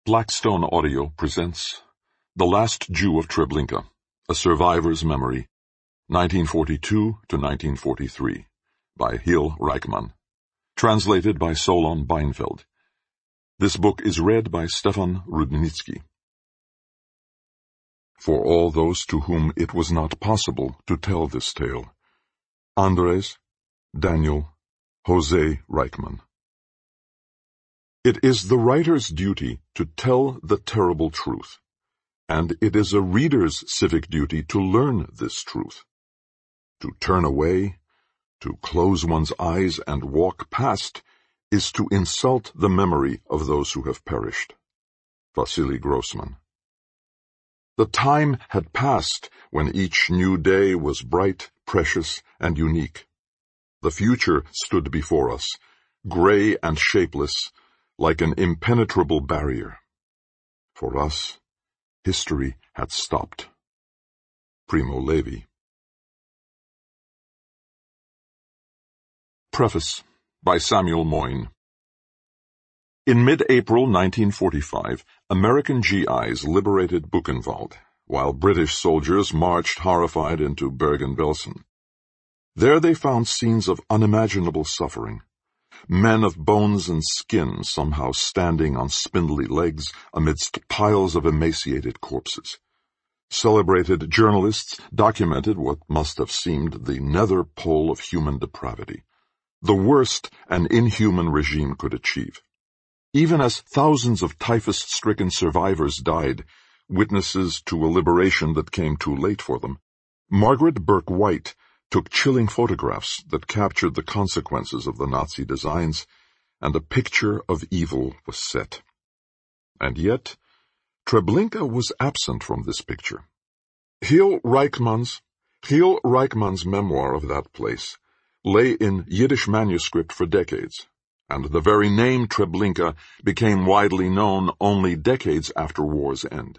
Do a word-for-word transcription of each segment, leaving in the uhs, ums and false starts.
Blackstone Audio presents The Last Jew of Treblinka, A Survivor's Memory, nineteen forty-two to nineteen forty-three, by Hill Reichmann. Translated by Solon Beinfeld. This book is read by Stefan Rudnitsky. For all those to whom it was not possible to tell this tale, Andres, Daniel, Jose Reichmann. It is the writer's duty to tell the terrible truth, and it is a reader's civic duty to learn this truth. To turn away, to close one's eyes and walk past, is to insult the memory of those who have perished. Vasily Grossman. The time had passed when each new day was bright, precious, and unique. The future stood before us, gray and shapeless, like an impenetrable barrier. For us, history had stopped. Primo Levi. Preface by Samuel Moyn. In mid-April nineteen forty-five, American G Is liberated Buchenwald, while British soldiers marched horrified into Bergen-Belsen. There they found scenes of unimaginable suffering. Men of bones and skin somehow standing on spindly legs amidst piles of emaciated corpses. Celebrated journalists documented what must have seemed the nether pole of human depravity, the worst an inhuman regime could achieve. Even as thousands of typhus-stricken survivors died, witnesses to a liberation that came too late for them, Margaret Burke-White took chilling photographs that captured the consequences of the Nazi designs, and a picture of evil was set. And yet, Treblinka was absent from this picture. Hill Reichmann's, Hill Reichmann's memoir of that place lay in Yiddish manuscript for decades, and the very name Treblinka became widely known only decades after war's end.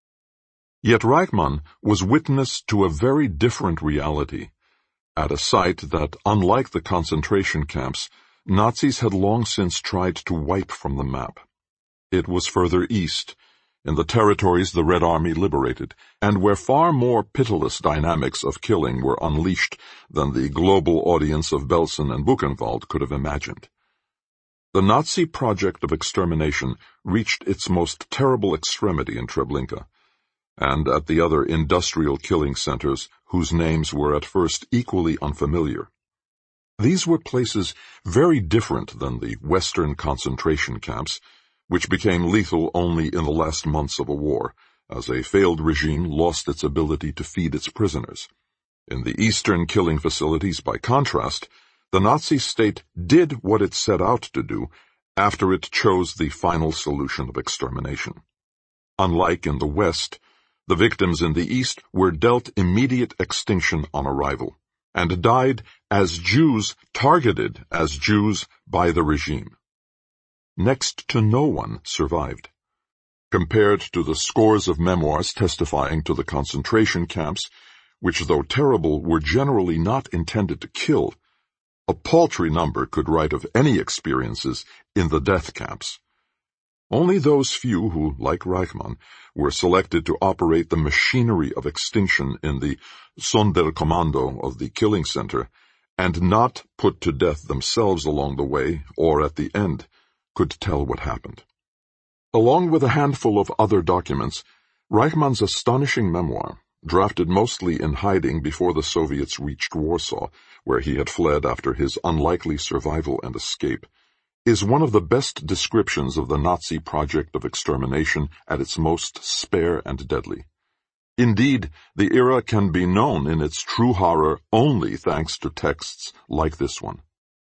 Yet Reichmann was witness to a very different reality, at a site that, unlike the concentration camps, Nazis had long since tried to wipe from the map. It was further east, in the territories the Red Army liberated, and where far more pitiless dynamics of killing were unleashed than the global audience of Belsen and Buchenwald could have imagined. The Nazi project of extermination reached its most terrible extremity in Treblinka, and at the other industrial killing centers whose names were at first equally unfamiliar. These were places very different than the Western concentration camps, which became lethal only in the last months of a war, as a failed regime lost its ability to feed its prisoners. In the Eastern killing facilities, by contrast, the Nazi state did what it set out to do after it chose the final solution of extermination. Unlike in the West, the victims in the East were dealt immediate extinction on arrival, and died as Jews targeted as Jews by the regime. Next to no one survived. Compared to the scores of memoirs testifying to the concentration camps, which, though terrible, were generally not intended to kill, a paltry number could write of any experiences in the death camps. Only those few who, like Reichmann, were selected to operate the machinery of extinction in the Sonderkommando of the killing center, and not put to death themselves along the way or at the end, could tell what happened. Along with a handful of other documents, Reichmann's astonishing memoir, drafted mostly in hiding before the Soviets reached Warsaw, where he had fled after his unlikely survival and escape, is one of the best descriptions of the Nazi project of extermination at its most spare and deadly. Indeed, the era can be known in its true horror only thanks to texts like this one.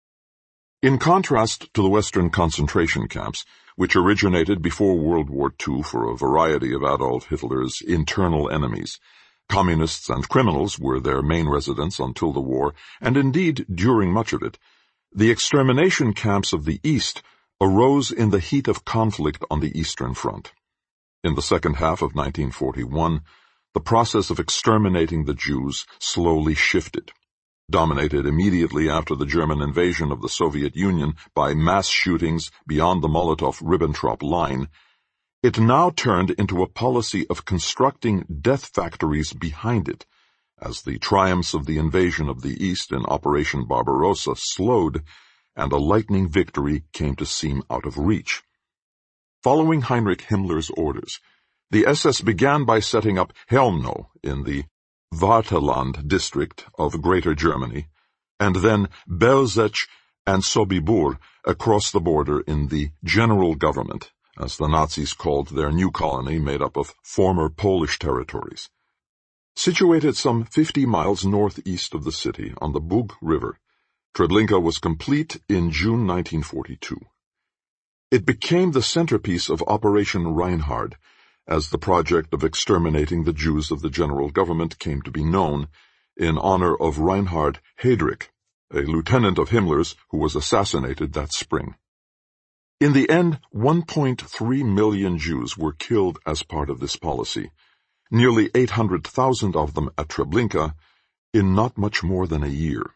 In contrast to the Western concentration camps, which originated before World War Two for a variety of Adolf Hitler's internal enemies, communists and criminals were their main residents until the war, and indeed during much of it. The extermination camps of the East arose in the heat of conflict on the Eastern Front. In the second half of nineteen forty-one, the process of exterminating the Jews slowly shifted. Dominated immediately after the German invasion of the Soviet Union by mass shootings beyond the Molotov-Ribbentrop line, It now turned into a policy of constructing death factories behind it, as the triumphs of the invasion of the East in Operation Barbarossa slowed, and a lightning victory came to seem out of reach. Following Heinrich Himmler's orders, the S S began by setting up Helmnow in the Wartheland district of Greater Germany, and then Belzec and Sobibor across the border in the General Government, as the Nazis called their new colony made up of former Polish territories. Situated some fifty miles northeast of the city on the Bug River, Treblinka was complete in June nineteen forty-two. It became the centerpiece of Operation Reinhard, as the project of exterminating the Jews of the General Government came to be known, in honor of Reinhard Heydrich, a lieutenant of Himmler's who was assassinated that spring. In the end, one point three million Jews were killed as part of this policy, nearly eight hundred thousand of them at Treblinka, in not much more than a year.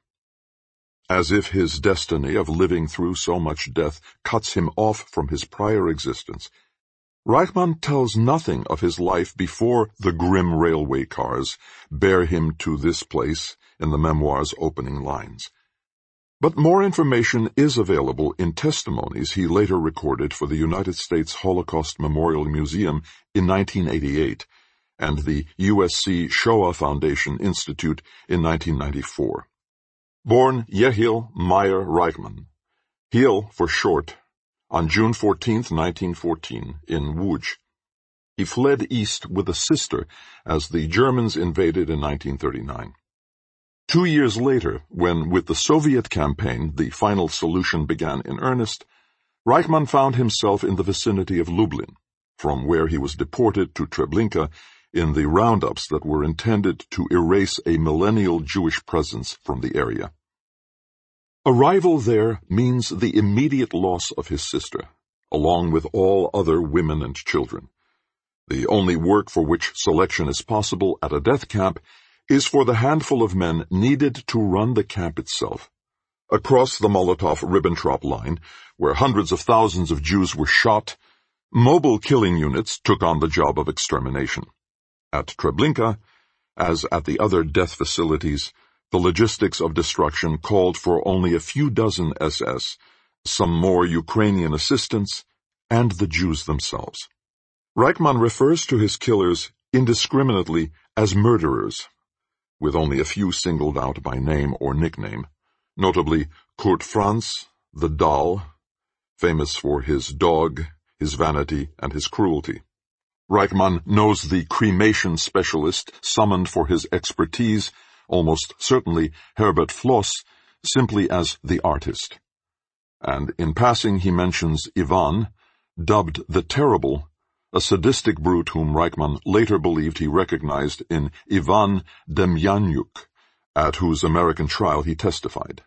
As if his destiny of living through so much death cuts him off from his prior existence, Reichmann tells nothing of his life before the grim railway cars bear him to this place in the memoir's opening lines. But more information is available in testimonies he later recorded for the United States Holocaust Memorial Museum in nineteen eighty-eight and the U S C Shoah Foundation Institute in nineteen ninety-four. Born Yehiel Meyer Reichmann, Hiel for short, on June fourteenth, nineteen fourteen, in Łódź. He fled east with a sister as the Germans invaded in nineteen thirty-nine. Two years later, when with the Soviet campaign the final solution began in earnest, Reichmann found himself in the vicinity of Lublin, from where he was deported to Treblinka in the roundups that were intended to erase a millennial Jewish presence from the area. Arrival there means the immediate loss of his sister, along with all other women and children. The only work for which selection is possible at a death camp is for the handful of men needed to run the camp itself. Across the Molotov-Ribbentrop line, where hundreds of thousands of Jews were shot, mobile killing units took on the job of extermination. At Treblinka, as at the other death facilities, the logistics of destruction called for only a few dozen S S, some more Ukrainian assistants, and the Jews themselves. Reichmann refers to his killers indiscriminately as murderers, with only a few singled out by name or nickname, notably Kurt Franz, the Doll, famous for his dog, his vanity, and his cruelty. Reichmann knows the cremation specialist summoned for his expertise, almost certainly Herbert Floss, simply as the artist. And in passing he mentions Ivan, dubbed the Terrible, a sadistic brute whom Reichmann later believed he recognized in Ivan Demjanjuk, at whose American trial he testified.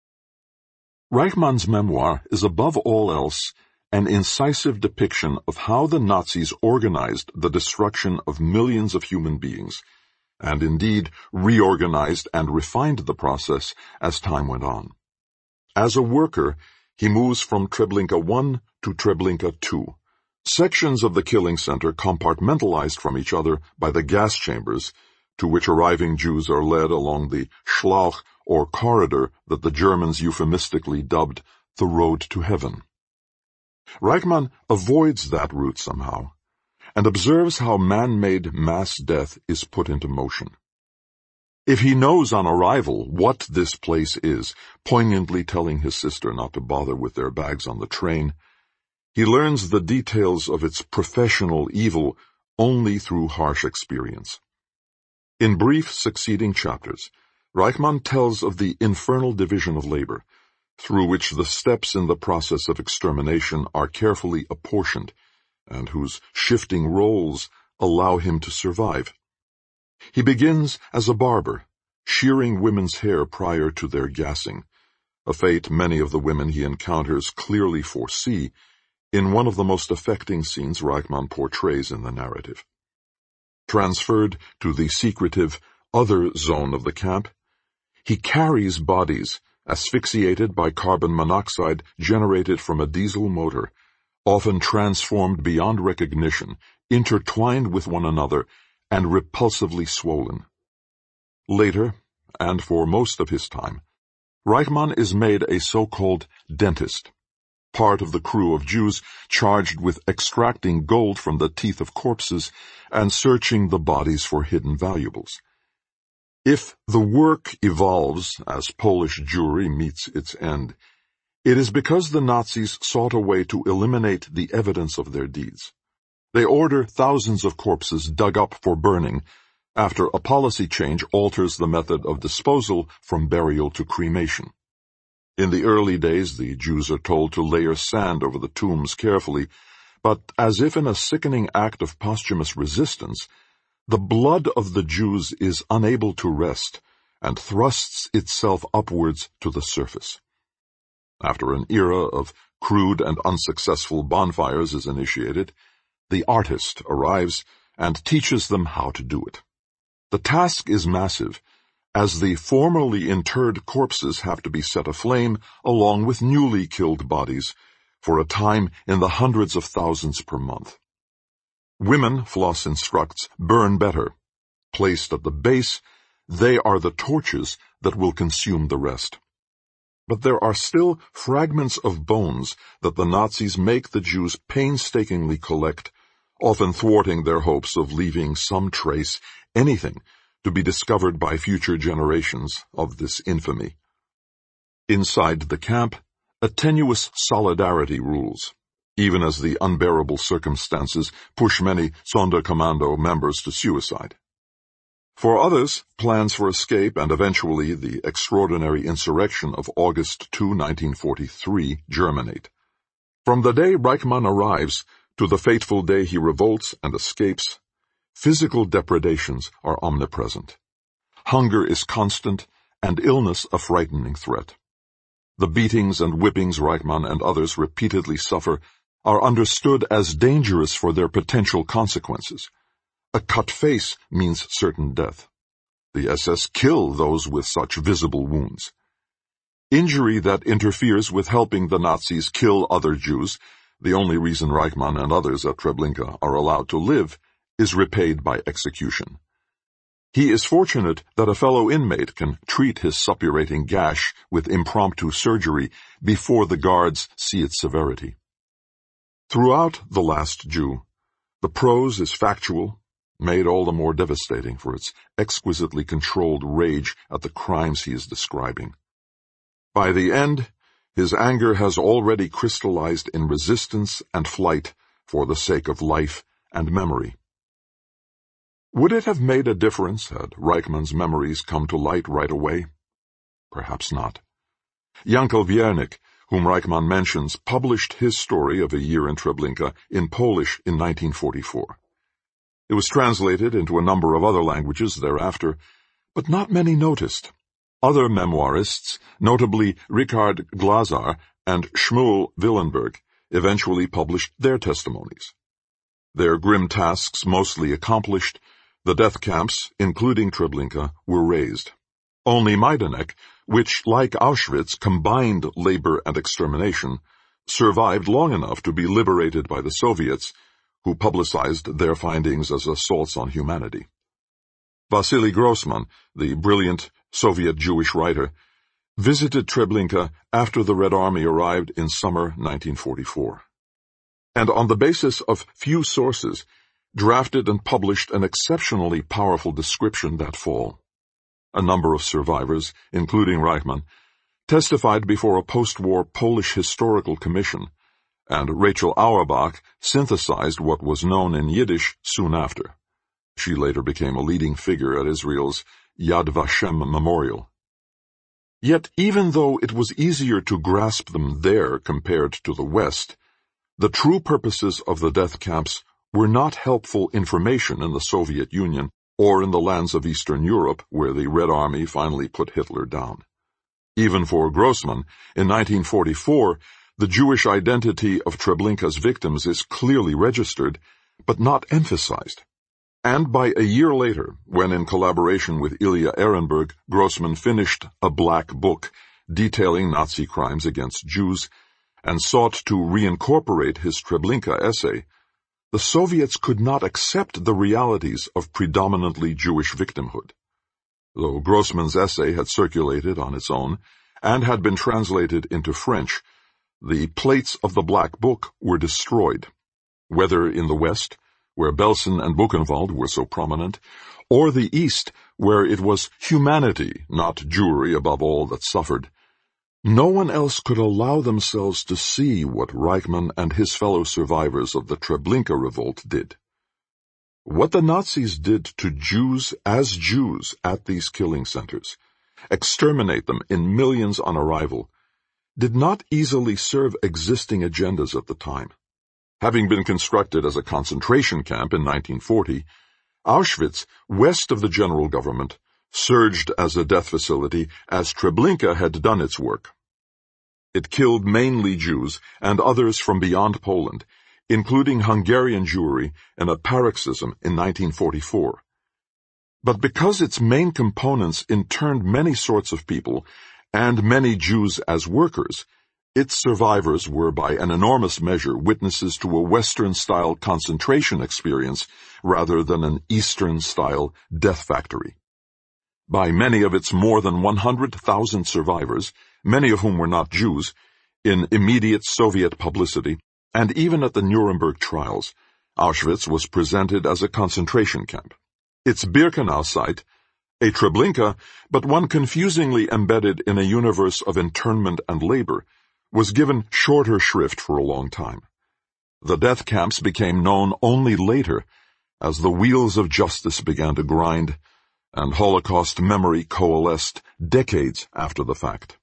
Reichmann's memoir is above all else an incisive depiction of how the Nazis organized the destruction of millions of human beings, and indeed reorganized and refined the process as time went on. As a worker, he moves from Treblinka one to Treblinka two, sections of the killing center compartmentalized from each other by the gas chambers, to which arriving Jews are led along the Schlauch or corridor that the Germans euphemistically dubbed the road to heaven. Reichmann avoids that route somehow, and observes how man-made mass death is put into motion. If he knows on arrival what this place is, poignantly telling his sister not to bother with their bags on the train, he learns the details of its professional evil only through harsh experience. In brief succeeding chapters, Reichmann tells of the infernal division of labor, through which the steps in the process of extermination are carefully apportioned, and whose shifting roles allow him to survive. He begins as a barber, shearing women's hair prior to their gassing, a fate many of the women he encounters clearly foresee in one of the most affecting scenes Reichmann portrays in the narrative. Transferred to the secretive other zone of the camp, he carries bodies asphyxiated by carbon monoxide generated from a diesel motor often transformed beyond recognition, intertwined with one another, and repulsively swollen. Later, and for most of his time, Reichmann is made a so-called dentist, part of the crew of Jews charged with extracting gold from the teeth of corpses and searching the bodies for hidden valuables. If the work evolves as Polish Jewry meets its end, it is because the Nazis sought a way to eliminate the evidence of their deeds. They order thousands of corpses dug up for burning, after a policy change alters the method of disposal from burial to cremation. In the early days, the Jews are told to layer sand over the tombs carefully, but as if in a sickening act of posthumous resistance, the blood of the Jews is unable to rest and thrusts itself upwards to the surface. After an era of crude and unsuccessful bonfires is initiated, the artist arrives and teaches them how to do it. The task is massive, as the formerly interred corpses have to be set aflame along with newly killed bodies for a time in the hundreds of thousands per month. Women, Floss instructs, burn better. Placed at the base, they are the torches that will consume the rest. But there are still fragments of bones that the Nazis make the Jews painstakingly collect, often thwarting their hopes of leaving some trace, anything, to be discovered by future generations of this infamy. Inside the camp, a tenuous solidarity rules, even as the unbearable circumstances push many Sonderkommando members to suicide. For others, plans for escape and eventually the extraordinary insurrection of August second, nineteen forty-three, germinate. From the day Reichmann arrives to the fateful day he revolts and escapes, physical depredations are omnipresent. Hunger is constant, and illness a frightening threat. The beatings and whippings Reichmann and others repeatedly suffer are understood as dangerous for their potential consequences. A cut face means certain death. The S S kill those with such visible wounds. Injury that interferes with helping the Nazis kill other Jews, the only reason Reichmann and others at Treblinka are allowed to live, is repaid by execution. He is fortunate that a fellow inmate can treat his suppurating gash with impromptu surgery before the guards see its severity. Throughout The Last Jew, the prose is factual, made all the more devastating for its exquisitely controlled rage at the crimes he is describing. By the end, his anger has already crystallized in resistance and flight for the sake of life and memory. Would it have made a difference had Reichmann's memories come to light right away? Perhaps not. Jankel Wiernik, whom Reichmann mentions, published his story of a year in Treblinka in Polish in nineteen forty-four. It was translated into a number of other languages thereafter, but not many noticed. Other memoirists, notably Richard Glazar and Shmuel Willenberg, eventually published their testimonies. Their grim tasks mostly accomplished, the death camps, including Treblinka, were razed. Only Majdanek, which, like Auschwitz, combined labor and extermination, survived long enough to be liberated by the Soviets, who publicized their findings as assaults on humanity. Vasily Grossman, the brilliant Soviet Jewish writer, visited Treblinka after the Red Army arrived in summer nineteen forty-four. And on the basis of few sources, drafted and published an exceptionally powerful description that fall. A number of survivors, including Reichmann, testified before a post-war Polish historical commission, and Rachel Auerbach synthesized what was known in Yiddish soon after. She later became a leading figure at Israel's Yad Vashem Memorial. Yet even though it was easier to grasp them there compared to the West, the true purposes of the death camps were not helpful information in the Soviet Union or in the lands of Eastern Europe where the Red Army finally put Hitler down. Even for Grossman, in nineteen forty-four, the Jewish identity of Treblinka's victims is clearly registered, but not emphasized. And by a year later, when in collaboration with Ilya Ehrenberg, Grossman finished A Black Book, detailing Nazi crimes against Jews, and sought to reincorporate his Treblinka essay, the Soviets could not accept the realities of predominantly Jewish victimhood. Though Grossman's essay had circulated on its own and had been translated into French, the plates of the Black Book were destroyed, whether in the West, where Belsen and Buchenwald were so prominent, or the East, where it was humanity, not Jewry, above all, that suffered. No one else could allow themselves to see what Reichmann and his fellow survivors of the Treblinka revolt did. What the Nazis did to Jews as Jews at these killing centers, exterminate them in millions on arrival, did not easily serve existing agendas at the time. Having been constructed as a concentration camp in nineteen forty, Auschwitz, west of the general government, surged as a death facility as Treblinka had done its work. It killed mainly Jews and others from beyond Poland, including Hungarian Jewry in a paroxysm in nineteen forty-four. But because its main components interned many sorts of people, and many Jews as workers, its survivors were by an enormous measure witnesses to a Western-style concentration experience rather than an Eastern-style death factory. By many of its more than one hundred thousand survivors, many of whom were not Jews, in immediate Soviet publicity, and even at the Nuremberg trials, Auschwitz was presented as a concentration camp. Its Birkenau site, a Treblinka, but one confusingly embedded in a universe of internment and labor, was given shorter shrift for a long time. The death camps became known only later, as the wheels of justice began to grind, and Holocaust memory coalesced decades after the fact.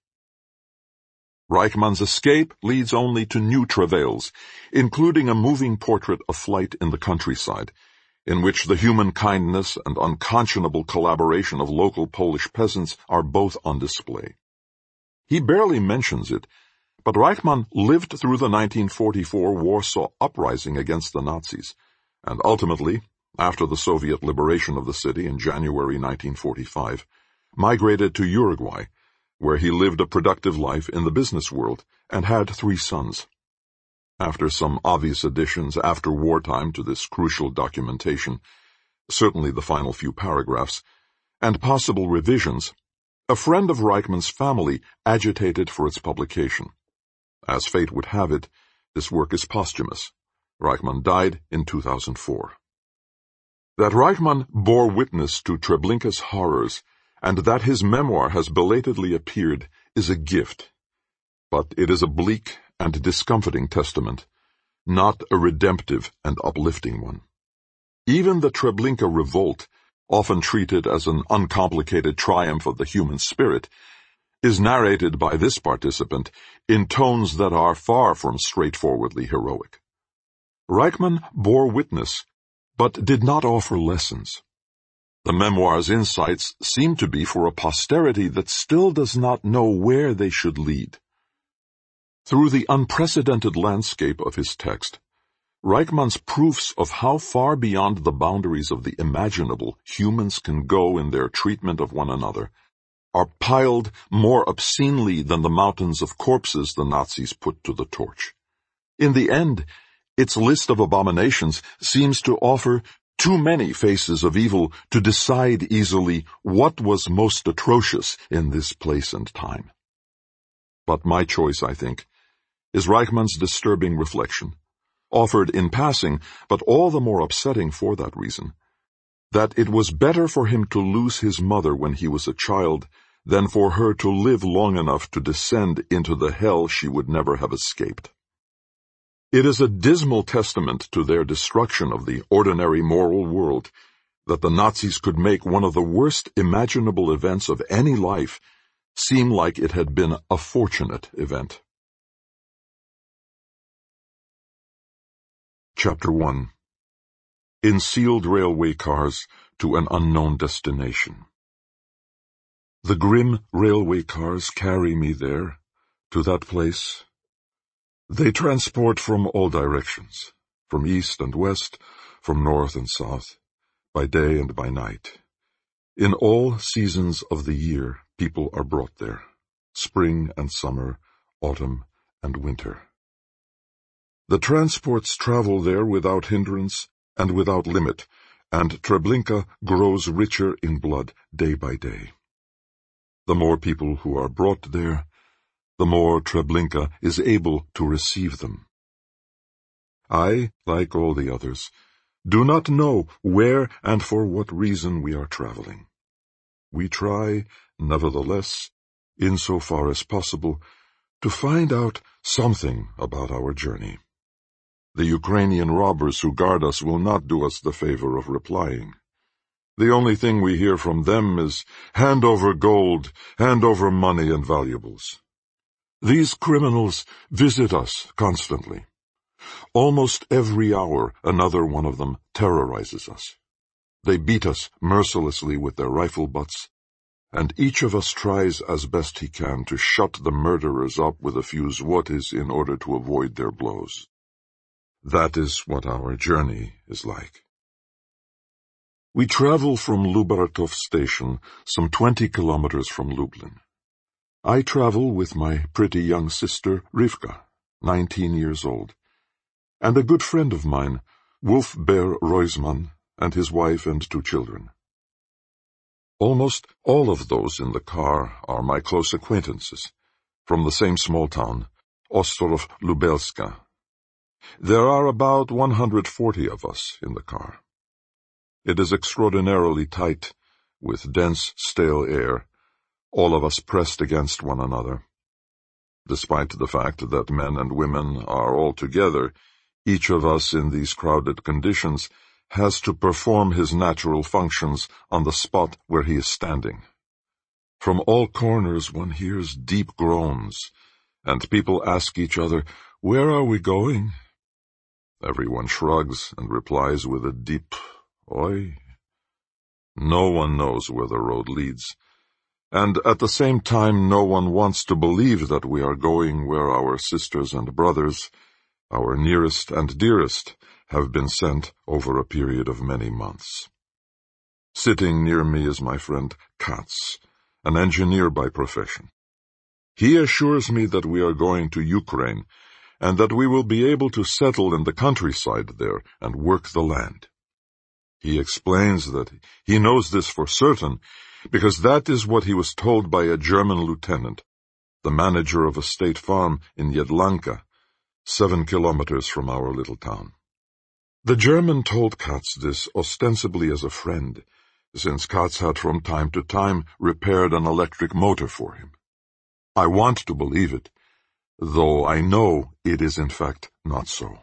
Reichmann's escape leads only to new travails, including a moving portrait of flight in the countryside, in which the human kindness and unconscionable collaboration of local Polish peasants are both on display. He barely mentions it, but Reichmann lived through the nineteen forty-four Warsaw Uprising against the Nazis, and ultimately, after the Soviet liberation of the city in January nineteen forty-five, migrated to Uruguay, where he lived a productive life in the business world and had three sons. After some obvious additions after wartime to this crucial documentation, certainly the final few paragraphs, and possible revisions, a friend of Reichmann's family agitated for its publication. As fate would have it, this work is posthumous. Reichmann died in two thousand four. That Reichmann bore witness to Treblinka's horrors, and that his memoir has belatedly appeared, is a gift. But it is a bleak and discomforting testament, not a redemptive and uplifting one. Even the Treblinka revolt, often treated as an uncomplicated triumph of the human spirit, is narrated by this participant in tones that are far from straightforwardly heroic. Reichmann bore witness, but did not offer lessons. The memoir's insights seem to be for a posterity that still does not know where they should lead. Through the unprecedented landscape of his text, Reichmann's proofs of how far beyond the boundaries of the imaginable humans can go in their treatment of one another are piled more obscenely than the mountains of corpses the Nazis put to the torch. In the end, its list of abominations seems to offer too many faces of evil to decide easily what was most atrocious in this place and time. But my choice, I think, is Reichmann's disturbing reflection, offered in passing, but all the more upsetting for that reason, that it was better for him to lose his mother when he was a child than for her to live long enough to descend into the hell she would never have escaped. It is a dismal testament to their destruction of the ordinary moral world that the Nazis could make one of the worst imaginable events of any life seem like it had been a fortunate event. Chapter one. In sealed railway cars to an unknown destination. The grim railway cars carry me there, to that place. They transport from all directions, from east and west, from north and south, by day and by night. In all seasons of the year, people are brought there, spring and summer, autumn and winter. The transports travel there without hindrance and without limit, and Treblinka grows richer in blood day by day. The more people who are brought there, the more Treblinka is able to receive them. I, like all the others, do not know where and for what reason we are traveling. We try, nevertheless, insofar as possible, to find out something about our journey. The Ukrainian robbers who guard us will not do us the favor of replying. The only thing we hear from them is, "Hand over gold, hand over money and valuables." These criminals visit us constantly. Almost every hour another one of them terrorizes us. They beat us mercilessly with their rifle butts, and each of us tries as best he can to shut the murderers up with a few zlotys in order to avoid their blows. That is what our journey is like. We travel from Lubartov station, some twenty kilometers from Lublin. I travel with my pretty young sister, Rivka, nineteen years old, and a good friend of mine, Wolf Bear Roisman, and his wife and two children. Almost all of those in the car are my close acquaintances, from the same small town, Ostrov Lubelska. There are about one hundred forty of us in the car. It is extraordinarily tight, with dense, stale air, all of us pressed against one another. Despite the fact that men and women are all together, each of us in these crowded conditions has to perform his natural functions on the spot where he is standing. From all corners one hears deep groans, and people ask each other, "Where are we going?" Everyone shrugs and replies with a deep "Oi." No one knows where the road leads, and at the same time no one wants to believe that we are going where our sisters and brothers, our nearest and dearest, have been sent over a period of many months. Sitting near me is my friend Katz, an engineer by profession. He assures me that we are going to Ukraine, and that we will be able to settle in the countryside there and work the land. He explains that he knows this for certain, because that is what he was told by a German lieutenant, the manager of a state farm in Yedlanka, seven kilometers from our little town. The German told Katz this ostensibly as a friend, since Katz had from time to time repaired an electric motor for him. I want to believe it, though I know it is in fact not so.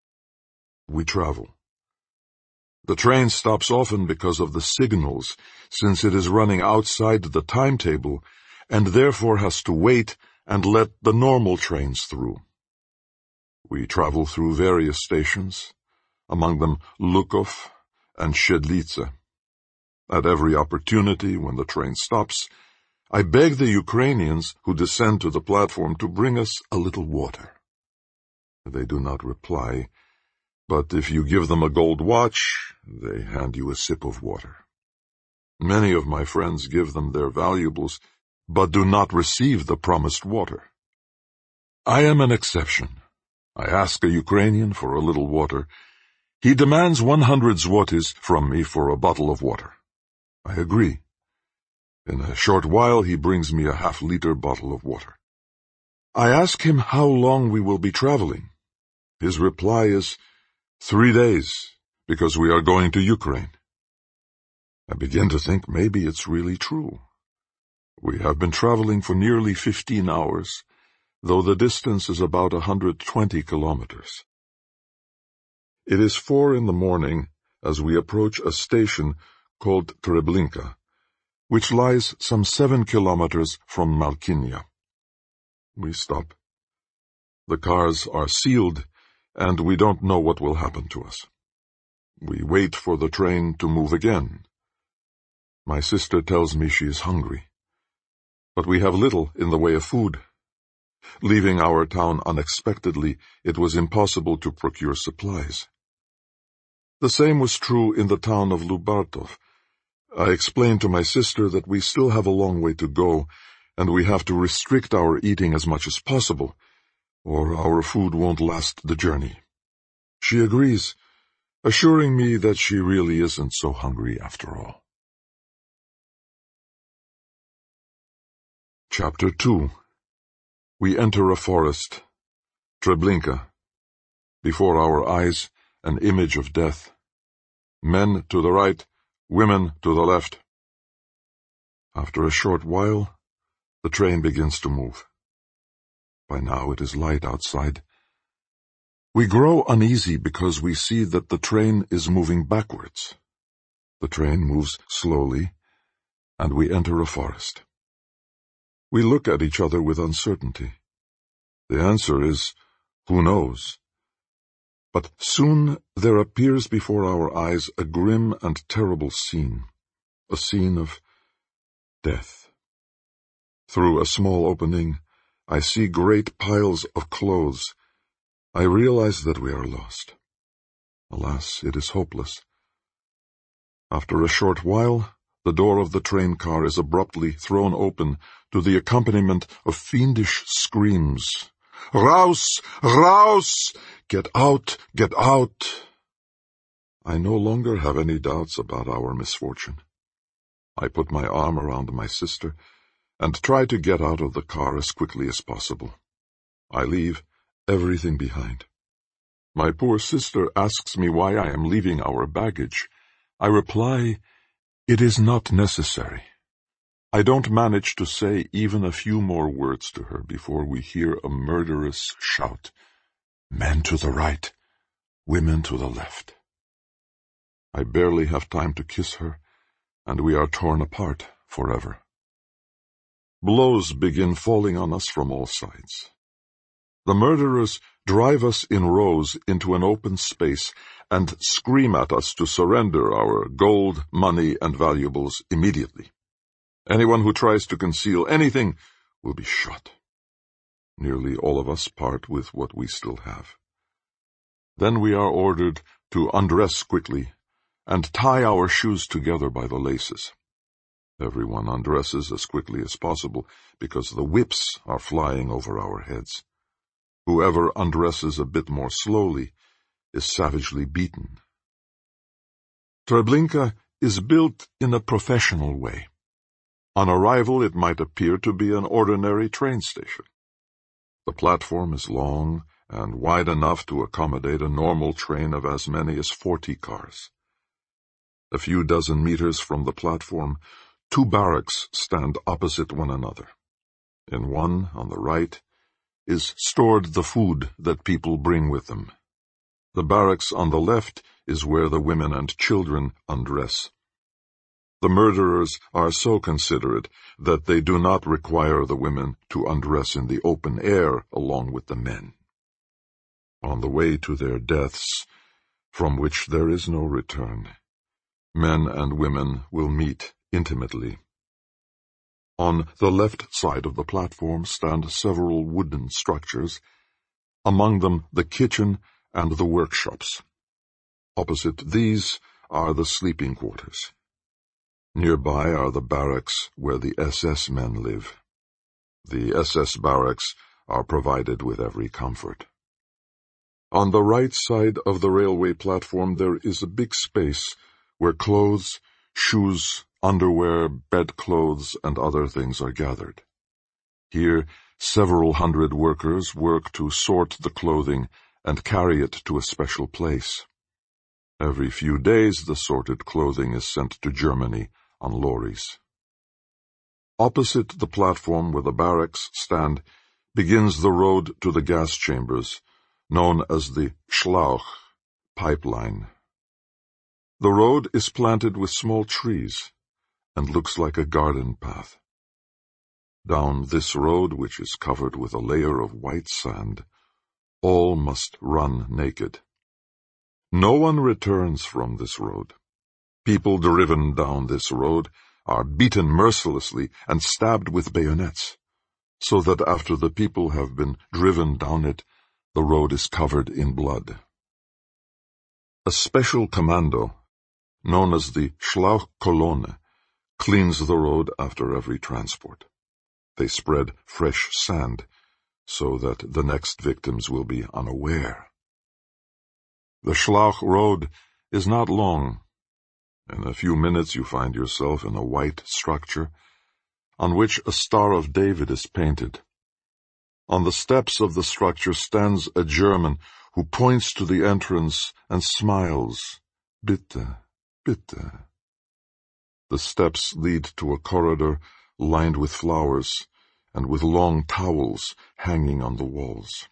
We travel. The train stops often because of the signals, since it is running outside the timetable, and therefore has to wait and let the normal trains through. We travel through various stations, among them Lukov and Shedlitze. At every opportunity, when the train stops, I beg the Ukrainians who descend to the platform to bring us a little water. They do not reply, but if you give them a gold watch, they hand you a sip of water. Many of my friends give them their valuables, but do not receive the promised water. I am an exception. I ask a Ukrainian for a little water. He demands one hundred zlotys from me for a bottle of water. I agree. In a short while he brings me a half-liter bottle of water. I ask him how long we will be traveling. His reply is, three days, because we are going to Ukraine. I begin to think maybe it's really true. We have been traveling for nearly fifteen hours, though the distance is about a hundred twenty kilometers. It is four in the morning as we approach a station called Treblinka, which lies some seven kilometers from Malkinia. We stop. The cars are sealed, and we don't know what will happen to us. We wait for the train to move again. My sister tells me she is hungry, but we have little in the way of food. Leaving our town unexpectedly, it was impossible to procure supplies. The same was true in the town of Lubartov. I explained to my sister that we still have a long way to go, and we have to restrict our eating as much as possible, or our food won't last the journey. She agrees, assuring me that she really isn't so hungry after all. Chapter two. We enter a forest. Treblinka. Before our eyes, an image of death. Men to the right, women to the left. After a short while, the train begins to move. By now it is light outside. We grow uneasy because we see that the train is moving backwards. The train moves slowly, and we enter a forest. We look at each other with uncertainty. The answer is, who knows? But soon there appears before our eyes a grim and terrible scene, a scene of death. Through a small opening, I see great piles of clothes. I realize that we are lost. Alas, it is hopeless. After a short while, the door of the train car is abruptly thrown open to the accompaniment of fiendish screams. Raus! Raus! Get out! Get out! I no longer have any doubts about our misfortune. I put my arm around my sister and try to get out of the car as quickly as possible. I leave everything behind. My poor sister asks me why I am leaving our baggage. I reply, it is not necessary. I don't manage to say even a few more words to her before we hear a murderous shout. Men to the right, women to the left. I barely have time to kiss her, and we are torn apart forever. Blows begin falling on us from all sides. The murderers drive us in rows into an open space and scream at us to surrender our gold, money, and valuables immediately. Anyone who tries to conceal anything will be shot. Nearly all of us part with what we still have. Then we are ordered to undress quickly and tie our shoes together by the laces. Everyone undresses as quickly as possible because the whips are flying over our heads. Whoever undresses a bit more slowly is savagely beaten. Treblinka is built in a professional way. On arrival, it might appear to be an ordinary train station. The platform is long and wide enough to accommodate a normal train of as many as forty cars. A few dozen meters from the platform, two barracks stand opposite one another. In one, on the right, is stored the food that people bring with them. The barracks on the left is where the women and children undress. The murderers are so considerate that they do not require the women to undress in the open air along with the men. On the way to their deaths, from which there is no return, men and women will meet intimately. On the left side of the platform stand several wooden structures, among them the kitchen and the workshops. Opposite these are the sleeping quarters. Nearby are the barracks where the S S men live. The S S barracks are provided with every comfort. On the right side of the railway platform there is a big space where clothes, shoes, underwear, bedclothes, and other things are gathered. Here, several hundred workers work to sort the clothing and carry it to a special place. Every few days the sorted clothing is sent to Germany on lorries. Opposite the platform where the barracks stand begins the road to the gas chambers, known as the Schlauch pipeline. The road is planted with small trees and looks like a garden path. Down this road, which is covered with a layer of white sand, all must run naked. No one returns from this road. People driven down this road are beaten mercilessly and stabbed with bayonets, so that after the people have been driven down it, the road is covered in blood. A special commando, known as the Schlauchkolonne, cleans the road after every transport. They spread fresh sand, so that the next victims will be unaware. The Schlauch Road is not long. In a few minutes you find yourself in a white structure on which a Star of David is painted. On the steps of the structure stands a German who points to the entrance and smiles. Bitte, bitte. The steps lead to a corridor lined with flowers and with long towels hanging on the walls.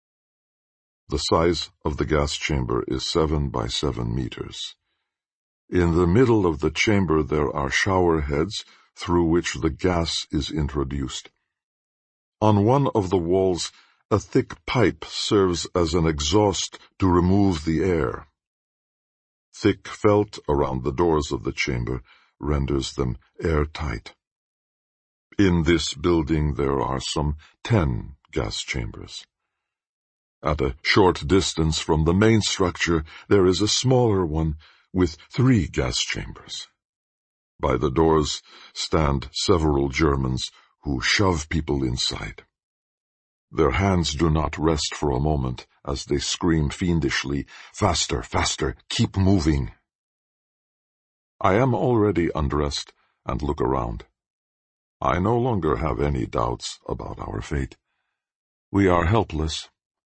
The size of the gas chamber is seven by seven meters. In the middle of the chamber there are shower heads through which the gas is introduced. On one of the walls, a thick pipe serves as an exhaust to remove the air. Thick felt around the doors of the chamber renders them airtight. In this building there are some ten gas chambers. At a short distance from the main structure there is a smaller one with three gas chambers. By the doors stand several Germans who shove people inside. Their hands do not rest for a moment as they scream fiendishly, "Faster, faster, keep moving." I am already undressed and look around. I no longer have any doubts about our fate. We are helpless.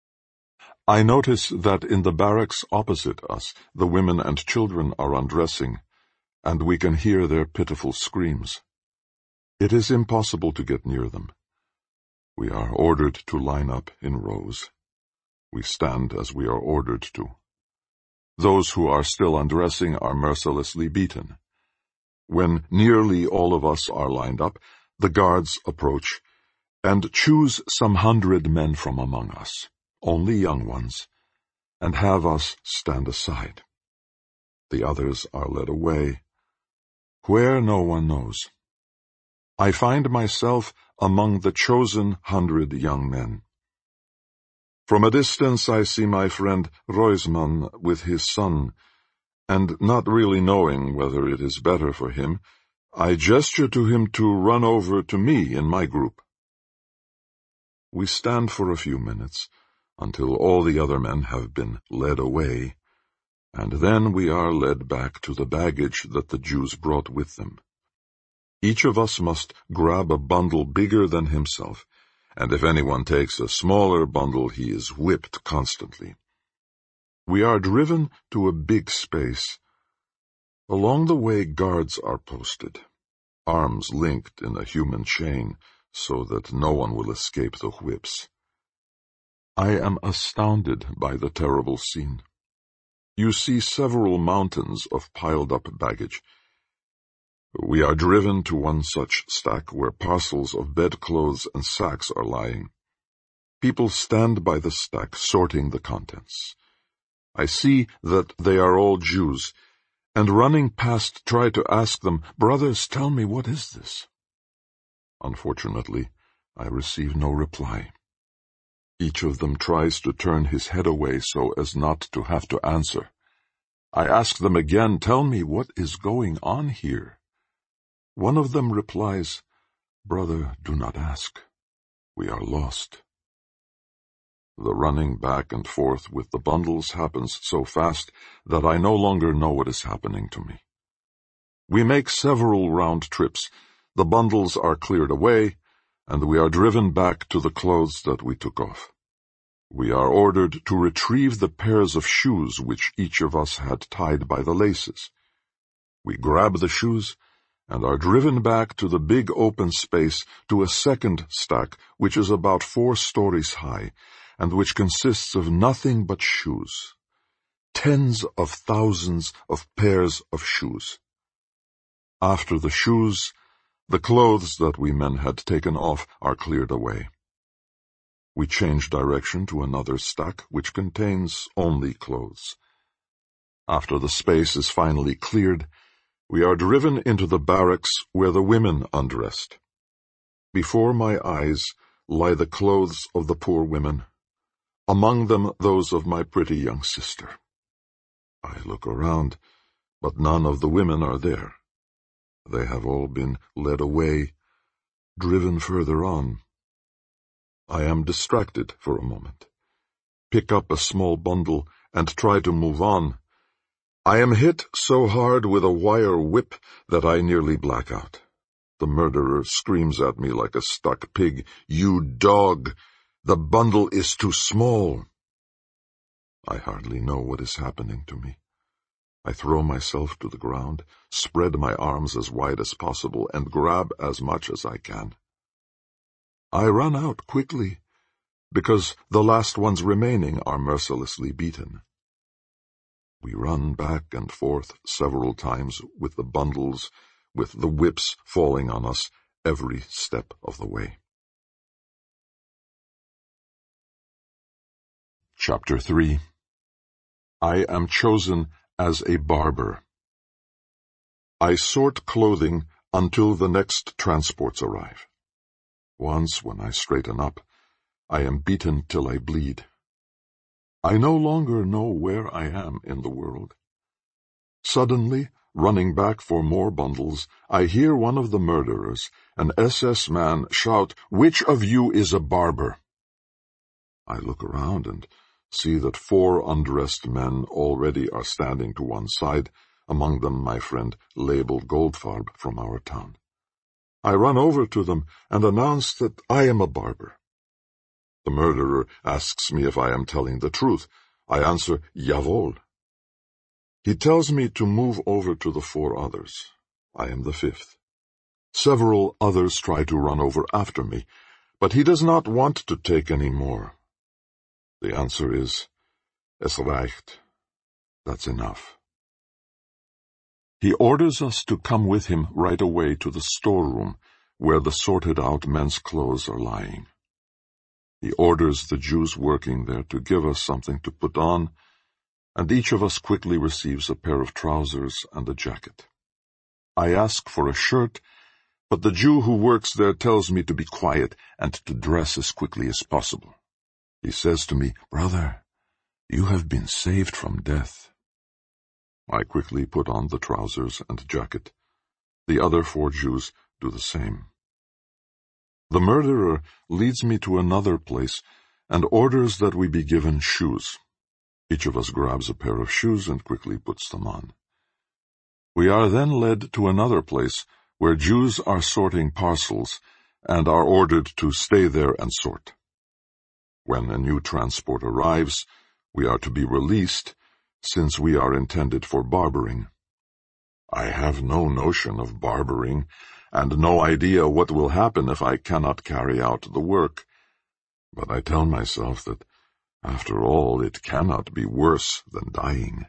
I notice that in the barracks opposite us, the women and children are undressing, and we can hear their pitiful screams. It is impossible to get near them. We are ordered to line up in rows. We stand as we are ordered to. Those who are still undressing are mercilessly beaten. When nearly all of us are lined up, the guards approach and choose some hundred men from among us, only young ones, and have us stand aside. The others are led away, where no one knows. I find myself among the chosen hundred young men. From a distance I see my friend Roisman with his son, and not really knowing whether it is better for him, I gesture to him to run over to me in my group. We stand for a few minutes, until all the other men have been led away, and then we are led back to the baggage that the Jews brought with them. Each of us must grab a bundle bigger than himself, and if anyone takes a smaller bundle, he is whipped constantly. We are driven to a big space. Along the way guards are posted, arms linked in a human chain, so that no one will escape the whips. I am astounded by the terrible scene. You see several mountains of piled-up baggage. We are driven to one such stack where parcels of bedclothes and sacks are lying. People stand by the stack, sorting the contents. I see that they are all Jews, and running past try to ask them, "Brothers, tell me, what is this?" Unfortunately, I receive no reply. Each of them tries to turn his head away so as not to have to answer. I ask them again, "Tell me, what is going on here?" One of them replies, "Brother, do not ask. We are lost." The running back and forth with the bundles happens so fast that I no longer know what is happening to me. We make several round trips. The bundles are cleared away, and we are driven back to the clothes that we took off. We are ordered to retrieve the pairs of shoes which each of us had tied by the laces. We grab the shoes and are driven back to the big open space to a second stack which is about four stories high and which consists of nothing but shoes. Tens of thousands of pairs of shoes. After the shoes, the clothes that we men had taken off are cleared away. We change direction to another stack which contains only clothes. After the space is finally cleared, we are driven into the barracks where the women undressed. Before my eyes lie the clothes of the poor women, among them those of my pretty young sister. I look around, but none of the women are there. They have all been led away, driven further on. I am distracted for a moment. Pick up a small bundle and try to move on. I am hit so hard with a wire whip that I nearly black out. The murderer screams at me like a stuck pig. "You dog! The bundle is too small." I hardly know what is happening to me. I throw myself to the ground, spread my arms as wide as possible, and grab as much as I can. I run out quickly, because the last ones remaining are mercilessly beaten. We run back and forth several times with the bundles, with the whips falling on us every step of the way. Chapter three. I am chosen as a barber. I sort clothing until the next transports arrive. Once, when I straighten up, I am beaten till I bleed. I no longer know where I am in the world. Suddenly, running back for more bundles, I hear one of the murderers, an S S man, shout, "Which of you is a barber?" I look around and see that four undressed men already are standing to one side, among them my friend Label Goldfarb from our town. I run over to them and announce that I am a barber. The murderer asks me if I am telling the truth. I answer, "Jawohl." He tells me to move over to the four others. I am the fifth. Several others try to run over after me, but he does not want to take any more. The answer is, "Es reicht." That's enough. He orders us to come with him right away to the storeroom, where the sorted-out men's clothes are lying. He orders the Jews working there to give us something to put on, and each of us quickly receives a pair of trousers and a jacket. I ask for a shirt, but the Jew who works there tells me to be quiet and to dress as quickly as possible. He says to me, "Brother, you have been saved from death." I quickly put on the trousers and jacket. The other four Jews do the same. The murderer leads me to another place and orders that we be given shoes. Each of us grabs a pair of shoes and quickly puts them on. We are then led to another place where Jews are sorting parcels and are ordered to stay there and sort. When a new transport arrives, we are to be released, since we are intended for barbering. I have no notion of barbering, and no idea what will happen if I cannot carry out the work. But I tell myself that, after all, it cannot be worse than dying.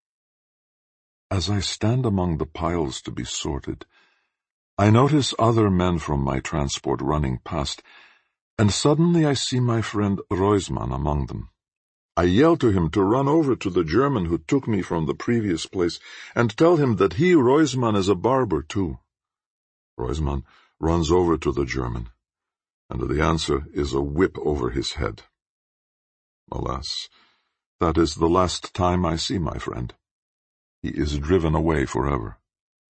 As I stand among the piles to be sorted, I notice other men from my transport running past, and suddenly I see my friend Roisman among them. I yell to him to run over to the German who took me from the previous place and tell him that he, Roisman, is a barber too. Roisman runs over to the German, and the answer is a whip over his head. Alas, that is the last time I see my friend. He is driven away forever.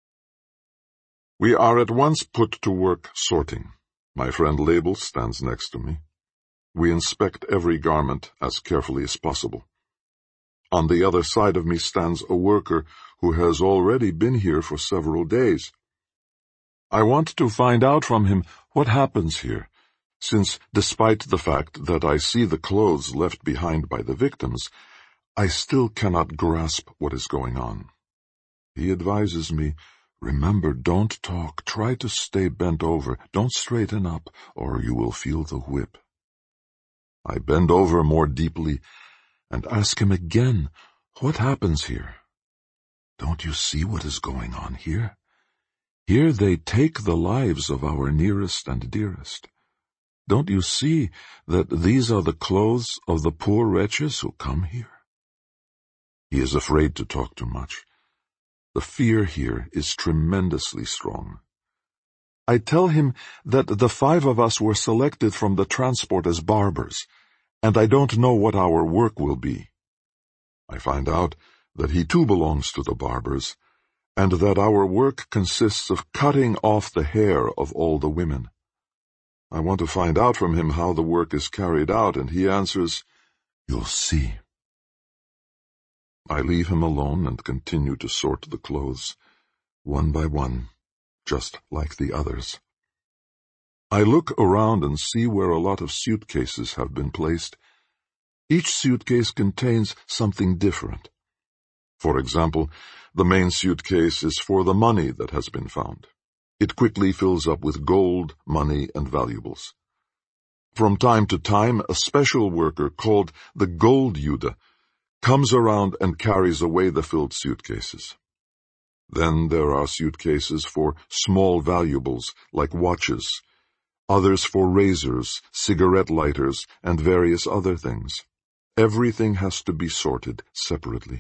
We are at once put to work sorting. My friend Label stands next to me. We inspect every garment as carefully as possible. On the other side of me stands a worker who has already been here for several days. I want to find out from him what happens here, since despite the fact that I see the clothes left behind by the victims, I still cannot grasp what is going on. He advises me, "Remember, don't talk, try to stay bent over, don't straighten up, or you will feel the whip." I bend over more deeply and ask him again, "What happens here? Don't you see what is going on here? Here they take the lives of our nearest and dearest. Don't you see that these are the clothes of the poor wretches who come here?" He is afraid to talk too much. The fear here is tremendously strong. I tell him that the five of us were selected from the transport as barbers, and I don't know what our work will be. I find out that he too belongs to the barbers, and that our work consists of cutting off the hair of all the women. I want to find out from him how the work is carried out, and he answers, "You'll see." I leave him alone and continue to sort the clothes, one by one, just like the others. I look around and see where a lot of suitcases have been placed. Each suitcase contains something different. For example, the main suitcase is for the money that has been found. It quickly fills up with gold, money, and valuables. From time to time, a special worker called the Gold Jude comes around and carries away the filled suitcases. Then there are suitcases for small valuables like watches, others for razors, cigarette lighters, and various other things. Everything has to be sorted separately.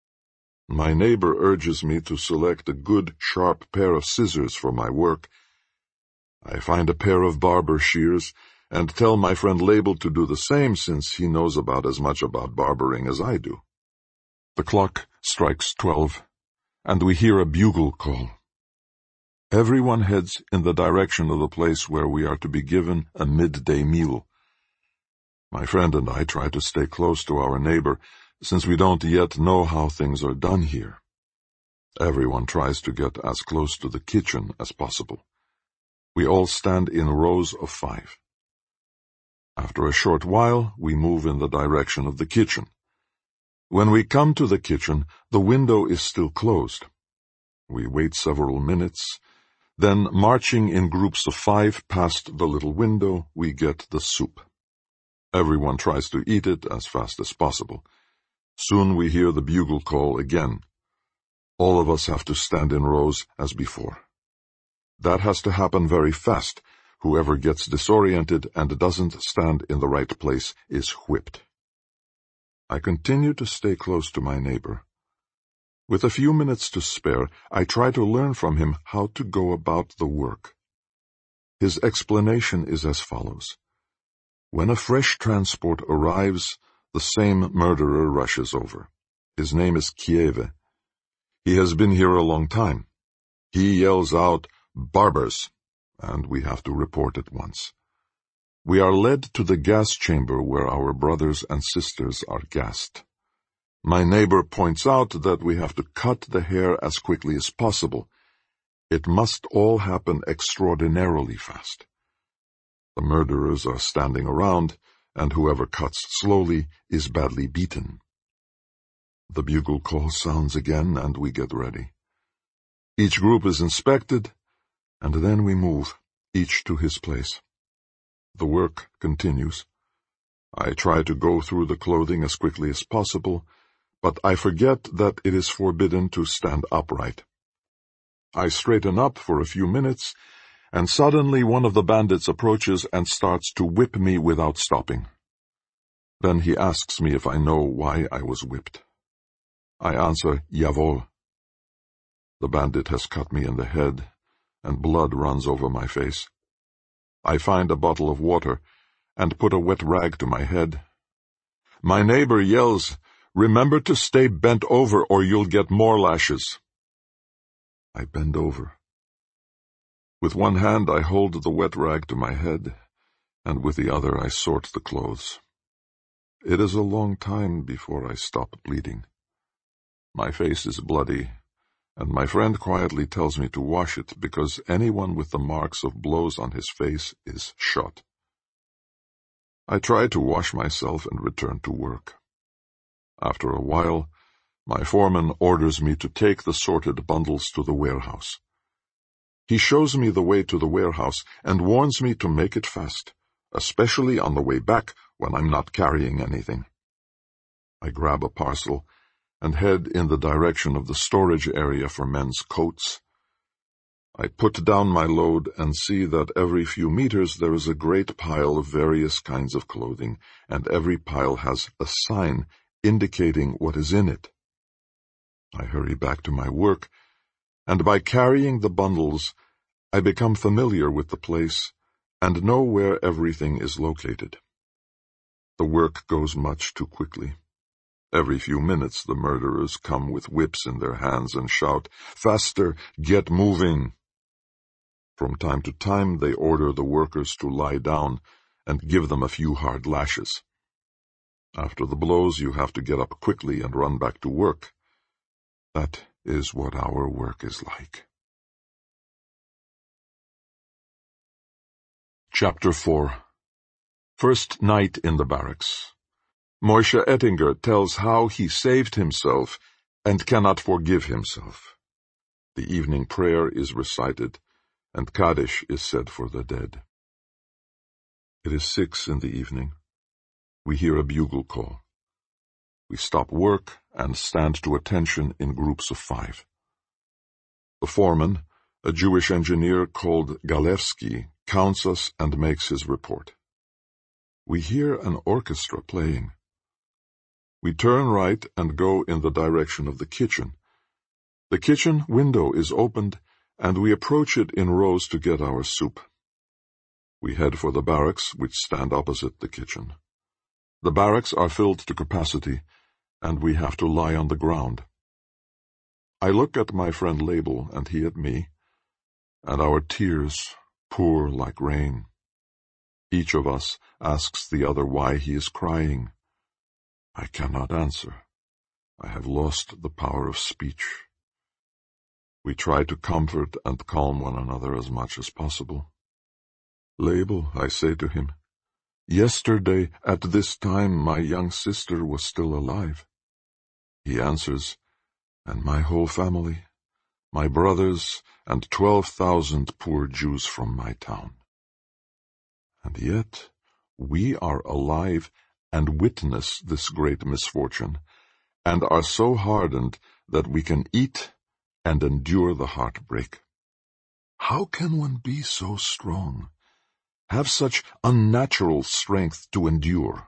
My neighbor urges me to select a good, sharp pair of scissors for my work. I find a pair of barber shears and tell my friend Label to do the same, since he knows about as much about barbering as I do. The clock strikes twelve, and we hear a bugle call. Everyone heads in the direction of the place where we are to be given a midday meal. My friend and I try to stay close to our neighbor, since we don't yet know how things are done here. Everyone tries to get as close to the kitchen as possible. We all stand in rows of five. After a short while, we move in the direction of the kitchen. When we come to the kitchen, the window is still closed. We wait several minutes. Then, marching in groups of five past the little window, we get the soup. Everyone tries to eat it as fast as possible. Soon we hear the bugle call again. All of us have to stand in rows as before. That has to happen very fast. Whoever gets disoriented and doesn't stand in the right place is whipped. I continue to stay close to my neighbor. With a few minutes to spare, I try to learn from him how to go about the work. His explanation is as follows. When a fresh transport arrives, the same murderer rushes over. His name is Kieve. He has been here a long time. He yells out, "Barbers!" and we have to report at once. We are led to the gas chamber where our brothers and sisters are gassed. My neighbor points out that we have to cut the hair as quickly as possible. It must all happen extraordinarily fast. The murderers are standing around, and whoever cuts slowly is badly beaten. The bugle call sounds again, and we get ready. Each group is inspected, and then we move, each to his place. The work continues. I try to go through the clothing as quickly as possible, but I forget that it is forbidden to stand upright. I straighten up for a few minutes, and suddenly one of the bandits approaches and starts to whip me without stopping. Then he asks me if I know why I was whipped. I answer, "Jawohl." The bandit has cut me in the head, and blood runs over my face. I find a bottle of water and put a wet rag to my head. My neighbor yells, "Remember to stay bent over or you'll get more lashes." I bend over. With one hand I hold the wet rag to my head, and with the other I sort the clothes. It is a long time before I stop bleeding. My face is bloody, and my friend quietly tells me to wash it because anyone with the marks of blows on his face is shot. I try to wash myself and return to work. After a while, my foreman orders me to take the sorted bundles to the warehouse. He shows me the way to the warehouse and warns me to make it fast, especially on the way back when I'm not carrying anything. I grab a parcel and head in the direction of the storage area for men's coats. I put down my load and see that every few meters there is a great pile of various kinds of clothing, and every pile has a sign indicating what is in it. I hurry back to my work, and by carrying the bundles, I become familiar with the place and know where everything is located. The work goes much too quickly. Every few minutes the murderers come with whips in their hands and shout, "Faster, get moving!" From time to time they order the workers to lie down and give them a few hard lashes. After the blows, you have to get up quickly and run back to work. That is what our work is like. Chapter four. First night in the barracks. Moshe Ettinger tells how he saved himself and cannot forgive himself. The evening prayer is recited, and Kaddish is said for the dead. It is six in the evening. We hear a bugle call. We stop work and stand to attention in groups of five. The foreman, a Jewish engineer called Galevsky, counts us and makes his report. We hear an orchestra playing. We turn right and go in the direction of the kitchen. The kitchen window is opened, and we approach it in rows to get our soup. We head for the barracks, which stand opposite the kitchen. The barracks are filled to capacity, and we have to lie on the ground. I look at my friend Label, and he at me, and our tears pour like rain. Each of us asks the other why he is crying. I cannot answer. I have lost the power of speech. We try to comfort and calm one another as much as possible. Label, I say to him, yesterday at this time my young sister was still alive. He answers, and my whole family, my brothers, and twelve thousand poor Jews from my town. And yet we are alive and witness this great misfortune, and are so hardened that we can eat and endure the heartbreak. How can one be so strong, have such unnatural strength to endure?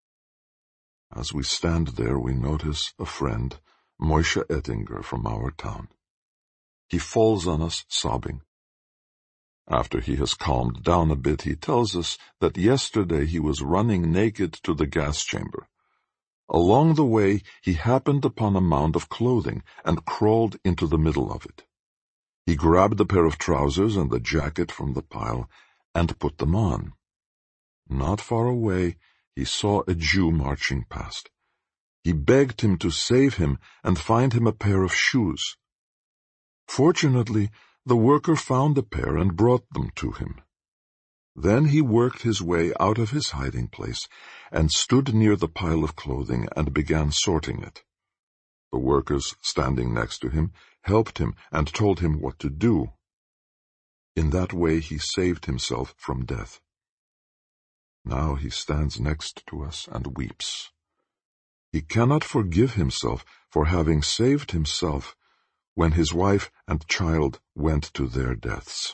As we stand there, we notice a friend, Moshe Ettinger, from our town. He falls on us sobbing. After he has calmed down a bit, he tells us that yesterday he was running naked to the gas chamber. Along the way, he happened upon a mound of clothing and crawled into the middle of it. He grabbed a pair of trousers and the jacket from the pile and put them on. Not far away, he saw a Jew marching past. He begged him to save him and find him a pair of shoes. Fortunately, the worker found a pair and brought them to him. Then he worked his way out of his hiding place and stood near the pile of clothing and began sorting it. The workers standing next to him helped him and told him what to do. In that way he saved himself from death. Now he stands next to us and weeps. He cannot forgive himself for having saved himself when his wife and child went to their deaths.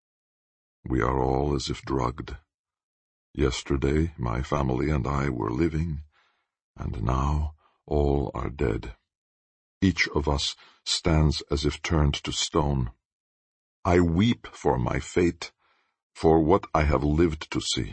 We are all as if drugged. Yesterday my family and I were living, and now all are dead. Each of us stands as if turned to stone. I weep for my fate, for what I have lived to see.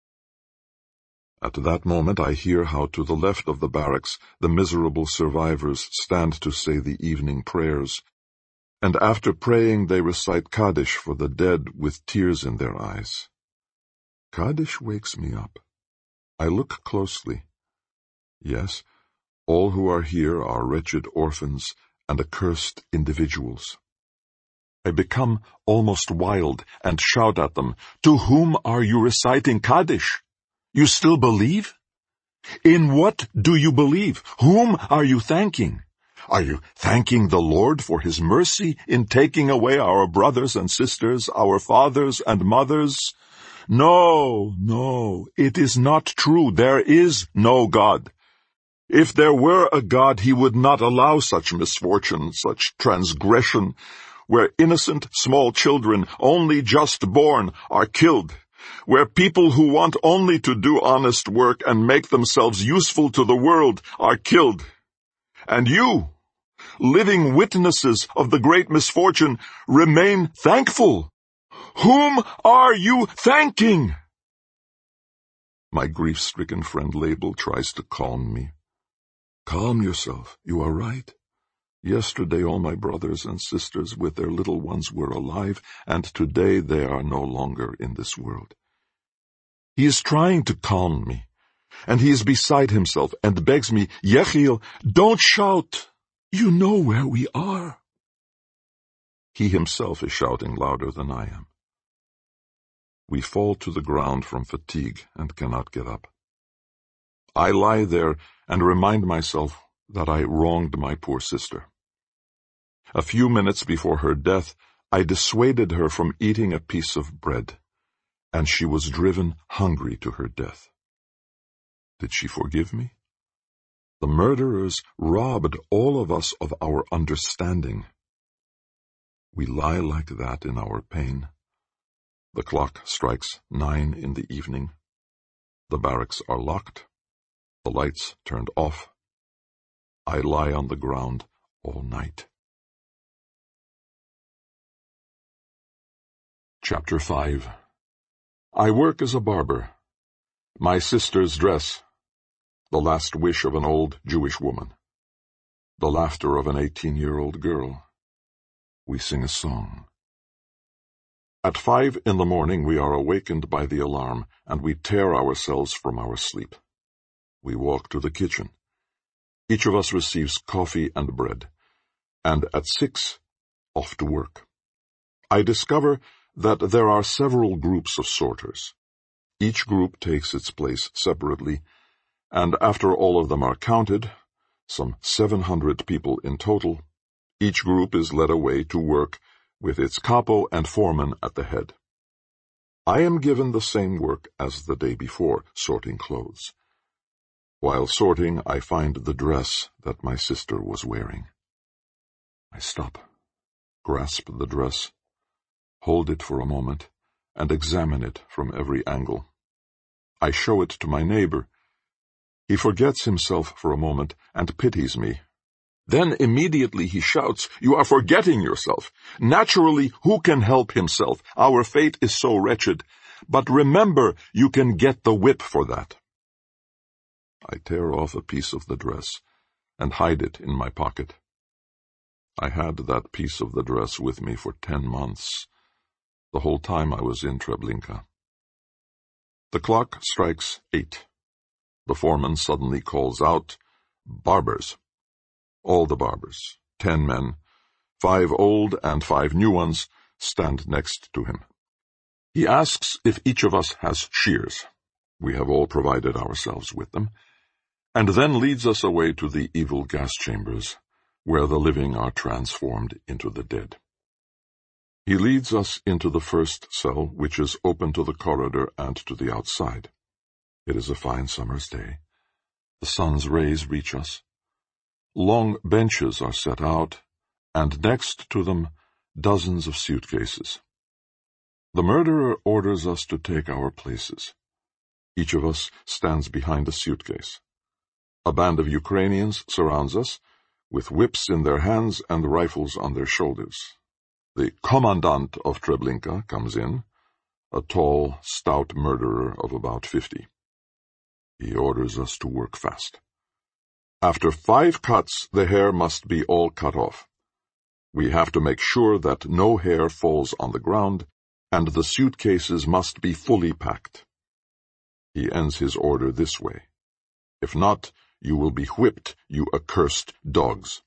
At that moment I hear how to the left of the barracks the miserable survivors stand to say the evening prayers, and after praying they recite Kaddish for the dead with tears in their eyes. Kaddish wakes me up. I look closely. Yes, all who are here are wretched orphans and accursed individuals. I become almost wild and shout at them, "To whom are you reciting Kaddish? You still believe? In what do you believe? Whom are you thanking? Are you thanking the Lord for his mercy in taking away our brothers and sisters, our fathers and mothers? No, no, it is not true. There is no God. If there were a God, he would not allow such misfortune, such transgression, where innocent small children, only just born, are killed, where people who want only to do honest work and make themselves useful to the world are killed. And you, living witnesses of the great misfortune, remain thankful. Whom are you thanking?" My grief-stricken friend Label tries to calm me. "Calm yourself. You are right. Yesterday all my brothers and sisters with their little ones were alive, and today they are no longer in this world. He is trying to calm me, and he is beside himself and begs me, Yechiel, don't shout. You know where we are. He himself is shouting louder than I am. We fall to the ground from fatigue and cannot get up. I lie there and remind myself that I wronged my poor sister. A few minutes before her death, I dissuaded her from eating a piece of bread, and she was driven hungry to her death. Did she forgive me? The murderers robbed all of us of our understanding. We lie like that in our pain. The clock strikes nine in the evening. The barracks are locked. The lights turned off. I lie on the ground all night. Chapter five. I work as a barber. My sister's dress. The last wish of an old Jewish woman. The laughter of an eighteen-year-old girl. We sing a song. At five in the morning we are awakened by the alarm, and we tear ourselves from our sleep. We walk to the kitchen. Each of us receives coffee and bread, and at six, off to work. I discover that there are several groups of sorters. Each group takes its place separately, and after all of them are counted, some seven hundred people in total, each group is led away to work with its capo and foreman at the head. I am given the same work as the day before, sorting clothes. While sorting, I find the dress that my sister was wearing. I stop, grasp the dress, hold it for a moment, and examine it from every angle. I show it to my neighbor. He forgets himself for a moment and pities me. Then immediately he shouts, "You are forgetting yourself. Naturally, who can help himself? Our fate is so wretched. But remember, you can get the whip for that." I tear off a piece of the dress and hide it in my pocket. I had that piece of the dress with me for ten months, the whole time I was in Treblinka. The clock strikes eight. The foreman suddenly calls out, "Barbers." All the barbers, ten men, five old and five new ones, stand next to him. He asks if each of us has shears. We have all provided ourselves with them, and then leads us away to the evil gas chambers, where the living are transformed into the dead. He leads us into the first cell, which is open to the corridor and to the outside. It is a fine summer's day. The sun's rays reach us. Long benches are set out, and next to them dozens of suitcases. The murderer orders us to take our places. Each of us stands behind a suitcase. A band of Ukrainians surrounds us, with whips in their hands and rifles on their shoulders. The commandant of Treblinka comes in, a tall, stout murderer of about fifty. He orders us to work fast. After five cuts, the hair must be all cut off. We have to make sure that no hair falls on the ground, and the suitcases must be fully packed. He ends his order this way: "If not, you will be whipped, you accursed dogs."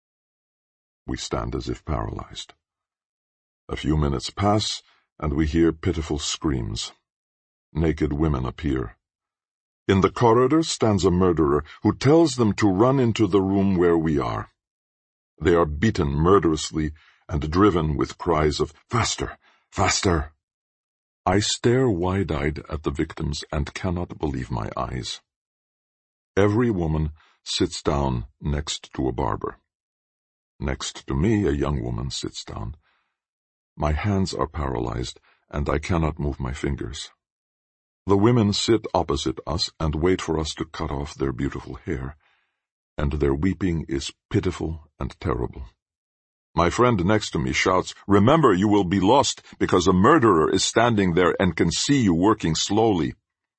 We stand as if paralyzed. A few minutes pass, and we hear pitiful screams. Naked women appear. In the corridor stands a murderer who tells them to run into the room where we are. They are beaten murderously and driven with cries of, "Faster! Faster!" I stare wide-eyed at the victims and cannot believe my eyes. Every woman sits down next to a barber. Next to me, a young woman sits down. My hands are paralyzed, and I cannot move my fingers. The women sit opposite us and wait for us to cut off their beautiful hair, and their weeping is pitiful and terrible. My friend next to me shouts, "Remember, you will be lost, because a murderer is standing there and can see you working slowly."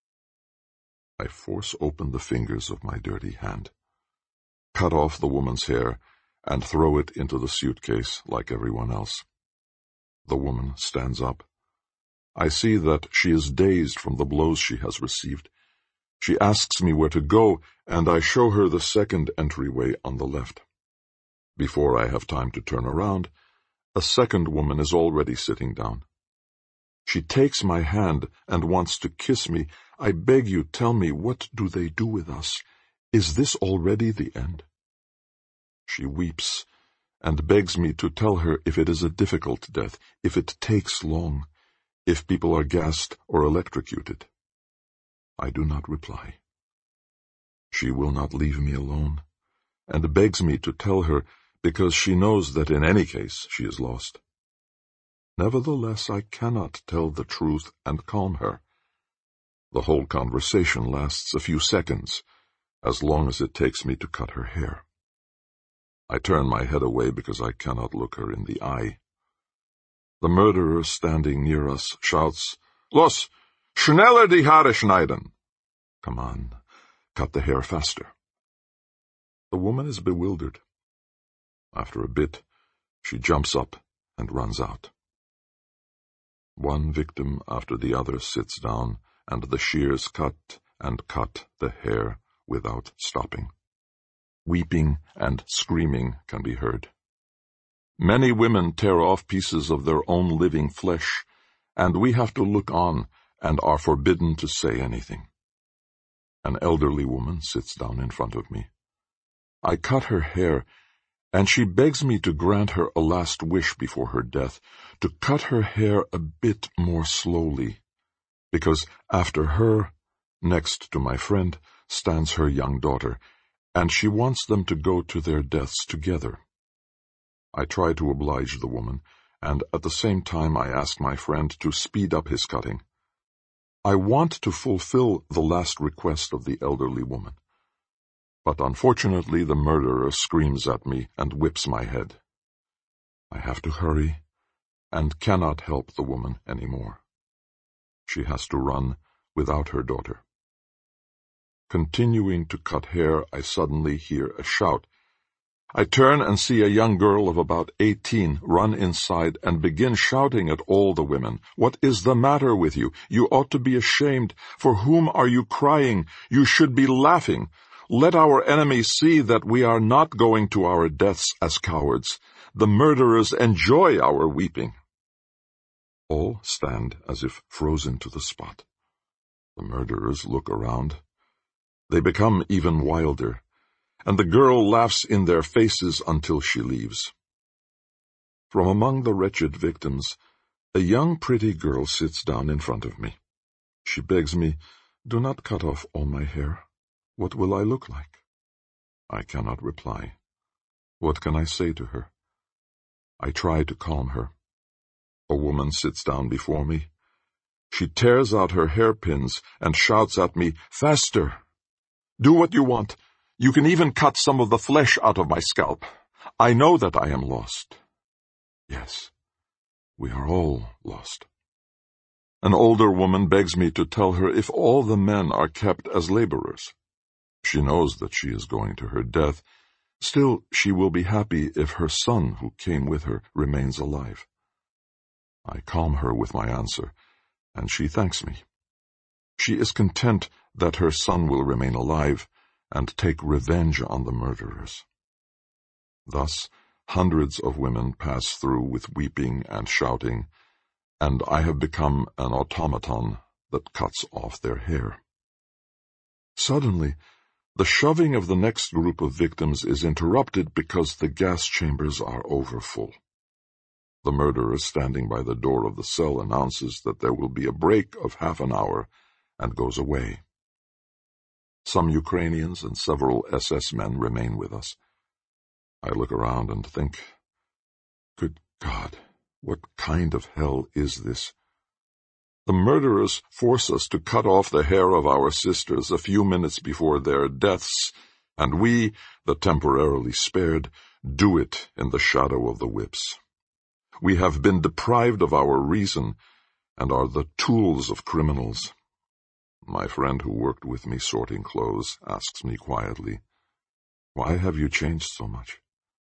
I force open the fingers of my dirty hand, cut off the woman's hair, and throw it into the suitcase like everyone else. The woman stands up. I see that she is dazed from the blows she has received. She asks me where to go, and I show her the second entryway on the left. Before I have time to turn around, a second woman is already sitting down. She takes my hand and wants to kiss me. I beg you, tell me, what do they do with us? Is this already the end? She weeps and begs me to tell her if it is a difficult death, if it takes long, if people are gassed or electrocuted. I do not reply. She will not leave me alone, and begs me to tell her because she knows that in any case she is lost. Nevertheless, I cannot tell the truth and calm her. The whole conversation lasts a few seconds, as long as it takes me to cut her hair. I turn my head away because I cannot look her in the eye. The murderer standing near us shouts, "Los, schneller die Haare schneiden!" Come on, cut the hair faster. The woman is bewildered. After a bit, she jumps up and runs out. One victim after the other sits down, and the shears cut and cut the hair without stopping. Weeping and screaming can be heard. Many women tear off pieces of their own living flesh, and we have to look on and are forbidden to say anything. An elderly woman sits down in front of me. I cut her hair, and she begs me to grant her a last wish before her death, to cut her hair a bit more slowly, because after her, next to my friend, stands her young daughter, and she wants them to go to their deaths together. I try to oblige the woman, and at the same time I ask my friend to speed up his cutting. I want to fulfill the last request of the elderly woman. But unfortunately the murderer screams at me and whips my head. I have to hurry, and cannot help the woman any more. She has to run without her daughter. Continuing to cut hair, I suddenly hear a shout. I turn and see a young girl of about eighteen run inside and begin shouting at all the women. "What is the matter with you? You ought to be ashamed. For whom are you crying? You should be laughing. Let our enemies see that we are not going to our deaths as cowards. The murderers enjoy our weeping." All stand as if frozen to the spot. The murderers look around. They become even wilder, and the girl laughs in their faces until she leaves. From among the wretched victims, a young pretty girl sits down in front of me. She begs me, "Do not cut off all my hair. What will I look like?" I cannot reply. What can I say to her? I try to calm her. A woman sits down before me. She tears out her hairpins and shouts at me, "Faster! Do what you want. You can even cut some of the flesh out of my scalp. I know that I am lost." Yes, we are all lost. An older woman begs me to tell her if all the men are kept as laborers. She knows that she is going to her death. Still, she will be happy if her son, who came with her, remains alive. I calm her with my answer, and she thanks me. She is content that her son will remain alive and take revenge on the murderers. Thus, hundreds of women pass through with weeping and shouting, and I have become an automaton that cuts off their hair. Suddenly, the shoving of the next group of victims is interrupted because the gas chambers are overfull. The murderer standing by the door of the cell announces that there will be a break of half an hour and goes away. Some Ukrainians and several S S men remain with us. I look around and think, good God, what kind of hell is this? The murderers force us to cut off the hair of our sisters a few minutes before their deaths, and we, the temporarily spared, do it in the shadow of the whips. We have been deprived of our reason and are the tools of criminals. My friend who worked with me sorting clothes asks me quietly, "Why have you changed so much?"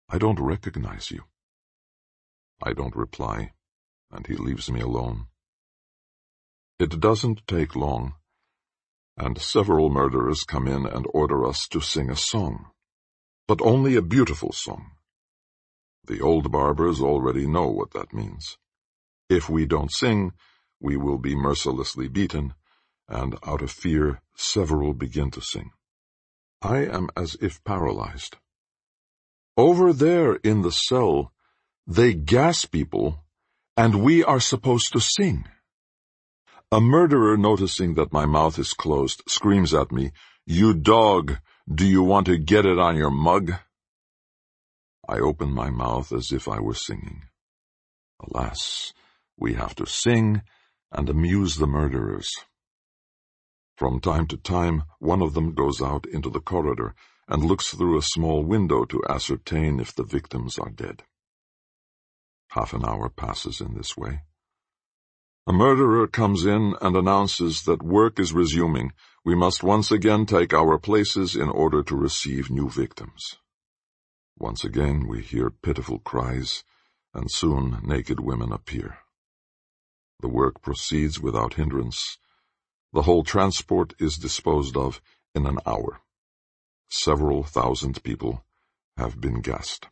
I don't recognize you. I don't reply, and he leaves me alone. It doesn't take long, and several murderers come in and order us to sing a song, but only a beautiful song. The old barbers already know what that means. If we don't sing, we will be mercilessly beaten, and out of fear, several begin to sing. I am as if paralyzed. Over there in the cell, they gas people, and we are supposed to sing. A murderer, noticing that my mouth is closed, screams at me, "You dog, do you want to get it on your mug?" I open my mouth as if I were singing. Alas, we have to sing and amuse the murderers. From time to time, one of them goes out into the corridor and looks through a small window to ascertain if the victims are dead. Half an hour passes in this way. A murderer comes in and announces that work is resuming. We must once again take our places in order to receive new victims. Once again we hear pitiful cries, and soon naked women appear. The work proceeds without hindrance. The whole transport is disposed of in an hour. Several thousand people have been gassed.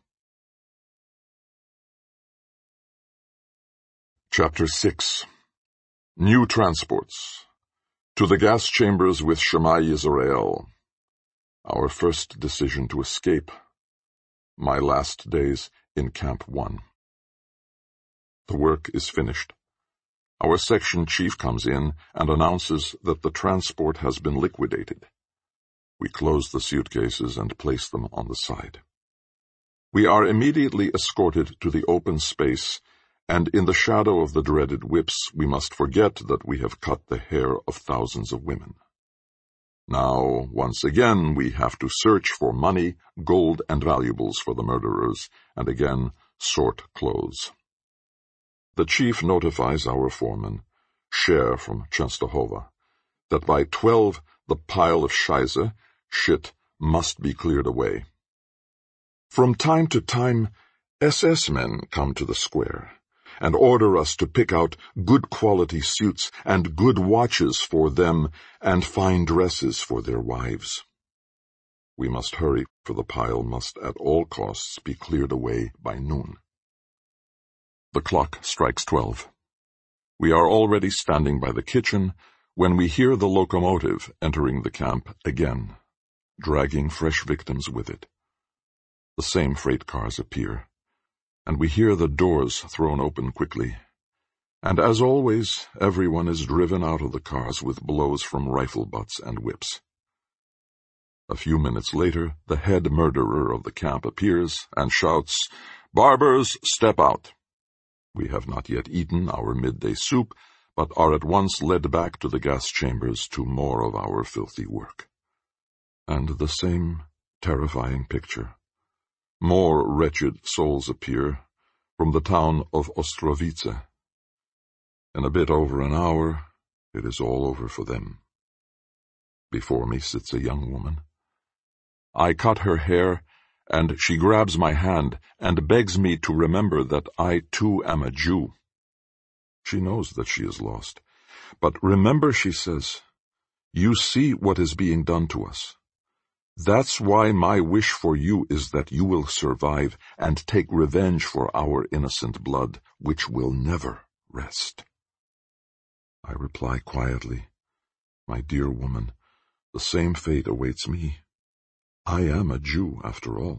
Chapter six. New Transports. To the gas chambers with Shema Yisrael. Our first decision to escape. My last days in Camp One. The work is finished. Our section chief comes in and announces that the transport has been liquidated. We close the suitcases and place them on the side. We are immediately escorted to the open space, and in the shadow of the dreaded whips we must forget that we have cut the hair of thousands of women. Now, once again, we have to search for money, gold, and valuables for the murderers, and again sort clothes. The chief notifies our foreman, Sher from Chenstohova, that by twelve the pile of scheisse, shit, must be cleared away. From time to time, S S men come to the square and order us to pick out good quality suits and good watches for them and fine dresses for their wives. We must hurry, for the pile must at all costs be cleared away by noon. The clock strikes twelve. We are already standing by the kitchen when we hear the locomotive entering the camp again, dragging fresh victims with it. The same freight cars appear, and we hear the doors thrown open quickly, and as always, everyone is driven out of the cars with blows from rifle butts and whips. A few minutes later, the head murderer of the camp appears and shouts, "Barbers, step out!" We have not yet eaten our midday soup, but are at once led back to the gas chambers to more of our filthy work. And the same terrifying picture. More wretched souls appear from the town of Ostrovice. In a bit over an hour, it is all over for them. Before me sits a young woman. I cut her hair, and she grabs my hand and begs me to remember that I too am a Jew. She knows that she is lost. But remember, she says, you see what is being done to us. That's why my wish for you is that you will survive and take revenge for our innocent blood, which will never rest. I reply quietly, my dear woman, the same fate awaits me. I am a Jew, after all.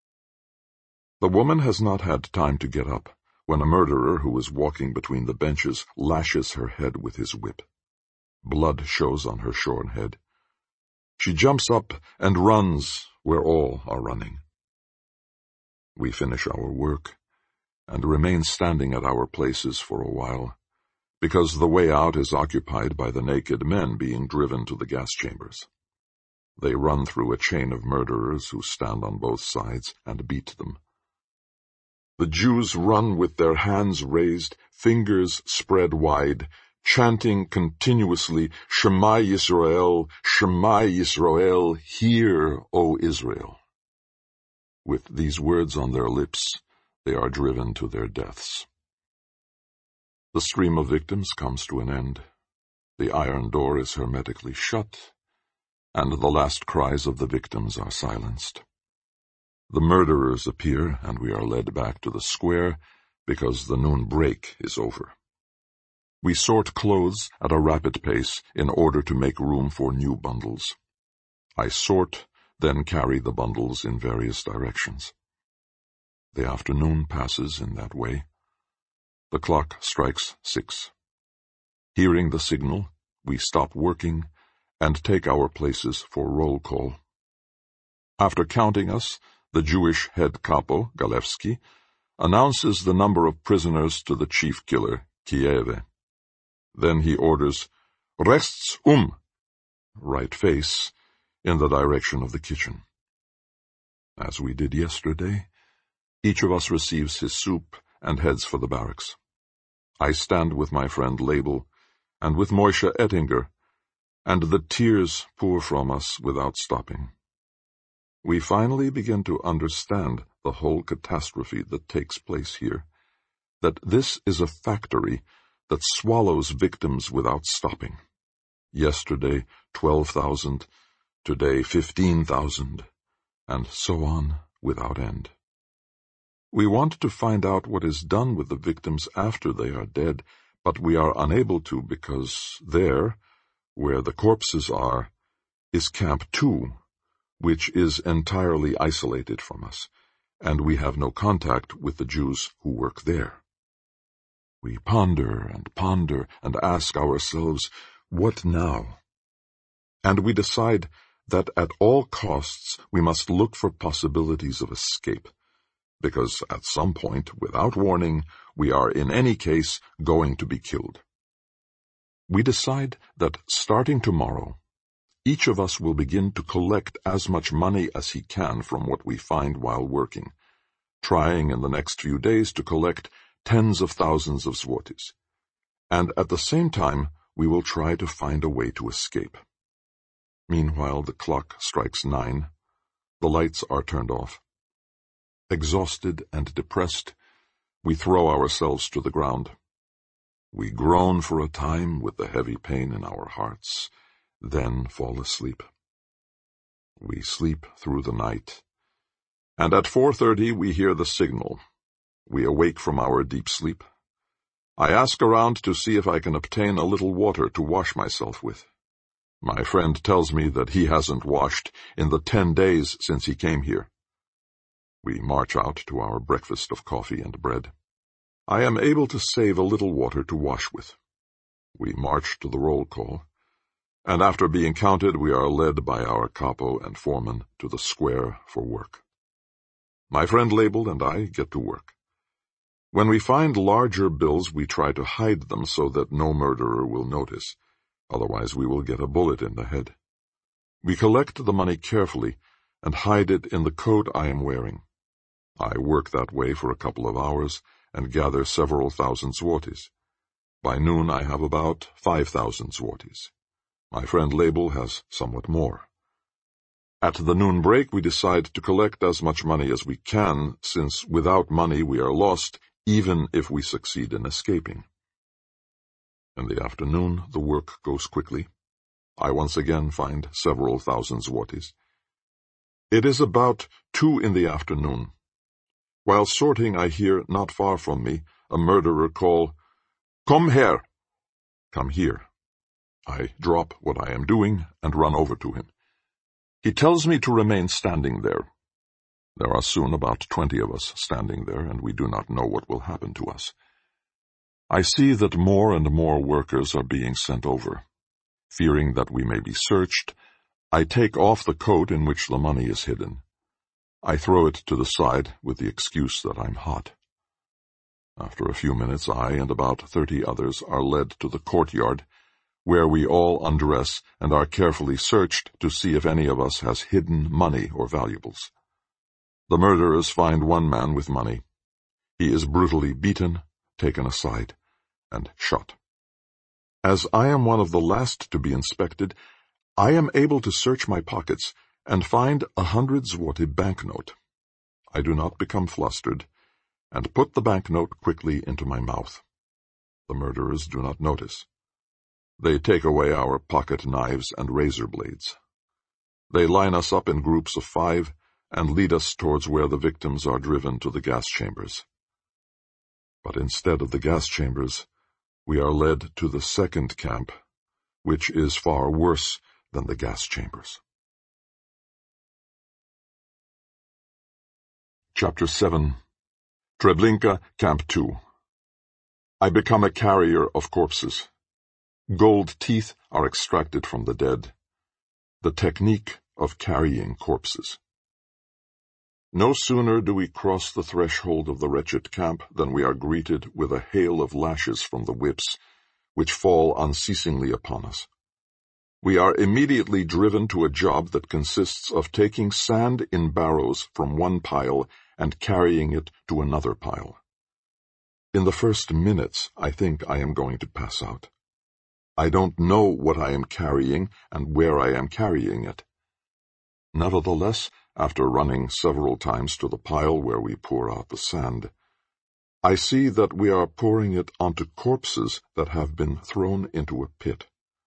The woman has not had time to get up when a murderer who is walking between the benches lashes her head with his whip. Blood shows on her shorn head. She jumps up and runs where all are running. We finish our work and remain standing at our places for a while, because the way out is occupied by the naked men being driven to the gas chambers. They run through a chain of murderers who stand on both sides and beat them. The Jews run with their hands raised, fingers spread wide, chanting continuously, Shema Yisrael, Shema Yisrael, hear, O Israel. With these words on their lips, they are driven to their deaths. The stream of victims comes to an end. The iron door is hermetically shut, and the last cries of the victims are silenced. The murderers appear, and we are led back to the square because the noon break is over. We sort clothes at a rapid pace in order to make room for new bundles. I sort, then carry the bundles in various directions. The afternoon passes in that way. The clock strikes six. Hearing the signal, we stop working and take our places for roll call. After counting us, the Jewish head capo, Galevsky, announces the number of prisoners to the chief killer, Kieve. Then he orders, "Rechts um," right face, in the direction of the kitchen. As we did yesterday, each of us receives his soup and heads for the barracks. I stand with my friend Label and with Moishe Ettinger, and the tears pour from us without stopping. We finally begin to understand the whole catastrophe that takes place here, that this is a factory that swallows victims without stopping. Yesterday, twelve thousand, today fifteen thousand, and so on without end. We want to find out what is done with the victims after they are dead, but we are unable to because there, where the corpses are, is Camp Two, which is entirely isolated from us, and we have no contact with the Jews who work there. We ponder and ponder and ask ourselves, what now? And we decide that at all costs we must look for possibilities of escape, because at some point, without warning, we are in any case going to be killed. We decide that starting tomorrow, each of us will begin to collect as much money as he can from what we find while working, trying in the next few days to collect tens of thousands of zlotys. And at the same time, we will try to find a way to escape. Meanwhile, the clock strikes nine. The lights are turned off. Exhausted and depressed, we throw ourselves to the ground. We groan for a time with the heavy pain in our hearts, then fall asleep. We sleep through the night, and at four thirty we hear the signal. We awake from our deep sleep. I ask around to see if I can obtain a little water to wash myself with. My friend tells me that he hasn't washed in the ten days since he came here. We march out to our breakfast of coffee and bread. I am able to save a little water to wash with. We march to the roll call, and after being counted we are led by our capo and foreman to the square for work. My friend Label and I get to work. When we find larger bills, we try to hide them so that no murderer will notice. Otherwise we will get a bullet in the head. We collect the money carefully and hide it in the coat I am wearing. I work that way for a couple of hours and gather several thousand zlotys. By noon I have about five thousand zlotys. My friend Label has somewhat more. At the noon break we decide to collect as much money as we can, since without money we are lost, even if we succeed in escaping. In the afternoon, the work goes quickly. I once again find several thousand zlotys. It is about two in the afternoon. While sorting, I hear, not far from me, a murderer call, "Komm her!" Come here. I drop what I am doing and run over to him. He tells me to remain standing there. There are soon about twenty of us standing there, and we do not know what will happen to us. I see that more and more workers are being sent over. Fearing that we may be searched, I take off the coat in which the money is hidden. I throw it to the side with the excuse that I'm hot. After a few minutes, I and about thirty others are led to the courtyard, where we all undress and are carefully searched to see if any of us has hidden money or valuables. The murderers find one man with money. He is brutally beaten, taken aside, and shot. As I am one of the last to be inspected, I am able to search my pockets and find a hundred zloty banknote. I do not become flustered, and put the banknote quickly into my mouth. The murderers do not notice. They take away our pocket knives and razor blades. They line us up in groups of five and lead us towards where the victims are driven to the gas chambers. But instead of the gas chambers, we are led to the second camp, which is far worse than the gas chambers. Chapter seven. Treblinka, Camp two. I become a carrier of corpses. Gold teeth are extracted from the dead. The technique of carrying corpses. No sooner do we cross the threshold of the wretched camp than we are greeted with a hail of lashes from the whips, which fall unceasingly upon us. We are immediately driven to a job that consists of taking sand in barrows from one pile and carrying it to another pile. In the first minutes, I think I am going to pass out. I don't know what I am carrying and where I am carrying it. Nevertheless, after running several times to the pile where we pour out the sand, I see that we are pouring it onto corpses that have been thrown into a pit.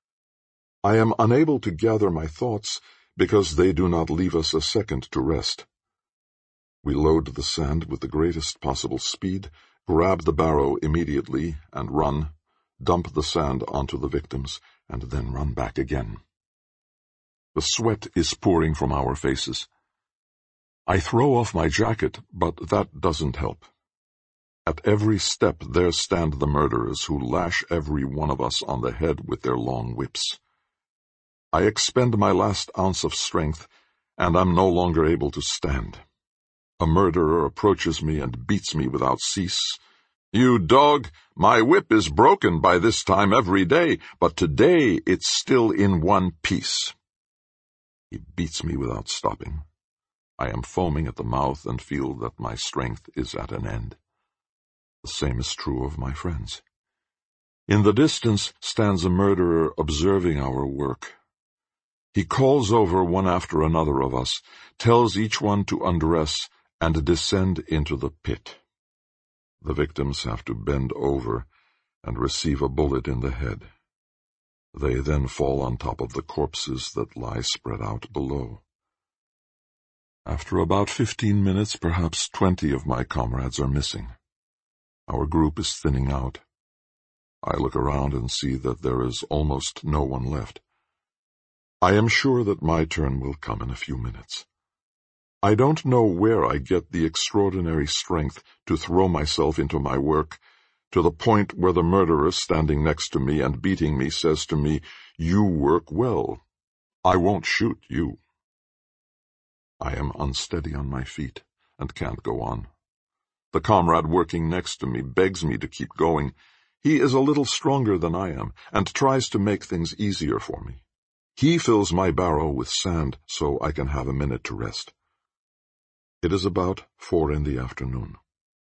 I am unable to gather my thoughts because they do not leave us a second to rest. We load the sand with the greatest possible speed, grab the barrow immediately and run, dump the sand onto the victims, and then run back again. The sweat is pouring from our faces. I throw off my jacket, but that doesn't help. At every step there stand the murderers who lash every one of us on the head with their long whips. I expend my last ounce of strength, and am no longer able to stand. A murderer approaches me and beats me without cease. "You dog, my whip is broken by this time every day, but today it's still in one piece." He beats me without stopping. I am foaming at the mouth and feel that my strength is at an end. The same is true of my friends. In the distance stands a murderer observing our work. He calls over one after another of us, tells each one to undress and descend into the pit. The victims have to bend over and receive a bullet in the head. They then fall on top of the corpses that lie spread out below. After about fifteen minutes, perhaps twenty of my comrades are missing. Our group is thinning out. I look around and see that there is almost no one left. I am sure that my turn will come in a few minutes. I don't know where I get the extraordinary strength to throw myself into my work, to the point where the murderer standing next to me and beating me says to me, "You work well. I won't shoot you." I am unsteady on my feet and can't go on. The comrade working next to me begs me to keep going. He is a little stronger than I am and tries to make things easier for me. He fills my barrow with sand so I can have a minute to rest. It is about four in the afternoon.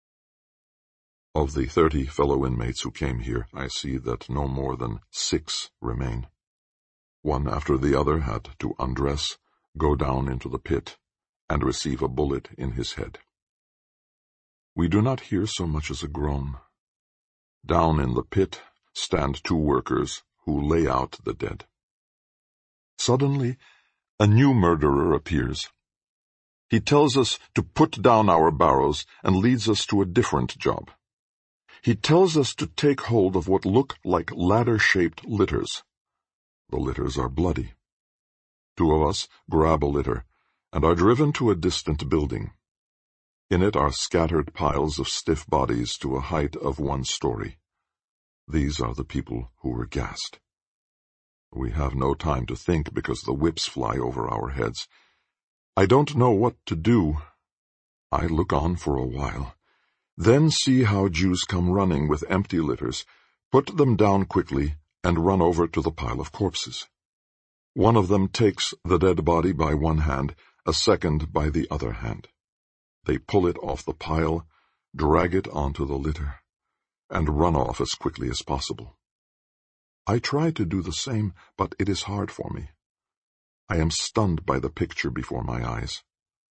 Of the thirty fellow inmates who came here, I see that no more than six remain. One after the other had to undress, go down into the pit, and receive a bullet in his head. We do not hear so much as a groan. Down in the pit stand two workers who lay out the dead. Suddenly, a new murderer appears. He tells us to put down our barrows and leads us to a different job. He tells us to take hold of what look like ladder-shaped litters. The litters are bloody. Two of us grab a litter and are driven to a distant building. In it are scattered piles of stiff bodies to a height of one story. These are the people who were gassed. We have no time to think because the whips fly over our heads. I don't know what to do. I look on for a while, then see how Jews come running with empty litters, put them down quickly, and run over to the pile of corpses. One of them takes the dead body by one hand, a second by the other hand. They pull it off the pile, drag it onto the litter, and run off as quickly as possible. I try to do the same, but it is hard for me. I am stunned by the picture before my eyes.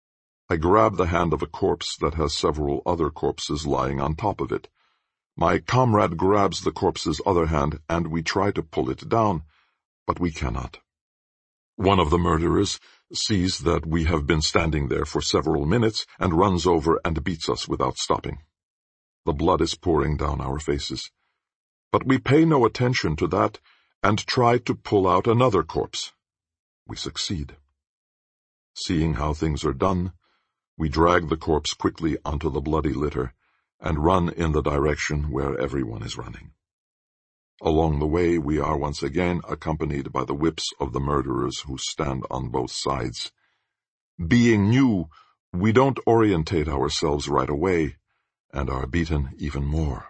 I grab the hand of a corpse that has several other corpses lying on top of it. My comrade grabs the corpse's other hand, and we try to pull it down, but we cannot. One of the murderers sees that we have been standing there for several minutes and runs over and beats us without stopping. The blood is pouring down our faces. But we pay no attention to that and try to pull out another corpse. We succeed. Seeing how things are done, we drag the corpse quickly onto the bloody litter and run in the direction where everyone is running. Along the way, we are once again accompanied by the whips of the murderers who stand on both sides. Being new, we don't orientate ourselves right away and are beaten even more.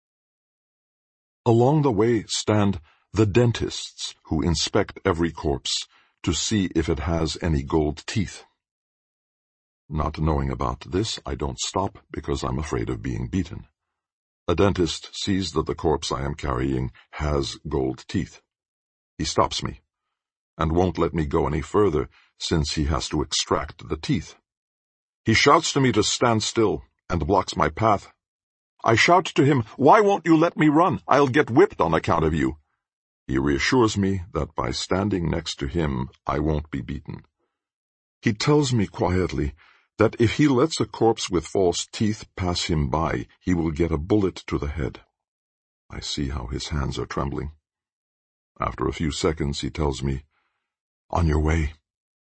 Along the way stand the dentists who inspect every corpse to see if it has any gold teeth. Not knowing about this, I don't stop because I'm afraid of being beaten. A dentist sees that the corpse I am carrying has gold teeth. He stops me and won't let me go any further since he has to extract the teeth. He shouts to me to stand still and blocks my path. I shout to him, "Why won't you let me run? I'll get whipped on account of you." He reassures me that by standing next to him, I won't be beaten. He tells me quietly that if he lets a corpse with false teeth pass him by, he will get a bullet to the head. I see how his hands are trembling. After a few seconds, he tells me, "On your way."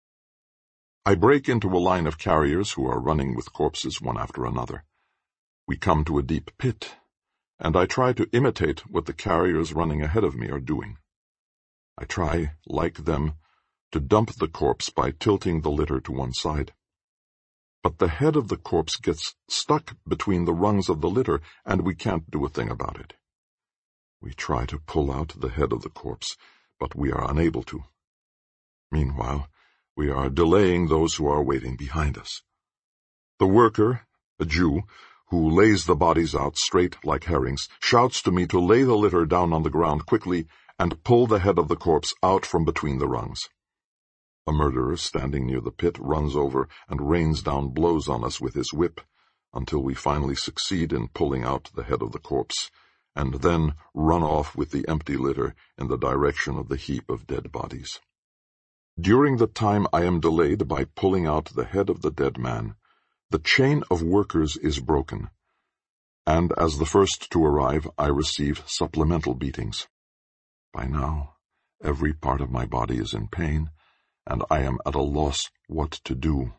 I break into a line of carriers who are running with corpses one after another. We come to a deep pit, and I try to imitate what the carriers running ahead of me are doing. I try, like them, to dump the corpse by tilting the litter to one side. But the head of the corpse gets stuck between the rungs of the litter, and we can't do a thing about it. We try to pull out the head of the corpse, but we are unable to. Meanwhile, we are delaying those who are waiting behind us. The worker, a Jew, who lays the bodies out straight like herrings, shouts to me to lay the litter down on the ground quickly and pull the head of the corpse out from between the rungs. A murderer standing near the pit runs over and rains down blows on us with his whip until we finally succeed in pulling out the head of the corpse, and then run off with the empty litter in the direction of the heap of dead bodies. During the time I am delayed by pulling out the head of the dead man, the chain of workers is broken, and as the first to arrive, I receive supplemental beatings. By now, every part of my body is in pain, and I am at a loss what to do.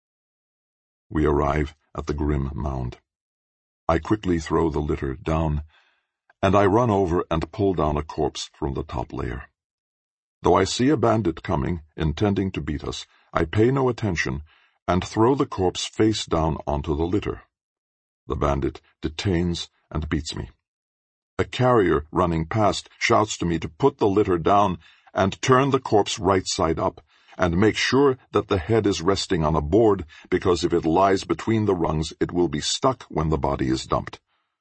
We arrive at the grim mound. I quickly throw the litter down, and I run over and pull down a corpse from the top layer. Though I see a bandit coming, intending to beat us, I pay no attention and throw the corpse face down onto the litter. The bandit detains and beats me. A carrier running past shouts to me to put the litter down and turn the corpse right side up, and make sure that the head is resting on a board, because if it lies between the rungs, it will be stuck when the body is dumped.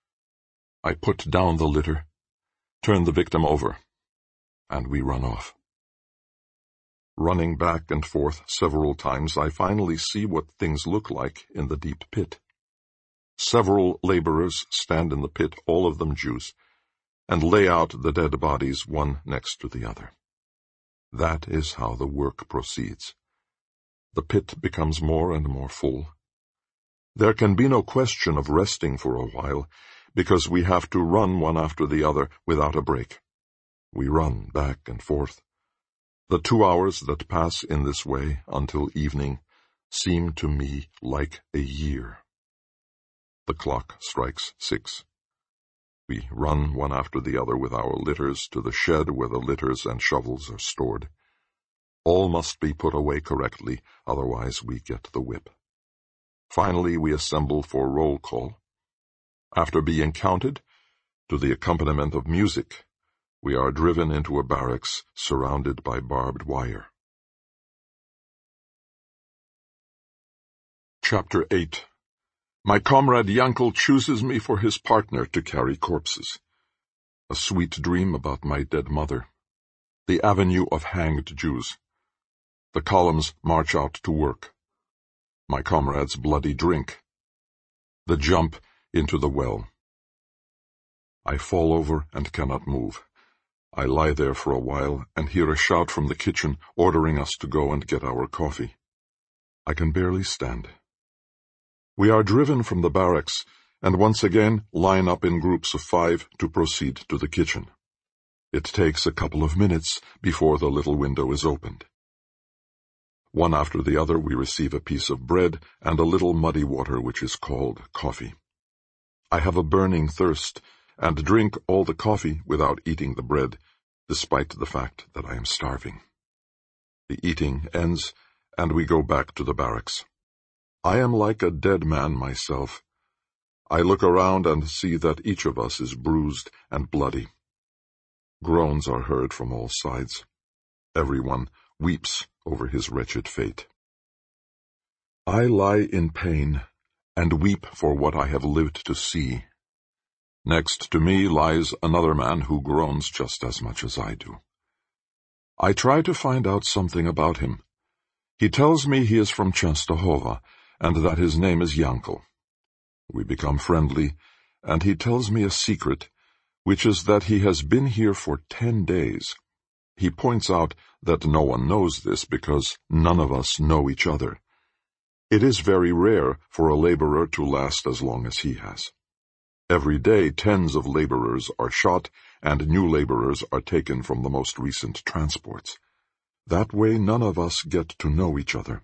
I put down the litter, turn the victim over, and we run off. Running back and forth several times, I finally see what things look like in the deep pit. Several laborers stand in the pit, all of them Jews, and lay out the dead bodies one next to the other. That is how the work proceeds. The pit becomes more and more full. There can be no question of resting for a while, because we have to run one after the other without a break. We run back and forth. The two hours that pass in this way until evening seem to me like a year. The clock strikes six. We run one after the other with our litters to the shed where the litters and shovels are stored. All must be put away correctly, otherwise we get the whip. Finally, we assemble for roll call. After being counted, to the accompaniment of music, we are driven into a barracks surrounded by barbed wire. Chapter eight. My comrade Yankel chooses me for his partner to carry corpses. A sweet dream about my dead mother. The avenue of hanged Jews. The columns march out to work. my comrade's bloody drink. The jump into the well. I fall over and cannot move. I lie there for a while and hear a shout from the kitchen ordering us to go and get our coffee. I can barely stand. We are driven from the barracks and once again line up in groups of five to proceed to the kitchen. It takes a couple of minutes before the little window is opened. One after the other we receive a piece of bread and a little muddy water which is called coffee. I have a burning thirst and drink all the coffee without eating the bread, despite the fact that I am starving. The eating ends, and we go back to the barracks. I am like a dead man myself. I look around and see that each of us is bruised and bloody. Groans are heard from all sides. Everyone weeps over his wretched fate. I lie in pain and weep for what I have lived to see. Next to me lies another man who groans just as much as I do. I try to find out something about him. He tells me he is from Częstochowa and that his name is Jankel. We become friendly, and he tells me a secret, which is that he has been here for ten days. He points out that no one knows this because none of us know each other. It is very rare for a laborer to last as long as he has. Every day tens of laborers are shot and new laborers are taken from the most recent transports. That way none of us get to know each other.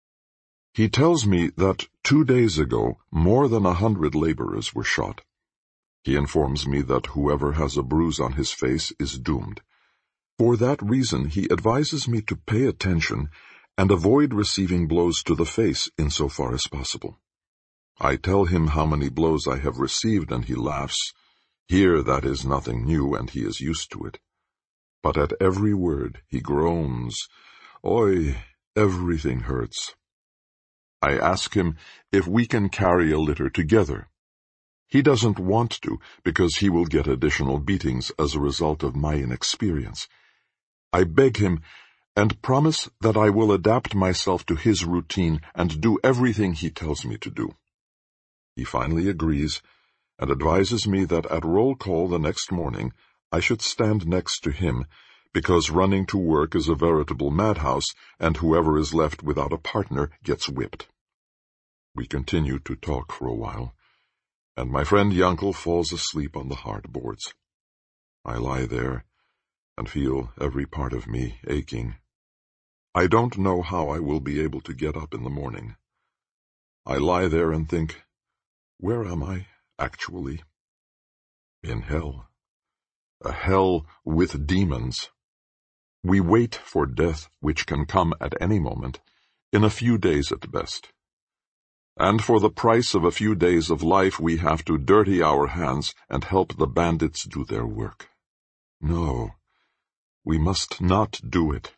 He tells me that two days ago more than a hundred laborers were shot. He informs me that whoever has a bruise on his face is doomed. For that reason he advises me to pay attention and avoid receiving blows to the face insofar as possible. I tell him how many blows I have received, and he laughs. Here that is nothing new, and he is used to it. But at every word he groans. Oi, everything hurts. I ask him if we can carry a litter together. He doesn't want to, because he will get additional beatings as a result of my inexperience. I beg him, and promise that I will adapt myself to his routine and do everything he tells me to do. He finally agrees, and advises me that at roll call the next morning I should stand next to him, because running to work is a veritable madhouse, and whoever is left without a partner gets whipped. We continue to talk for a while, and my friend Jankel falls asleep on the hard boards. I lie there and feel every part of me aching. I don't know how I will be able to get up in the morning. I lie there and think, where am I, actually? In hell. A hell with demons. We wait for death, which can come at any moment, in a few days at best. And for the price of a few days of life we have to dirty our hands and help the bandits do their work. No, we must not do it.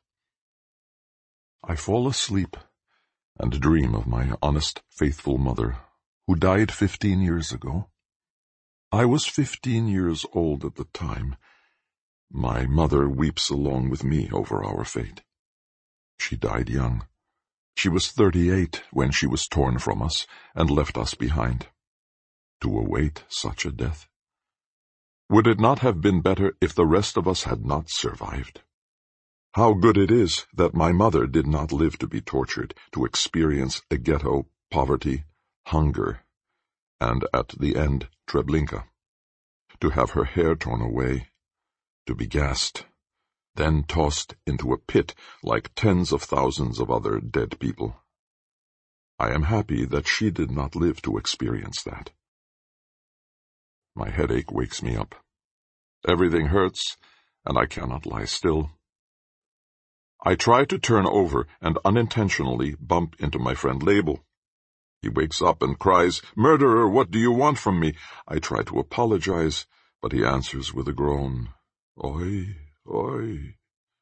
I fall asleep and dream of my honest, faithful mother, who died fifteen years ago. I was fifteen years old at the time. My mother weeps along with me over our fate. She died young. She was thirty-eight when she was torn from us and left us behind. To await such a death? Would it not have been better if the rest of us had not survived? How good it is that my mother did not live to be tortured, to experience a ghetto, poverty, hunger, and at the end, Treblinka. To have her hair torn away, to be gassed, then tossed into a pit like tens of thousands of other dead people. I am happy that she did not live to experience that. My headache wakes me up. Everything hurts, and I cannot lie still. I try to turn over and unintentionally bump into my friend Label. He wakes up and cries, "Murderer, what do you want from me?" I try to apologize, but he answers with a groan, "Oi, oi."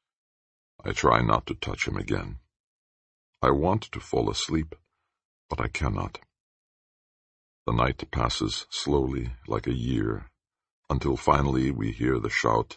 I try not to touch him again. I want to fall asleep, but I cannot. The night passes slowly, like a year, until finally we hear the shout,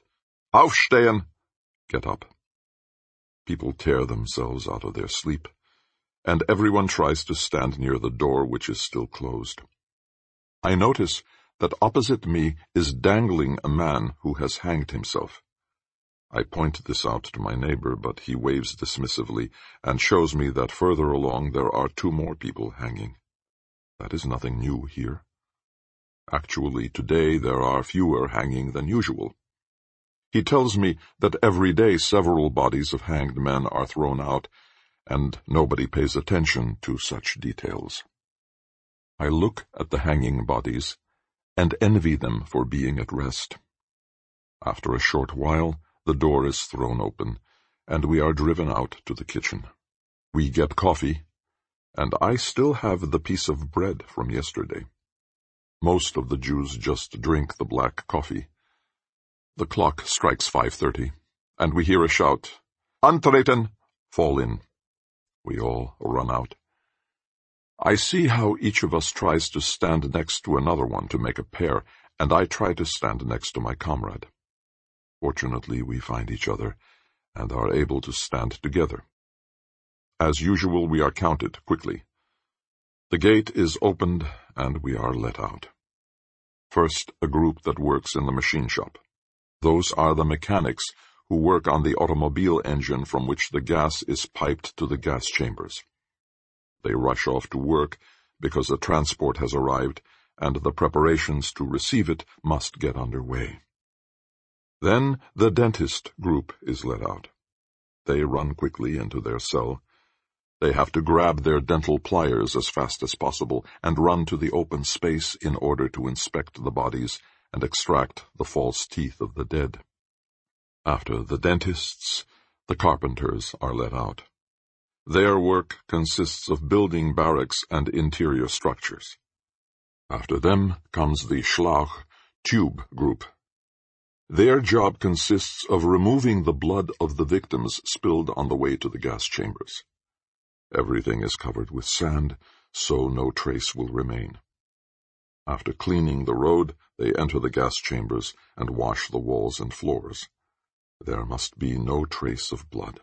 "Aufstehen!" Get up. People tear themselves out of their sleep, and everyone tries to stand near the door, which is still closed. I notice that opposite me is dangling a man who has hanged himself. I point this out to my neighbor, but he waves dismissively and shows me that further along there are two more people hanging. That is nothing new here. Actually, today there are fewer hanging than usual. He tells me that every day several bodies of hanged men are thrown out, and nobody pays attention to such details. I look at the hanging bodies and envy them for being at rest. After a short while, the door is thrown open, and we are driven out to the kitchen. We get coffee, and I still have the piece of bread from yesterday. Most of the Jews just drink the black coffee. The clock strikes five thirty, and we hear a shout, "Antreten! Fall in!" We all run out. I see how each of us tries to stand next to another one to make a pair, and I try to stand next to my comrade. Fortunately, we find each other, and are able to stand together. As usual, we are counted quickly. The gate is opened, and we are let out. First, a group that works in the machine shop. Those are the mechanics who work on the automobile engine from which the gas is piped to the gas chambers. They rush off to work because a transport has arrived, and the preparations to receive it must get underway. Then the dentist group is let out. They run quickly into their cell. They have to grab their dental pliers as fast as possible and run to the open space in order to inspect the bodies and extract the false teeth of the dead. After the dentists, the carpenters are let out. Their work consists of building barracks and interior structures. After them comes the Schlauch tube group. Their job consists of removing the blood of the victims spilled on the way to the gas chambers. Everything is covered with sand, so no trace will remain. After cleaning the road, they enter the gas chambers and wash the walls and floors. There must be no trace of blood.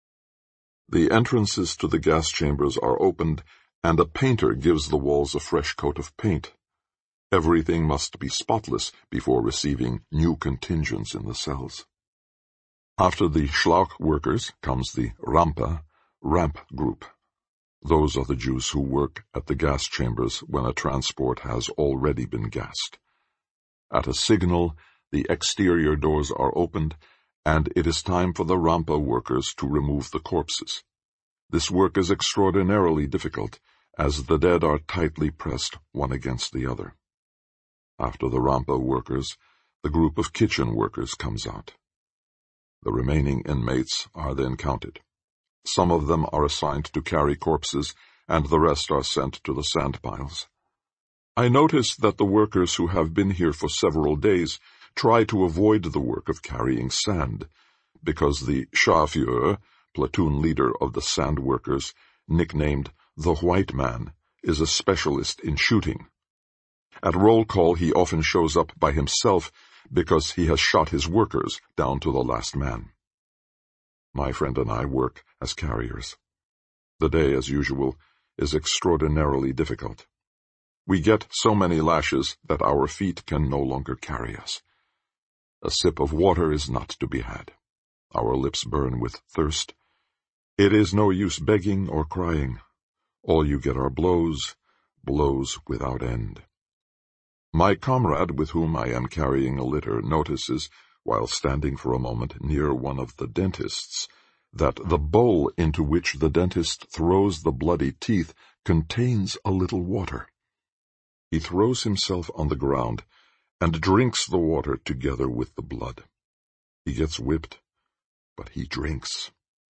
The entrances to the gas chambers are opened, and a painter gives the walls a fresh coat of paint. Everything must be spotless before receiving new contingents in the cells. After the Schlauch workers comes the Rampe, ramp group. Those are the Jews who work at the gas chambers when a transport has already been gassed. At a signal, the exterior doors are opened, and it is time for the Rampe workers to remove the corpses. This work is extraordinarily difficult, as the dead are tightly pressed one against the other. After the Rampe workers, the group of kitchen workers comes out. The remaining inmates are then counted. Some of them are assigned to carry corpses, and the rest are sent to the sand piles. I notice that the workers who have been here for several days try to avoid the work of carrying sand, because the Schafführer, platoon leader of the sand workers, nicknamed the White Man, is a specialist in shooting. At roll call he often shows up by himself because he has shot his workers down to the last man. My friend and I work as carriers. The day, as usual, is extraordinarily difficult. We get so many lashes that our feet can no longer carry us. A sip of water is not to be had. Our lips burn with thirst. It is no use begging or crying. All you get are blows, blows without end. My comrade, with whom I am carrying a litter, notices, while standing for a moment near one of the dentists, that the bowl into which the dentist throws the bloody teeth contains a little water. He throws himself on the ground and drinks the water together with the blood. He gets whipped, but he drinks.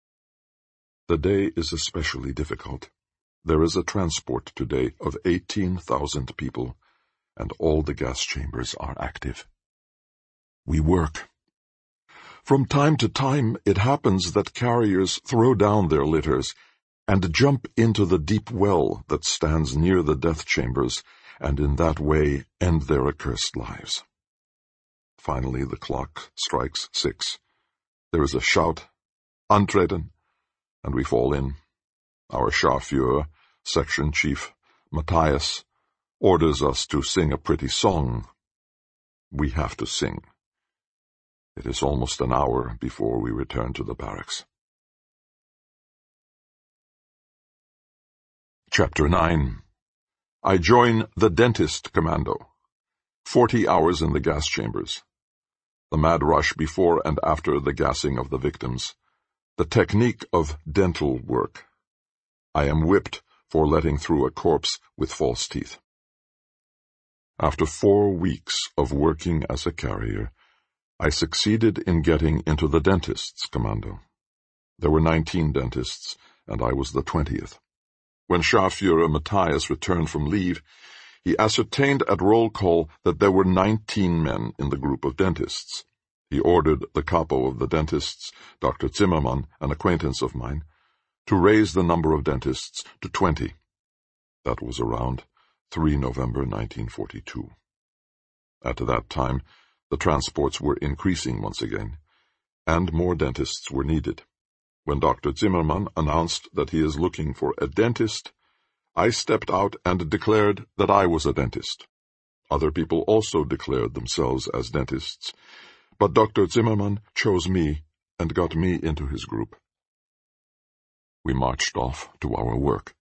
The day is especially difficult. There is a transport today of eighteen thousand people, and all the gas chambers are active. We work. From time to time, it happens that carriers throw down their litters and jump into the deep well that stands near the death chambers, and in that way end their accursed lives. Finally, the clock strikes six. There is a shout, "Antreten," and we fall in. Our Scharführer, section chief, Matthias, orders us to sing a pretty song. We have to sing. It is almost an hour before we return to the barracks. Chapter nine. I join the dentist commando. Forty hours in the gas chambers. The mad rush before and after the gassing of the victims. The technique of dental work. I am whipped for letting through a corpse with false teeth. After four weeks of working as a carrier, I succeeded in getting into the dentist's commando. There were nineteen dentists, and I was the twentieth. When Scharführer Matthias returned from leave, he ascertained at roll call that there were nineteen men in the group of dentists. He ordered the capo of the dentists, Doctor Zimmermann, an acquaintance of mine, to raise the number of dentists to twenty. That was around the third of November nineteen forty-two. At that time, the transports were increasing once again, and more dentists were needed. When Doctor Zimmermann announced that he is looking for a dentist, I stepped out and declared that I was a dentist. Other people also declared themselves as dentists, but Doctor Zimmermann chose me and got me into his group. We marched off to our work.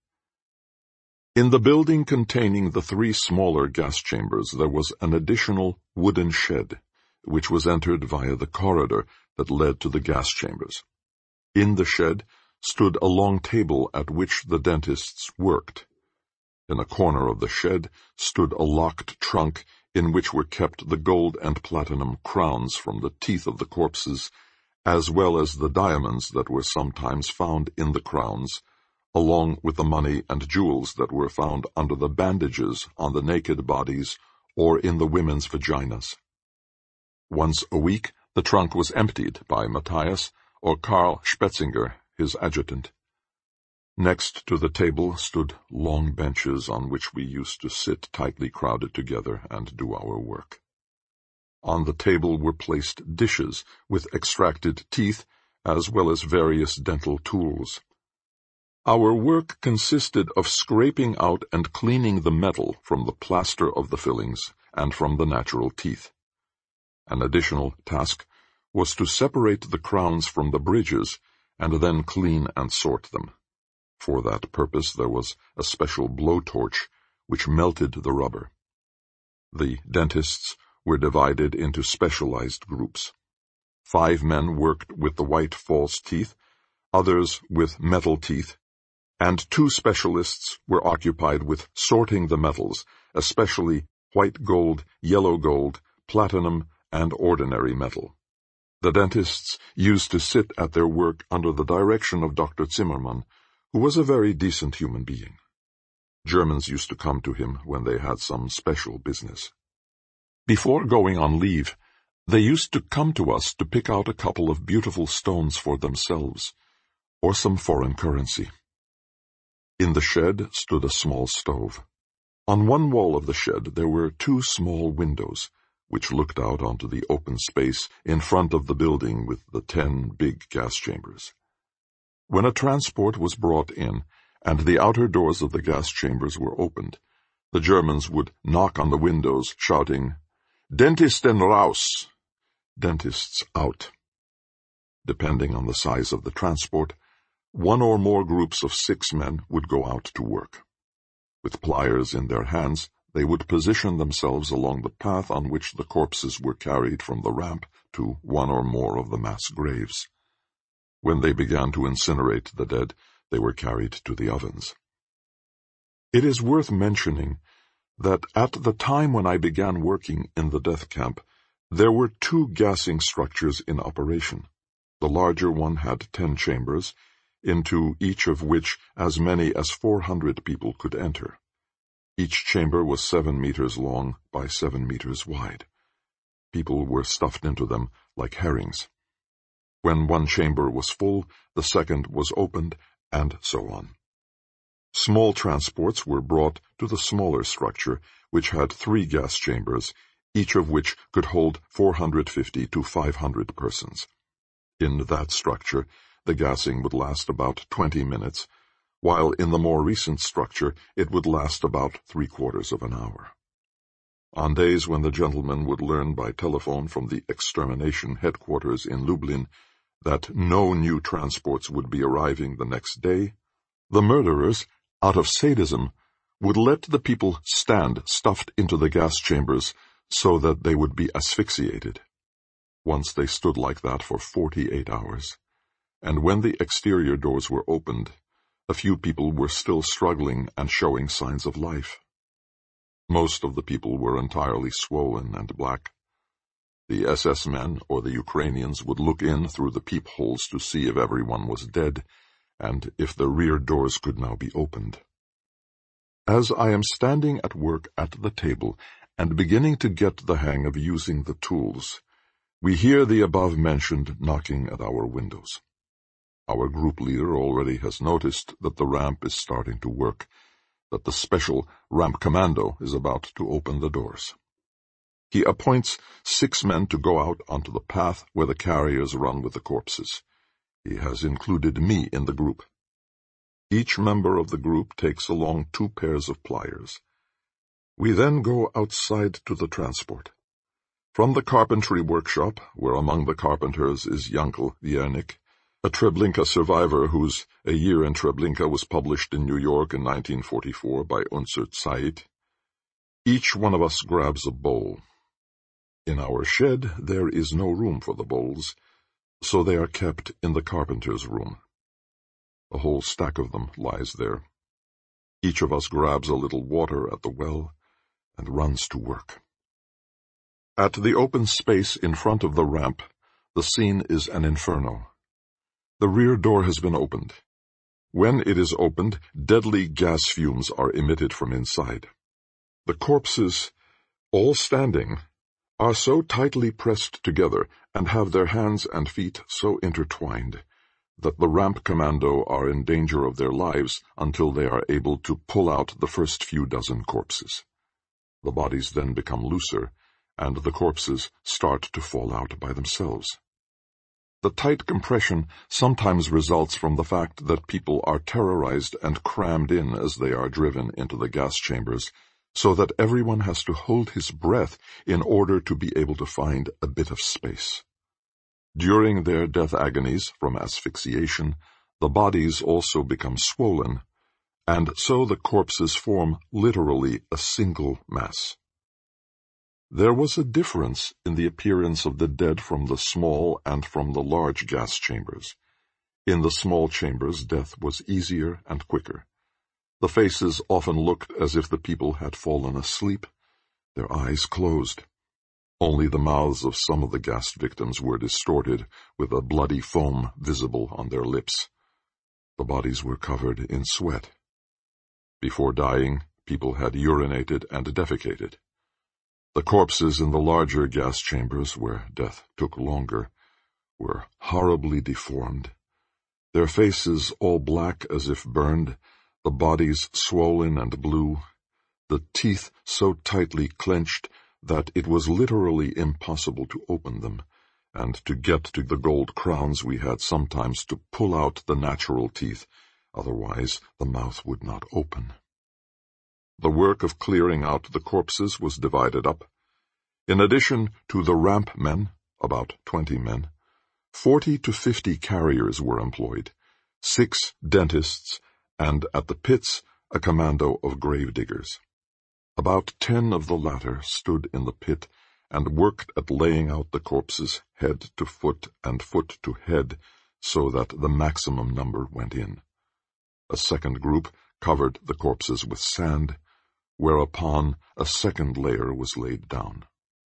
In the building containing the three smaller gas chambers there was an additional wooden shed, which was entered via the corridor that led to the gas chambers. In the shed stood a long table at which the dentists worked. In a corner of the shed stood a locked trunk in which were kept the gold and platinum crowns from the teeth of the corpses, as well as the diamonds that were sometimes found in the crowns, along with the money and jewels that were found under the bandages on the naked bodies or in the women's vaginas. Once a week the trunk was emptied by Matthias or Karl Spetzinger, his adjutant. Next to the table stood long benches on which we used to sit tightly crowded together and do our work. On the table were placed dishes with extracted teeth, as well as various dental tools. Our work consisted of scraping out and cleaning the metal from the plaster of the fillings and from the natural teeth. An additional task was to separate the crowns from the bridges and then clean and sort them. For that purpose there was a special blowtorch which melted the rubber. The dentists were divided into specialized groups. Five men worked with the white false teeth, others with metal teeth, and two specialists were occupied with sorting the metals, especially white gold, yellow gold, platinum, and ordinary metal. The dentists used to sit at their work under the direction of Doctor Zimmermann, who was a very decent human being. Germans used to come to him when they had some special business. Before going on leave, they used to come to us to pick out a couple of beautiful stones for themselves, or some foreign currency. In the shed stood a small stove. On one wall of the shed there were two small windows, which looked out onto the open space in front of the building with the ten big gas chambers. When a transport was brought in, and the outer doors of the gas chambers were opened, the Germans would knock on the windows, shouting, "Dentisten raus!" Dentists out. Depending on the size of the transport, one or more groups of six men would go out to work. With pliers in their hands, they would position themselves along the path on which the corpses were carried from the ramp to one or more of the mass graves. When they began to incinerate the dead, they were carried to the ovens. It is worth mentioning that at the time when I began working in the death camp, there were two gassing structures in operation. The larger one had ten chambers, into each of which as many as four hundred people could enter. Each chamber was seven meters long by seven meters wide. People were stuffed into them like herrings. When one chamber was full, the second was opened, and so on. Small transports were brought to the smaller structure, which had three gas chambers, each of which could hold four hundred fifty to five hundred persons. In that structure, the gassing would last about twenty minutes, while in the more recent structure it would last about three-quarters of an hour. On days when the gentleman would learn by telephone from the extermination headquarters in Lublin that no new transports would be arriving the next day, the murderers, out of sadism, would let the people stand stuffed into the gas chambers so that they would be asphyxiated. Once they stood like that for forty-eight hours, and when the exterior doors were opened, a few people were still struggling and showing signs of life. Most of the people were entirely swollen and black. The S S men or the Ukrainians would look in through the peepholes to see if everyone was dead, and if the rear doors could now be opened. As I am standing at work at the table and beginning to get the hang of using the tools, we hear the above-mentioned knocking at our windows. Our group leader already has noticed that the ramp is starting to work, that the special ramp commando is about to open the doors. He appoints six men to go out onto the path where the carriers run with the corpses. He has included me in the group. Each member of the group takes along two pairs of pliers. We then go outside to the transport. From the carpentry workshop, where among the carpenters is Yankel Viernik, a Treblinka survivor whose A Year in Treblinka was published in New York in nineteen forty-four by Unser Zeit, each one of us grabs a bowl. In our shed there is no room for the bowls, so they are kept in the carpenter's room. A whole stack of them lies there. Each of us grabs a little water at the well and runs to work. At the open space in front of the ramp, the scene is an inferno. The rear door has been opened. When it is opened, deadly gas fumes are emitted from inside. The corpses, all standing, are so tightly pressed together and have their hands and feet so intertwined that the ramp commando are in danger of their lives until they are able to pull out the first few dozen corpses. The bodies then become looser, and the corpses start to fall out by themselves. The tight compression sometimes results from the fact that people are terrorized and crammed in as they are driven into the gas chambers, so that everyone has to hold his breath in order to be able to find a bit of space. During their death agonies from asphyxiation, the bodies also become swollen, and so the corpses form literally a single mass. There was a difference in the appearance of the dead from the small and from the large gas chambers. In the small chambers, death was easier and quicker. The faces often looked as if the people had fallen asleep, their eyes closed. Only the mouths of some of the gassed victims were distorted, with a bloody foam visible on their lips. The bodies were covered in sweat. Before dying, people had urinated and defecated. The corpses in the larger gas chambers, where death took longer, were horribly deformed, their faces all black as if burned, the bodies swollen and blue, the teeth so tightly clenched that it was literally impossible to open them, and to get to the gold crowns we had sometimes to pull out the natural teeth, otherwise the mouth would not open. The work of clearing out the corpses was divided up. In addition to the ramp men, about twenty men, forty to fifty carriers were employed, six dentists, and at the pits a commando of grave diggers. About ten of the latter stood in the pit and worked at laying out the corpses head to foot and foot to head so that the maximum number went in. A second group covered the corpses with sand, whereupon a second layer was laid down.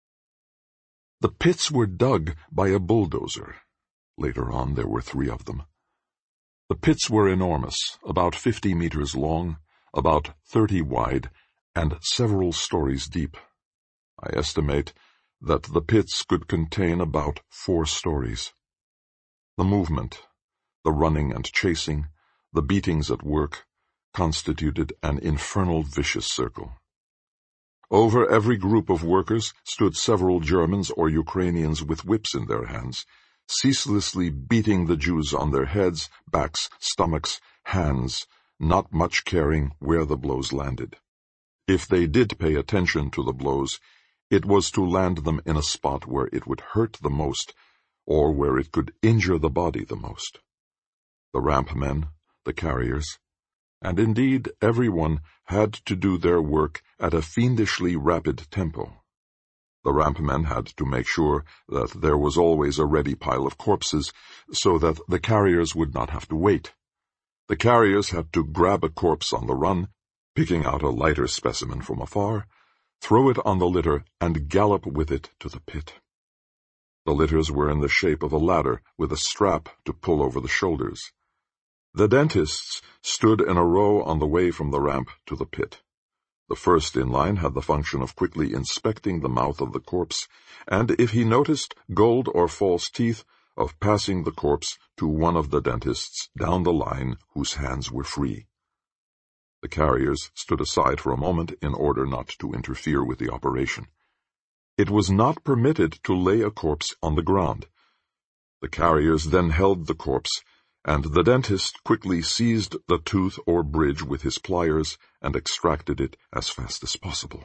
The pits were dug by a bulldozer. Later on there were three of them. The pits were enormous, about fifty meters long, about thirty wide, and several stories deep. I estimate that the pits could contain about four stories. The movement, the running and chasing, the beatings at work, constituted an infernal vicious circle. Over every group of workers stood several Germans or Ukrainians with whips in their hands, ceaselessly beating the Jews on their heads, backs, stomachs, hands, not much caring where the blows landed. If they did pay attention to the blows, it was to land them in a spot where it would hurt the most, or where it could injure the body the most. The ramp men, the carriers, and indeed everyone had to do their work at a fiendishly rapid tempo. The ramp men had to make sure that there was always a ready pile of corpses, so that the carriers would not have to wait. The carriers had to grab a corpse on the run, picking out a lighter specimen from afar, throw it on the litter, and gallop with it to the pit. The litters were in the shape of a ladder with a strap to pull over the shoulders. The dentists stood in a row on the way from the ramp to the pit. The first in line had the function of quickly inspecting the mouth of the corpse, and if he noticed gold or false teeth, of passing the corpse to one of the dentists down the line whose hands were free. The carriers stood aside for a moment in order not to interfere with the operation. It was not permitted to lay a corpse on the ground. The carriers then held the corpse, and the dentist quickly seized the tooth or bridge with his pliers and extracted it as fast as possible.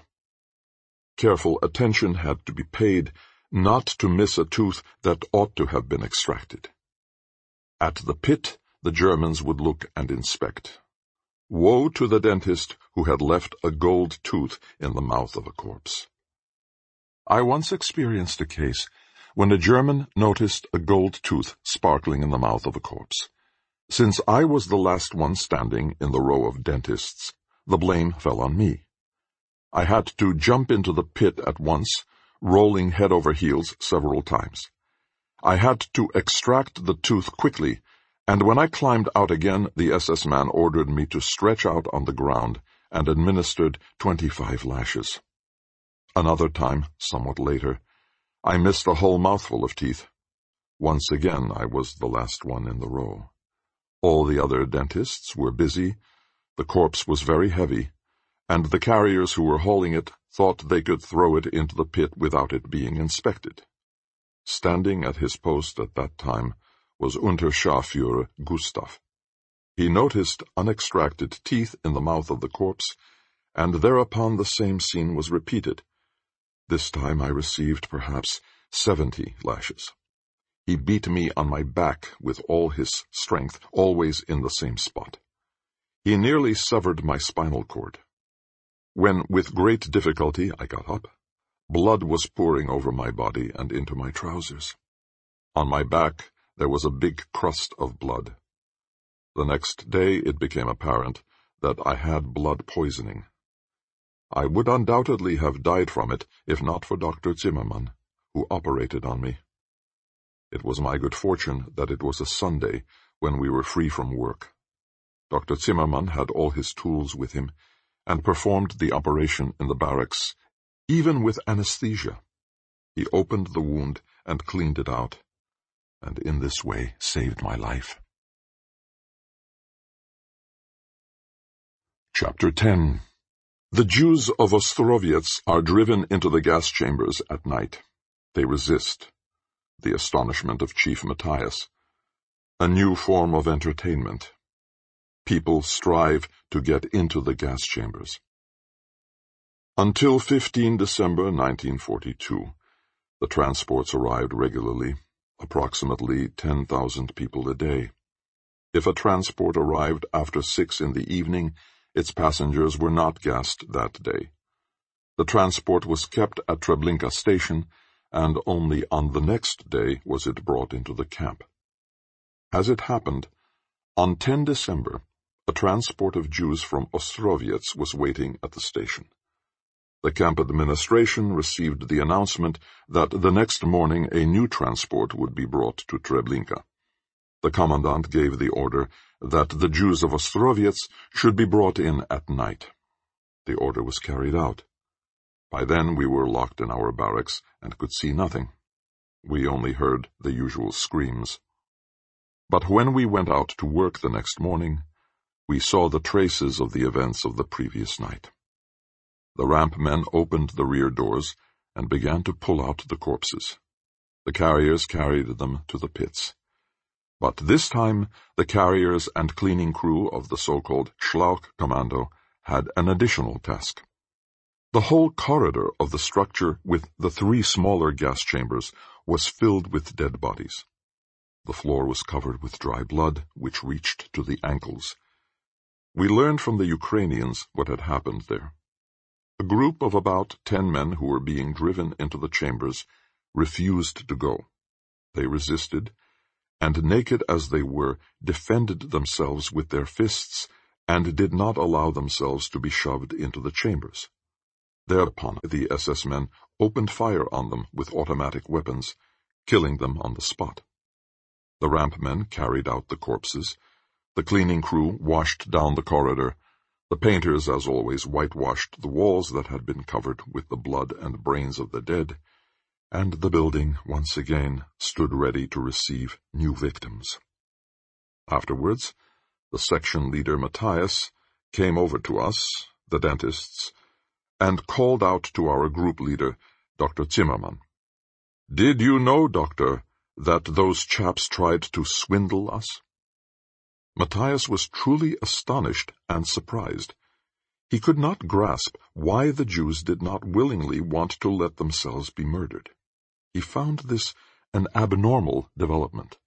Careful attention had to be paid not to miss a tooth that ought to have been extracted. At the pit, the Germans would look and inspect. Woe to the dentist who had left a gold tooth in the mouth of a corpse. I once experienced a case when a German noticed a gold tooth sparkling in the mouth of a corpse. Since I was the last one standing in the row of dentists, the blame fell on me. I had to jump into the pit at once, rolling head over heels several times. I had to extract the tooth quickly, and when I climbed out again, the S S man ordered me to stretch out on the ground and administered twenty-five lashes. Another time, somewhat later, I missed a whole mouthful of teeth. Once again, I was the last one in the row. All the other dentists were busy, the corpse was very heavy, and the carriers who were hauling it thought they could throw it into the pit without it being inspected. Standing at his post at that time was Unterscharführer Gustav. He noticed unextracted teeth in the mouth of the corpse, and thereupon the same scene was repeated. This time I received perhaps seventy lashes. He beat me on my back with all his strength, always in the same spot. He nearly severed my spinal cord. When, with great difficulty, I got up, blood was pouring over my body and into my trousers. On my back there was a big crust of blood. The next day it became apparent that I had blood poisoning. I would undoubtedly have died from it if not for Doctor Zimmermann, who operated on me. It was my good fortune that it was a Sunday when we were free from work. Doctor Zimmermann had all his tools with him and performed the operation in the barracks, even with anesthesia. He opened the wound and cleaned it out, and in this way saved my life. Chapter ten. The Jews of Ostrovets are driven into the gas chambers at night. They resist. The astonishment of Chief Matthias. A new form of entertainment. People strive to get into the gas chambers. Until the fifteenth of December nineteen forty-two, the transports arrived regularly, approximately ten thousand people a day. If a transport arrived after six in the evening, its passengers were not gassed that day. The transport was kept at Treblinka station, and only on the next day was it brought into the camp. As it happened, on the tenth of December, a transport of Jews from Ostrovets was waiting at the station. The camp administration received the announcement that the next morning a new transport would be brought to Treblinka. The commandant gave the order that the Jews of Ostrovets should be brought in at night. The order was carried out. By then we were locked in our barracks and could see nothing. We only heard the usual screams. But when we went out to work the next morning, we saw the traces of the events of the previous night. The ramp men opened the rear doors and began to pull out the corpses. The carriers carried them to the pits. But this time, the carriers and cleaning crew of the so-called Schlauch Commando had an additional task. The whole corridor of the structure with the three smaller gas chambers was filled with dead bodies. The floor was covered with dry blood, which reached to the ankles. We learned from the Ukrainians what had happened there. A group of about ten men who were being driven into the chambers refused to go. They resisted, and naked as they were, defended themselves with their fists and did not allow themselves to be shoved into the chambers. Thereupon the S S men opened fire on them with automatic weapons, killing them on the spot. The ramp men carried out the corpses. The cleaning crew washed down the corridor. The painters, as always, whitewashed the walls that had been covered with the blood and brains of the dead, and the building, once again, stood ready to receive new victims. Afterwards, the section leader Matthias came over to us, the dentists, and called out to our group leader, Doctor Zimmermann. "Did you know, Doctor, that those chaps tried to swindle us?" Matthias was truly astonished and surprised. He could not grasp why the Jews did not willingly want to let themselves be murdered. He found this an abnormal development.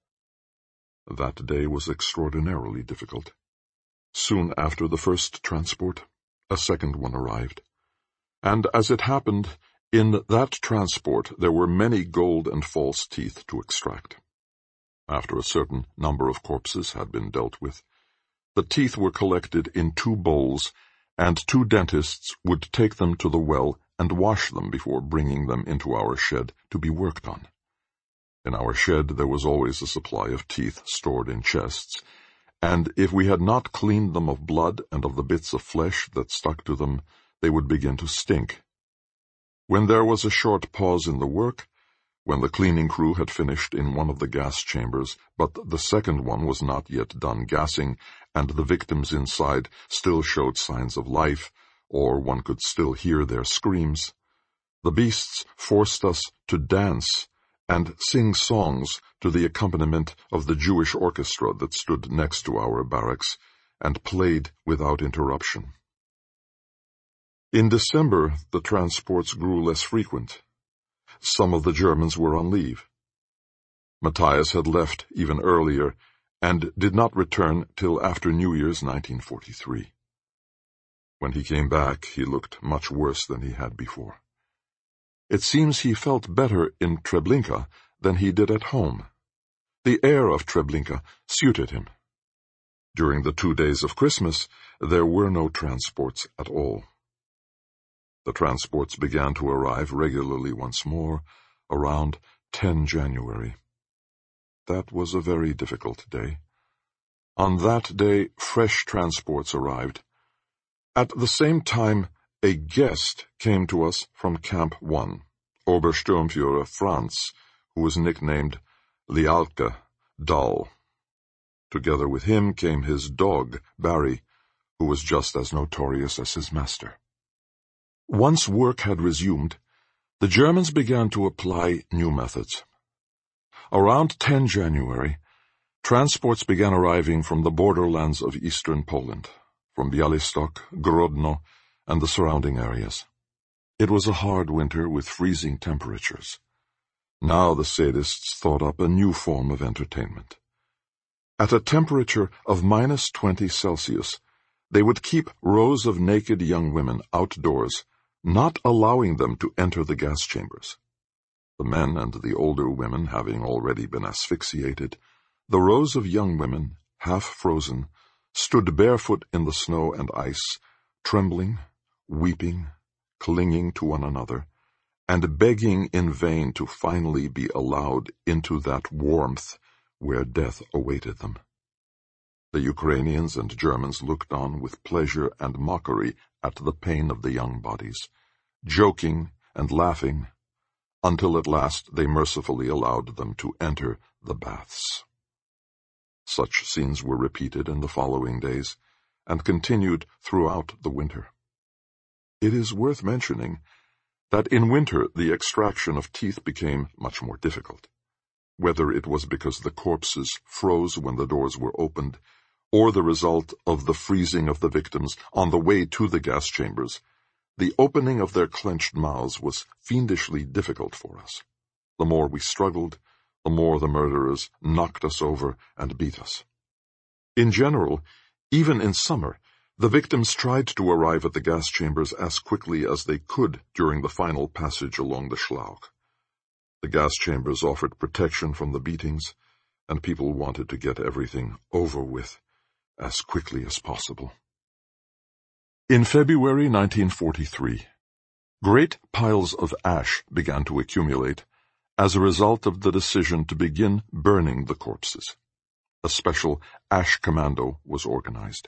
That day was extraordinarily difficult. Soon after the first transport, a second one arrived. And as it happened, in that transport there were many gold and false teeth to extract. After a certain number of corpses had been dealt with, the teeth were collected in two bowls, and two dentists would take them to the well and wash them before bringing them into our shed to be worked on. In our shed there was always a supply of teeth stored in chests, and if we had not cleaned them of blood and of the bits of flesh that stuck to them, they would begin to stink. When there was a short pause in the work, when the cleaning crew had finished in one of the gas chambers, but the second one was not yet done gassing, and the victims inside still showed signs of life, or one could still hear their screams, the beasts forced us to dance and sing songs to the accompaniment of the Jewish orchestra that stood next to our barracks and played without interruption. In December, the transports grew less frequent. Some of the Germans were on leave. Matthias had left even earlier and did not return till after New Year's nineteen forty-three. When he came back, he looked much worse than he had before. It seems he felt better in Treblinka than he did at home. The air of Treblinka suited him. During the two days of Christmas, there were no transports at all. The transports began to arrive regularly once more, around the tenth of January. That was a very difficult day. On that day, fresh transports arrived. At the same time, a guest came to us from Camp one, Obersturmführer Franz, who was nicknamed Lialke, Dull. Together with him came his dog, Barry, who was just as notorious as his master. Once work had resumed, the Germans began to apply new methods. Around the tenth of January, transports began arriving from the borderlands of eastern Poland, from Białystok, Grodno, and the surrounding areas. It was a hard winter with freezing temperatures. Now the sadists thought up a new form of entertainment. At a temperature of minus twenty Celsius, they would keep rows of naked young women outdoors, not allowing them to enter the gas chambers. The men and the older women having already been asphyxiated, the rows of young women, half frozen, stood barefoot in the snow and ice, trembling, weeping, clinging to one another, and begging in vain to finally be allowed into that warmth where death awaited them. The Ukrainians and Germans looked on with pleasure and mockery at the pain of the young bodies, joking and laughing, until at last they mercifully allowed them to enter the baths. Such scenes were repeated in the following days, and continued throughout the winter. It is worth mentioning that in winter the extraction of teeth became much more difficult. whether it was because the corpses froze when the doors were opened, or the result of the freezing of the victims on the way to the gas chambers, the opening of their clenched mouths was fiendishly difficult for us. The more we struggled, the more the murderers knocked us over and beat us. In general, even in summer, the victims tried to arrive at the gas chambers as quickly as they could during the final passage along the Schlauch. The gas chambers offered protection from the beatings, and people wanted to get everything over with as quickly as possible. In February nineteen forty-three, great piles of ash began to accumulate as a result of the decision to begin burning the corpses. A special ash commando was organized.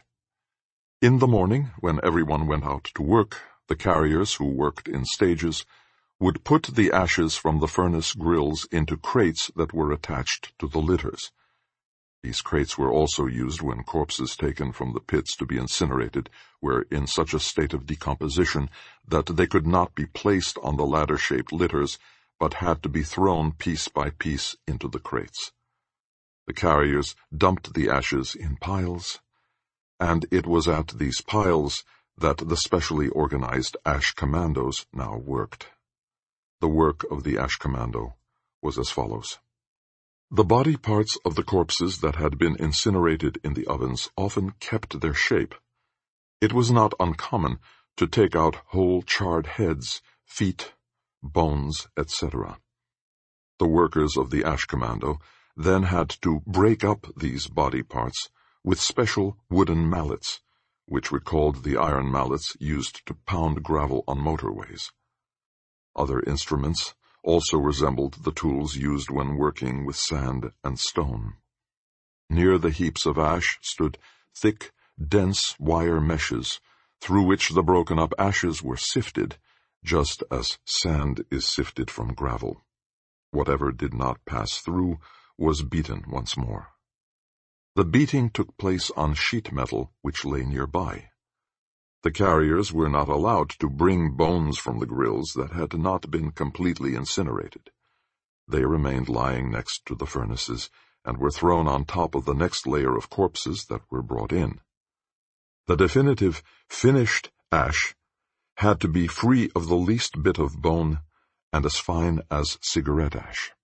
In the morning, when everyone went out to work, the carriers, who worked in stages, would put the ashes from the furnace grills into crates that were attached to the litters. These crates were also used when corpses taken from the pits to be incinerated were in such a state of decomposition that they could not be placed on the ladder-shaped litters, but had to be thrown piece by piece into the crates. The carriers dumped the ashes in piles, and it was at these piles that the specially organized ash commandos now worked. The work of the ash commando was as follows. The body parts of the corpses that had been incinerated in the ovens often kept their shape. It was not uncommon to take out whole charred heads, feet, bones, et cetera. The workers of the ash commando then had to break up these body parts with special wooden mallets, which recalled the iron mallets used to pound gravel on motorways. Other instruments also resembled the tools used when working with sand and stone. Near the heaps of ash stood thick, dense wire meshes, through which the broken-up ashes were sifted, just as sand is sifted from gravel. Whatever did not pass through was beaten once more. The beating took place on sheet metal which lay nearby. The carriers were not allowed to bring bones from the grills that had not been completely incinerated. They remained lying next to the furnaces and were thrown on top of the next layer of corpses that were brought in. The definitive, finished ash had to be free of the least bit of bone and as fine as cigarette ash.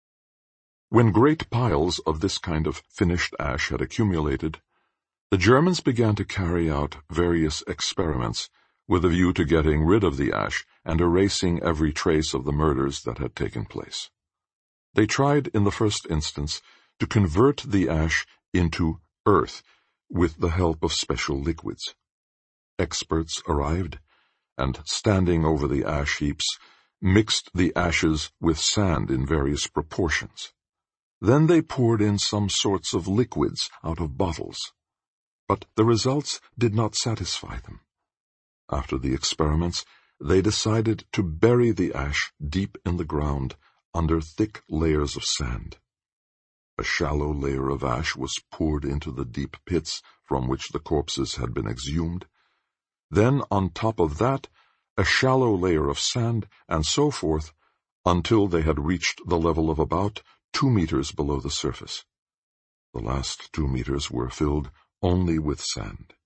When great piles of this kind of finished ash had accumulated, the Germans began to carry out various experiments with a view to getting rid of the ash and erasing every trace of the murders that had taken place. They tried, in the first instance, to convert the ash into earth with the help of special liquids. Experts arrived, and, standing over the ash heaps, mixed the ashes with sand in various proportions. Then they poured in some sorts of liquids out of bottles. But the results did not satisfy them. After the experiments, they decided to bury the ash deep in the ground under thick layers of sand. A shallow layer of ash was poured into the deep pits from which the corpses had been exhumed. Then, on top of that, a shallow layer of sand, and so forth, until they had reached the level of about two meters below the surface. The last two meters were filled only with sand.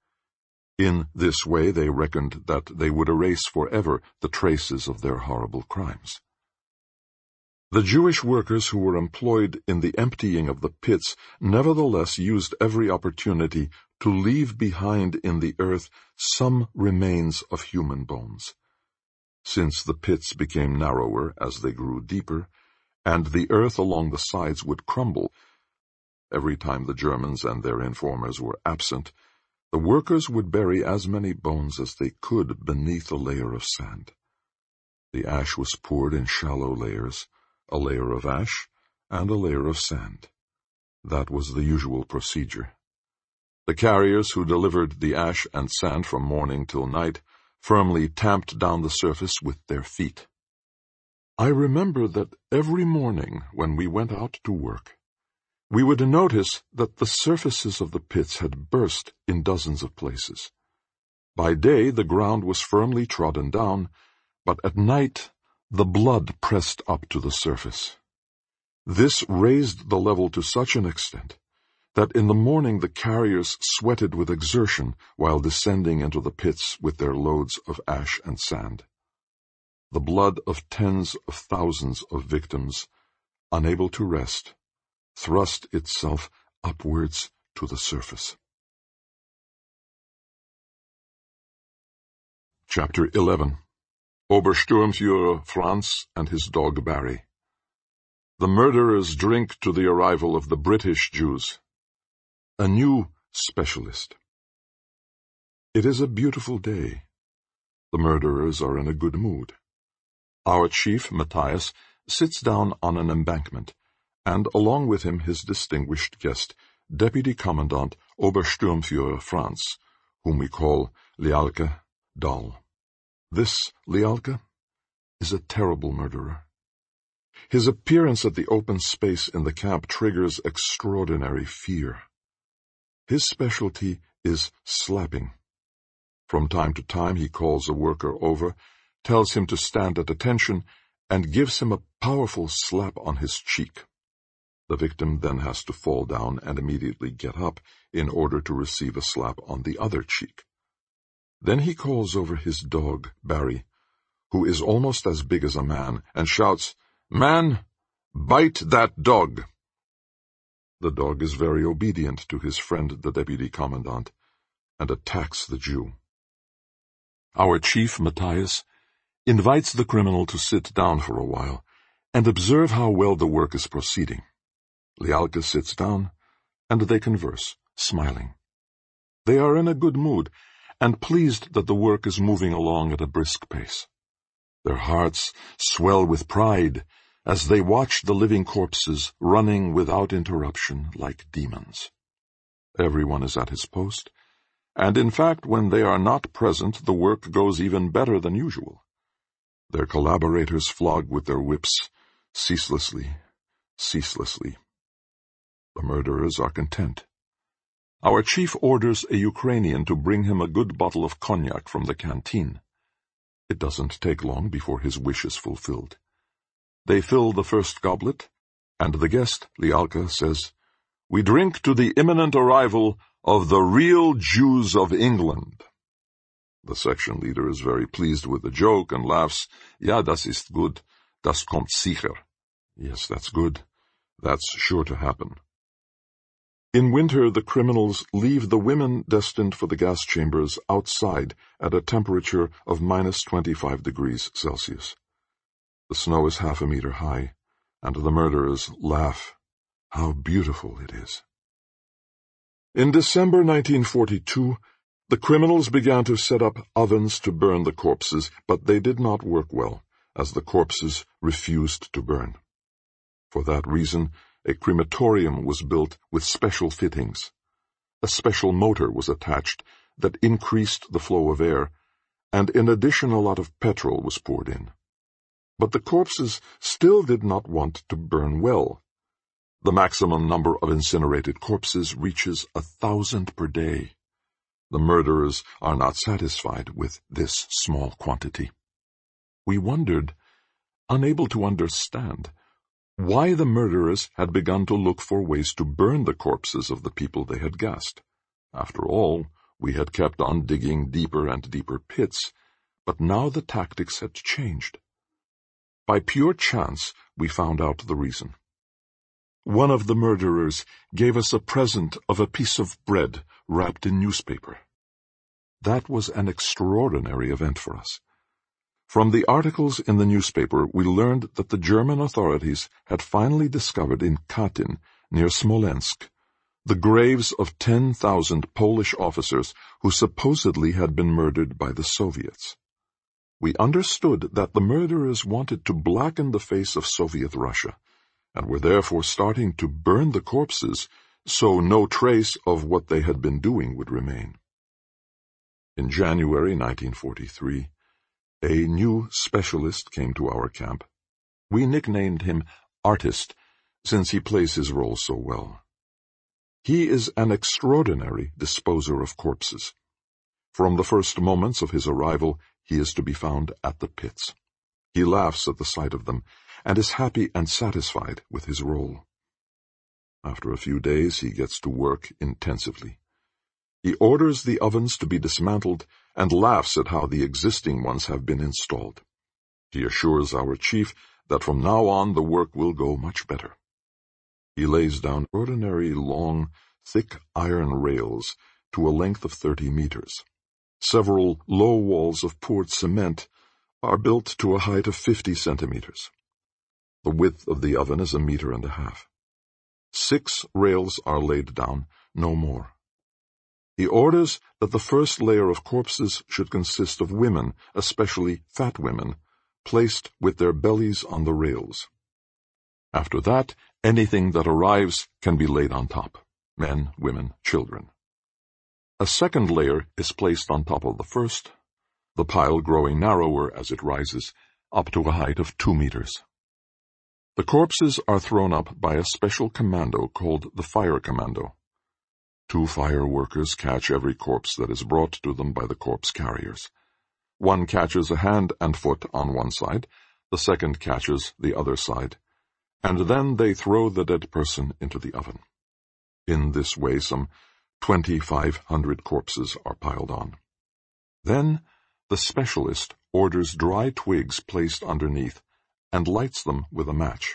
In this way they reckoned that they would erase forever the traces of their horrible crimes. The Jewish workers who were employed in the emptying of the pits nevertheless used every opportunity to leave behind in the earth some remains of human bones. Since the pits became narrower as they grew deeper, and the earth along the sides would crumble every time the Germans and their informers were absent, the workers would bury as many bones as they could beneath a layer of sand. The ash was poured in shallow layers, a layer of ash and a layer of sand. That was the usual procedure. The carriers who delivered the ash and sand from morning till night firmly tamped down the surface with their feet. I remember that every morning when we went out to work, we would notice that the surfaces of the pits had burst in dozens of places. By day the ground was firmly trodden down, but at night the blood pressed up to the surface. This raised the level to such an extent that in the morning the carriers sweated with exertion while descending into the pits with their loads of ash and sand. The blood of tens of thousands of victims, unable to rest, thrust itself upwards to the surface. Chapter eleven. Obersturmführer Franz and his dog Barry. The murderers drink to the arrival of the British Jews. A new specialist. It is a beautiful day. The murderers are in a good mood. Our chief, Matthias, sits down on an embankment, and along with him his distinguished guest, Deputy Commandant Obersturmführer Franz, whom we call Lialke Dahl. This Lialke is a terrible murderer. His appearance at the open space in the camp triggers extraordinary fear. His specialty is slapping. From time to time he calls a worker over, tells him to stand at attention, and gives him a powerful slap on his cheek. The victim then has to fall down and immediately get up in order to receive a slap on the other cheek. Then he calls over his dog, Barry, who is almost as big as a man, and shouts, "Man, bite that dog!" The dog is very obedient to his friend the deputy commandant, and attacks the Jew. Our chief, Matthias, invites the criminal to sit down for a while, and observe how well the work is proceeding. Lialke sits down, and they converse, smiling. They are in a good mood, and pleased that the work is moving along at a brisk pace. Their hearts swell with pride as they watch the living corpses running without interruption like demons. Everyone is at his post, and in fact when they are not present the work goes even better than usual. Their collaborators flog with their whips, ceaselessly, ceaselessly. The murderers are content. Our chief orders a Ukrainian to bring him a good bottle of cognac from the canteen. It doesn't take long before his wish is fulfilled. They fill the first goblet, and the guest, Lialke, says, "We drink to the imminent arrival of the real Jews of England." The section leader is very pleased with the joke and laughs, "Ja, das ist gut, das kommt sicher." Yes, that's good. That's sure to happen. In winter, the criminals leave the women destined for the gas chambers outside at a temperature of minus twenty-five degrees Celsius. The snow is half a meter high, and the murderers laugh. How beautiful it is. In December nineteen forty-two, the criminals began to set up ovens to burn the corpses, but they did not work well, as the corpses refused to burn. For that reason, a crematorium was built with special fittings. A special motor was attached that increased the flow of air, and in addition a lot of petrol was poured in. But the corpses still did not want to burn well. The maximum number of incinerated corpses reaches a thousand per day. The murderers are not satisfied with this small quantity. We wondered, unable to understand, why the murderers had begun to look for ways to burn the corpses of the people they had gassed. After all, we had kept on digging deeper and deeper pits, but now the tactics had changed. By pure chance, we found out the reason. One of the murderers gave us a present of a piece of bread wrapped in newspaper. That was an extraordinary event for us. From the articles in the newspaper, we learned that the German authorities had finally discovered in Katyn, near Smolensk, the graves of ten thousand Polish officers who supposedly had been murdered by the Soviets. We understood that the murderers wanted to blacken the face of Soviet Russia, and were therefore starting to burn the corpses so no trace of what they had been doing would remain. In January nineteen forty-three, a new specialist came to our camp. We nicknamed him Artist, since he plays his role so well. He is an extraordinary disposer of corpses. From the first moments of his arrival, he is to be found at the pits. He laughs at the sight of them, and is happy and satisfied with his role. After a few days he gets to work intensively. He orders the ovens to be dismantled and laughs at how the existing ones have been installed. He assures our chief that from now on the work will go much better. He lays down ordinary long, thick iron rails to a length of thirty meters. Several low walls of poured cement are built to a height of fifty centimeters. The width of the oven is a meter and a half. Six rails are laid down, no more. He orders that the first layer of corpses should consist of women, especially fat women, placed with their bellies on the rails. After that, anything that arrives can be laid on top, men, women, children. A second layer is placed on top of the first, the pile growing narrower as it rises, up to a height of two meters. The corpses are thrown up by a special commando called the fire commando. Two fire workers catch every corpse that is brought to them by the corpse carriers. One catches a hand and foot on one side, the second catches the other side, and then they throw the dead person into the oven. In this way some twenty-five hundred corpses are piled on. Then the specialist orders dry twigs placed underneath and lights them with a match.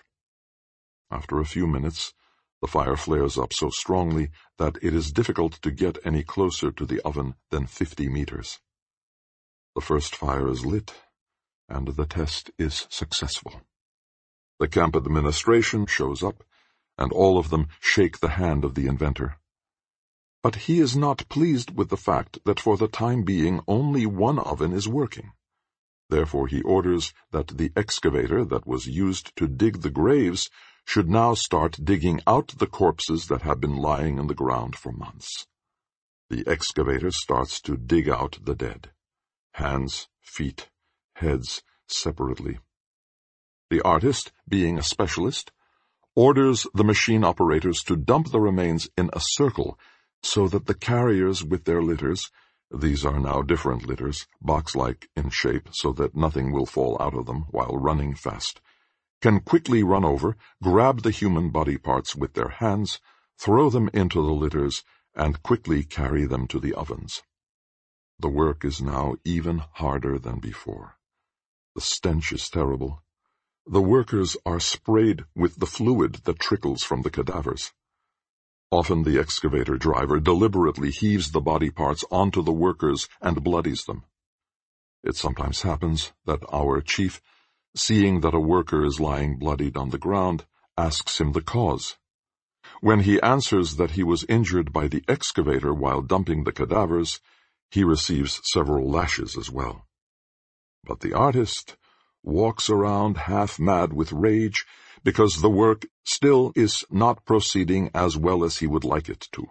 After a few minutes, the fire flares up so strongly that it is difficult to get any closer to the oven than fifty meters. The first fire is lit, and the test is successful. The camp administration shows up, and all of them shake the hand of the inventor. But he is not pleased with the fact that for the time being only one oven is working. Therefore he orders that the excavator that was used to dig the graves should now start digging out the corpses that have been lying in the ground for months. The excavator starts to dig out the dead, hands, feet, heads separately. The artist, being a specialist, orders the machine operators to dump the remains in a circle so that the carriers with their litters, these are now different litters, box-like in shape so that nothing will fall out of them while running fast, can quickly run over, grab the human body parts with their hands, throw them into the litters, and quickly carry them to the ovens. The work is now even harder than before. The stench is terrible. The workers are sprayed with the fluid that trickles from the cadavers. Often the excavator driver deliberately heaves the body parts onto the workers and bloodies them. It sometimes happens that our chief, seeing that a worker is lying bloodied on the ground, asks him the cause. When he answers that he was injured by the excavator while dumping the cadavers, he receives several lashes as well. But the artist walks around half mad with rage because the work still is not proceeding as well as he would like it to.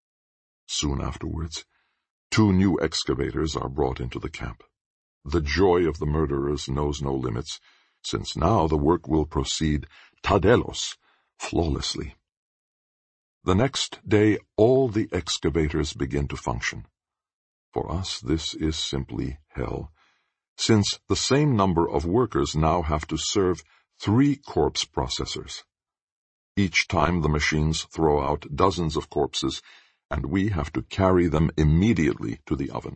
Soon afterwards, two new excavators are brought into the camp. The joy of the murderers knows no limits, since now the work will proceed tadelos, flawlessly. The next day all the excavators begin to function. For us this is simply hell, since the same number of workers now have to serve three corpse processors. Each time the machines throw out dozens of corpses, and we have to carry them immediately to the oven.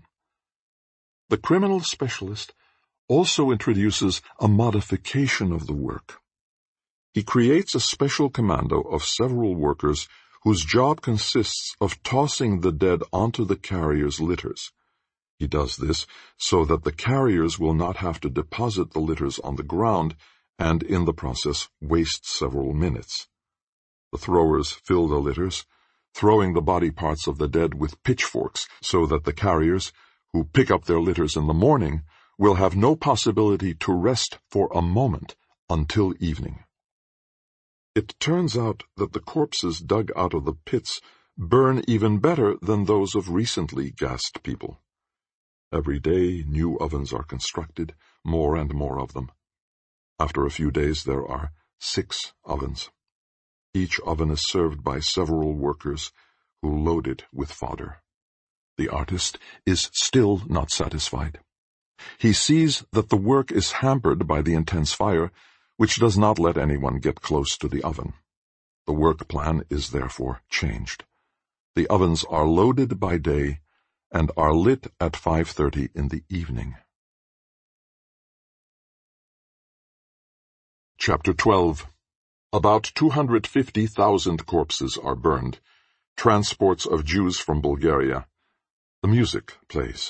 The criminal specialist also introduces a modification of the work. He creates a special commando of several workers whose job consists of tossing the dead onto the carriers' litters. He does this so that the carriers will not have to deposit the litters on the ground and in the process waste several minutes. The throwers fill the litters, throwing the body parts of the dead with pitchforks so that the carriers, who pick up their litters in the morning, will have no possibility to rest for a moment until evening. It turns out that the corpses dug out of the pits burn even better than those of recently gassed people. Every day new ovens are constructed, more and more of them. After a few days there are six ovens. Each oven is served by several workers who load it with fodder. The artist is still not satisfied. He sees that the work is hampered by the intense fire, which does not let anyone get close to the oven. The work plan is therefore changed. The ovens are loaded by day and are lit at five thirty in the evening. Chapter twelve. About two hundred fifty thousand corpses are burned. Transports of Jews from Bulgaria. The music plays.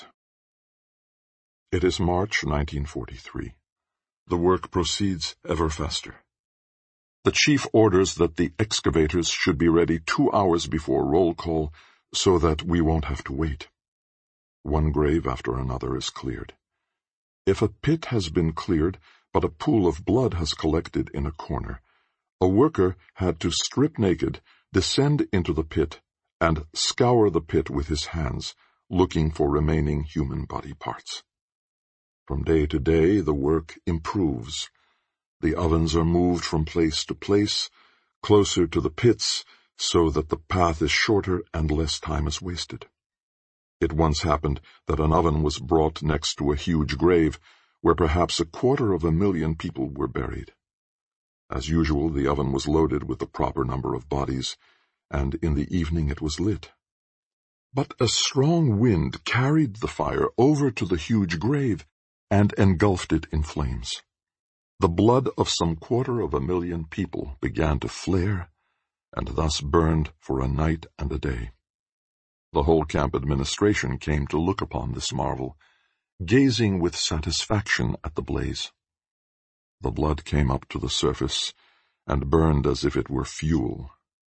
It is March nineteen forty-three. The work proceeds ever faster. The chief orders that the excavators should be ready two hours before roll call so that we won't have to wait. One grave after another is cleared. If a pit has been cleared, but a pool of blood has collected in a corner, a worker had to strip naked, descend into the pit, and scour the pit with his hands, looking for remaining human body parts. From day to day, the work improves. The ovens are moved from place to place, closer to the pits, so that the path is shorter and less time is wasted. It once happened that an oven was brought next to a huge grave, where perhaps a quarter of a million people were buried. As usual, the oven was loaded with the proper number of bodies, and in the evening it was lit. But a strong wind carried the fire over to the huge grave and engulfed it in flames. The blood of some quarter of a million people began to flare, and thus burned for a night and a day. The whole camp administration came to look upon this marvel, gazing with satisfaction at the blaze. The blood came up to the surface and burned as if it were fuel.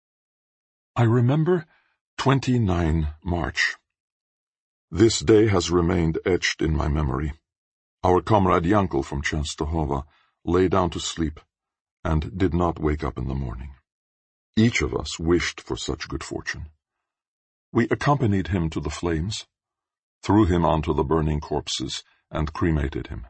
I remember twenty-nine March. This day has remained etched in my memory. Our comrade Yankel from Częstochowa lay down to sleep and did not wake up in the morning. Each of us wished for such good fortune. We accompanied him to the flames, threw him onto the burning corpses, and cremated him.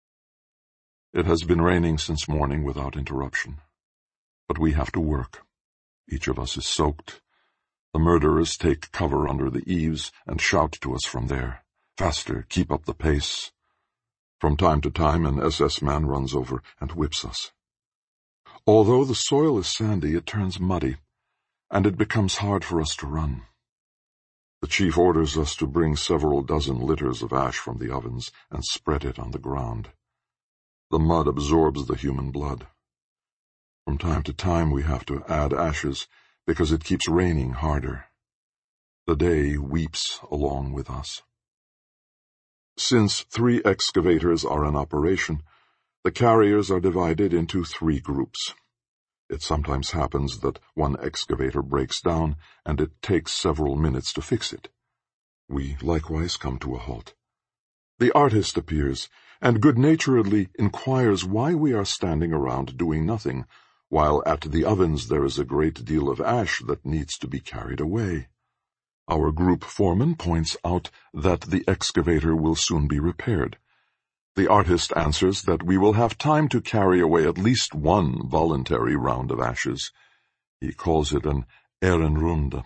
It has been raining since morning without interruption, but we have to work. Each of us is soaked. The murderers take cover under the eaves and shout to us from there, "Faster, keep up the pace." From time to time an S S man runs over and whips us. Although the soil is sandy, it turns muddy, and it becomes hard for us to run. The chief orders us to bring several dozen litters of ash from the ovens and spread it on the ground. The mud absorbs the human blood. From time to time we have to add ashes because it keeps raining harder. The day weeps along with us. Since three excavators are in operation, the carriers are divided into three groups. It sometimes happens that one excavator breaks down, and it takes several minutes to fix it. We likewise come to a halt. The artist appears, and good-naturedly inquires why we are standing around doing nothing, while at the ovens there is a great deal of ash that needs to be carried away. Our group foreman points out that the excavator will soon be repaired. The artist answers that we will have time to carry away at least one voluntary round of ashes. He calls it an Ehrenrunde.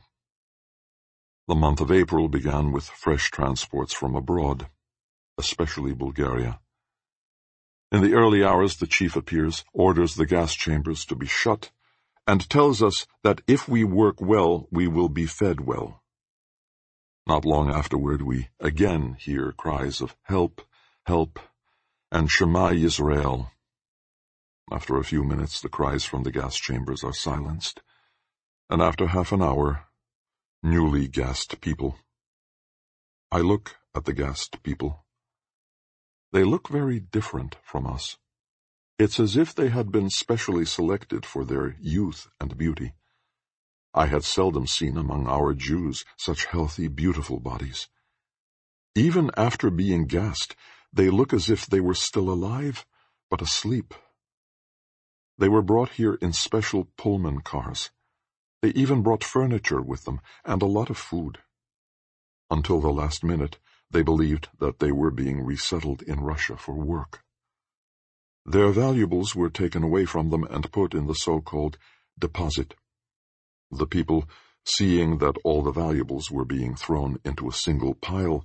The month of April began with fresh transports from abroad, especially Bulgaria. In the early hours the chief appears, orders the gas chambers to be shut, and tells us that if we work well, we will be fed well. Not long afterward we again hear cries of "Help, help," and "Shema Yisrael." After a few minutes the cries from the gas chambers are silenced, and after half an hour, newly gassed people. I look at the gassed people. They look very different from us. It's as if they had been specially selected for their youth and beauty. I had seldom seen among our Jews such healthy, beautiful bodies. Even after being gassed, they look as if they were still alive, but asleep. They were brought here in special Pullman cars. They even brought furniture with them and a lot of food. Until the last minute, they believed that they were being resettled in Russia for work. Their valuables were taken away from them and put in the so-called deposit. The people, seeing that all the valuables were being thrown into a single pile,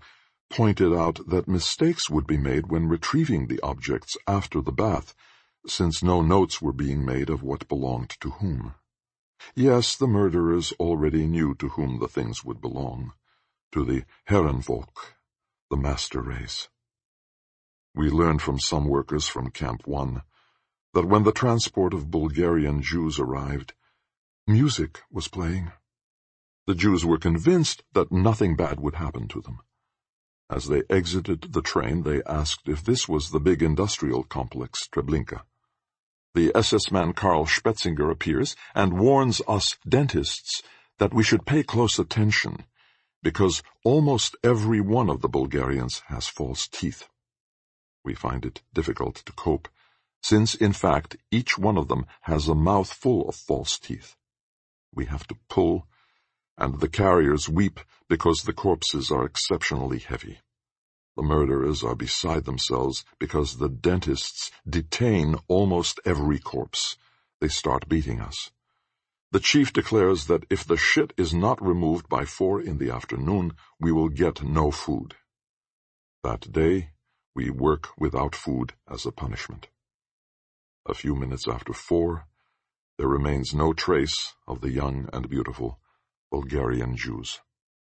pointed out that mistakes would be made when retrieving the objects after the bath, since no notes were being made of what belonged to whom. Yes, the murderers already knew to whom the things would belong, to the Herrenvolk, the master race. We learned from some workers from Camp One that when the transport of Bulgarian Jews arrived, music was playing. The Jews were convinced that nothing bad would happen to them. As they exited the train, they asked if this was the big industrial complex Treblinka. The S S man Karl Spetzinger appears and warns us dentists that we should pay close attention, because almost every one of the Bulgarians has false teeth. We find it difficult to cope, since, in fact, each one of them has a mouth full of false teeth. We have to pull, and the carriers weep because the corpses are exceptionally heavy. The murderers are beside themselves because the dentists detain almost every corpse. They start beating us. The chief declares that if the shit is not removed by four in the afternoon, we will get no food. That day, we work without food as a punishment. A few minutes after four, there remains no trace of the young and beautiful Bulgarian Jews.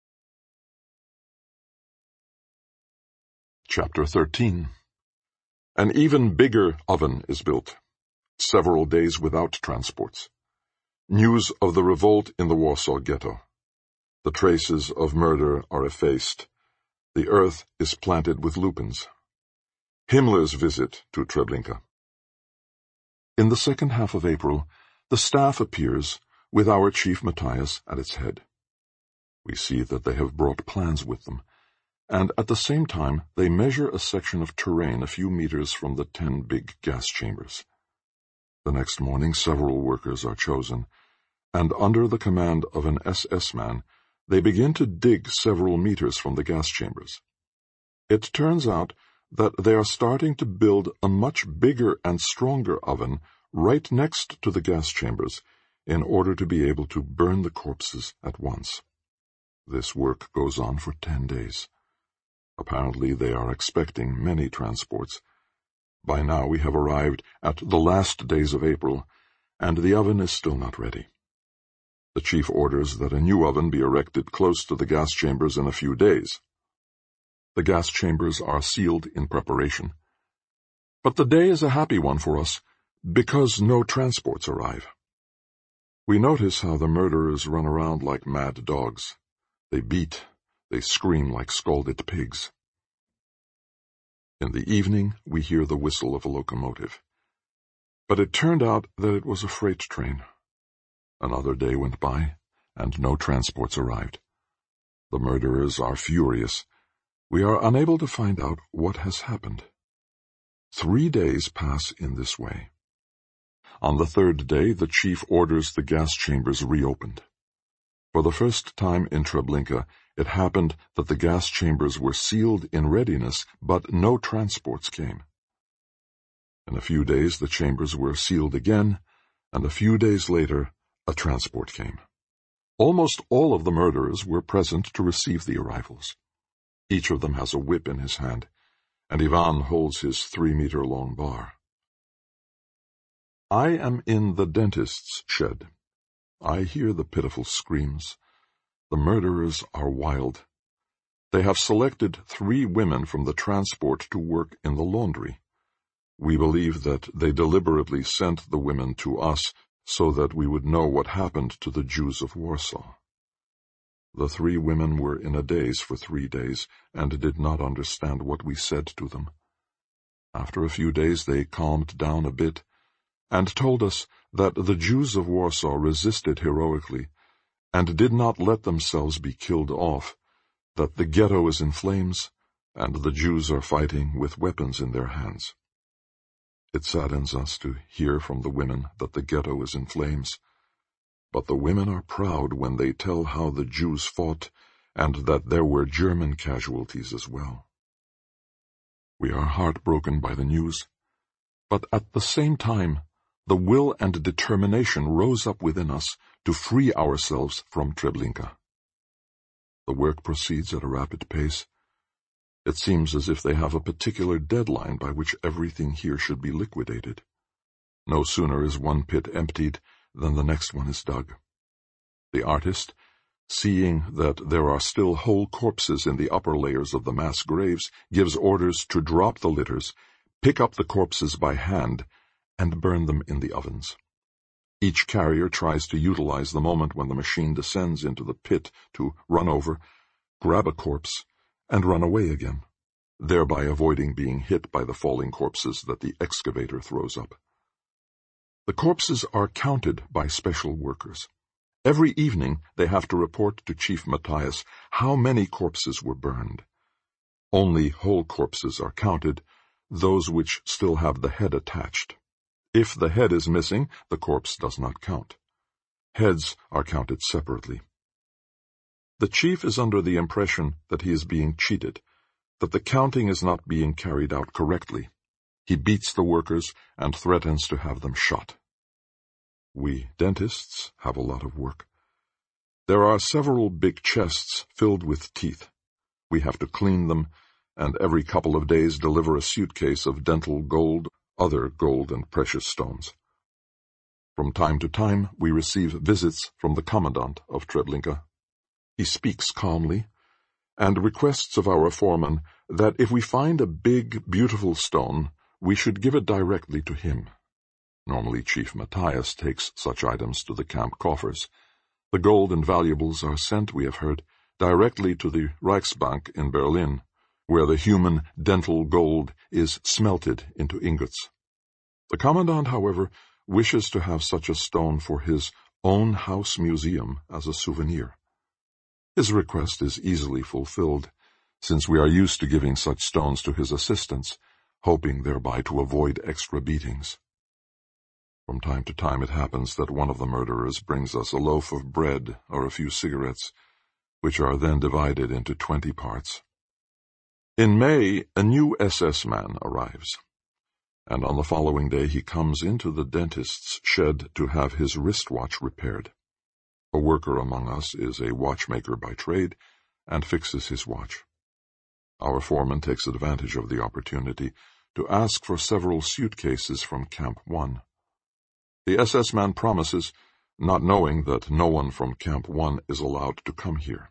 Chapter thirteen. An even bigger oven is built, several days without transports. News of the revolt in the Warsaw Ghetto. The traces of murder are effaced. The earth is planted with lupins. Himmler's visit to Treblinka. In the second half of April, the staff appears, with our chief Matthias at its head. We see that they have brought plans with them, and at the same time they measure a section of terrain a few meters from the ten big gas chambers. The next morning several workers are chosen, and under the command of an S S man, they begin to dig several meters from the gas chambers. It turns out that they are starting to build a much bigger and stronger oven right next to the gas chambers in order to be able to burn the corpses at once. This work goes on for ten days. Apparently they are expecting many transports. By now we have arrived at the last days of April, and the oven is still not ready. The chief orders that a new oven be erected close to the gas chambers in a few days. The gas chambers are sealed in preparation. But the day is a happy one for us, because no transports arrive. We notice how the murderers run around like mad dogs. They beat, they scream like scalded pigs. In the evening, we hear the whistle of a locomotive. But it turned out that it was a freight train. Another day went by, and no transports arrived. The murderers are furious. We are unable to find out what has happened. Three days pass in this way. On the third day, the chief orders the gas chambers reopened. For the first time in Treblinka, it happened that the gas chambers were sealed in readiness, but no transports came. In a few days, the chambers were sealed again, and a few days later, a transport came. Almost all of the murderers were present to receive the arrivals. Each of them has a whip in his hand, and Ivan holds his three-meter-long bar. I am in the dentist's shed. I hear the pitiful screams. The murderers are wild. They have selected three women from the transport to work in the laundry. We believe that they deliberately sent the women to us so that we would know what happened to the Jews of Warsaw. The three women were in a daze for three days and did not understand what we said to them. After a few days they calmed down a bit and told us that the Jews of Warsaw resisted heroically and did not let themselves be killed off, that the ghetto is in flames, and the Jews are fighting with weapons in their hands. It saddens us to hear from the women that the ghetto is in flames, but the women are proud when they tell how the Jews fought and that there were German casualties as well. We are heartbroken by the news, but at the same time, the will and determination rose up within us to free ourselves from Treblinka. The work proceeds at a rapid pace. It seems as if they have a particular deadline by which everything here should be liquidated. No sooner is one pit emptied than the next one is dug. The artist, seeing that there are still whole corpses in the upper layers of the mass graves, gives orders to drop the litters, pick up the corpses by hand, and burn them in the ovens. Each carrier tries to utilize the moment when the machine descends into the pit to run over, grab a corpse, and run away again, thereby avoiding being hit by the falling corpses that the excavator throws up. The corpses are counted by special workers. Every evening they have to report to Chief Matthias how many corpses were burned. Only whole corpses are counted, those which still have the head attached. If the head is missing, the corpse does not count. Heads are counted separately. The chief is under the impression that he is being cheated, that the counting is not being carried out correctly. He beats the workers and threatens to have them shot. We dentists have a lot of work. There are several big chests filled with teeth. We have to clean them, and every couple of days deliver a suitcase of dental gold, other gold and precious stones. From time to time we receive visits from the commandant of Treblinka. He speaks calmly, and requests of our foreman that if we find a big, beautiful stone, we should give it directly to him. Normally Chief Matthias takes such items to the camp coffers. The gold and valuables are sent, we have heard, directly to the Reichsbank in Berlin, where the human dental gold is smelted into ingots. The commandant, however, wishes to have such a stone for his own house museum as a souvenir. His request is easily fulfilled, since we are used to giving such stones to his assistants, hoping thereby to avoid extra beatings. From time to time it happens that one of the murderers brings us a loaf of bread or a few cigarettes, which are then divided into twenty parts. In May, a new S S man arrives, and on the following day he comes into the dentist's shed to have his wristwatch repaired. A worker among us is a watchmaker by trade and fixes his watch. Our foreman takes advantage of the opportunity to ask for several suitcases from Camp One. The S S man promises, not knowing that no one from Camp One is allowed to come here.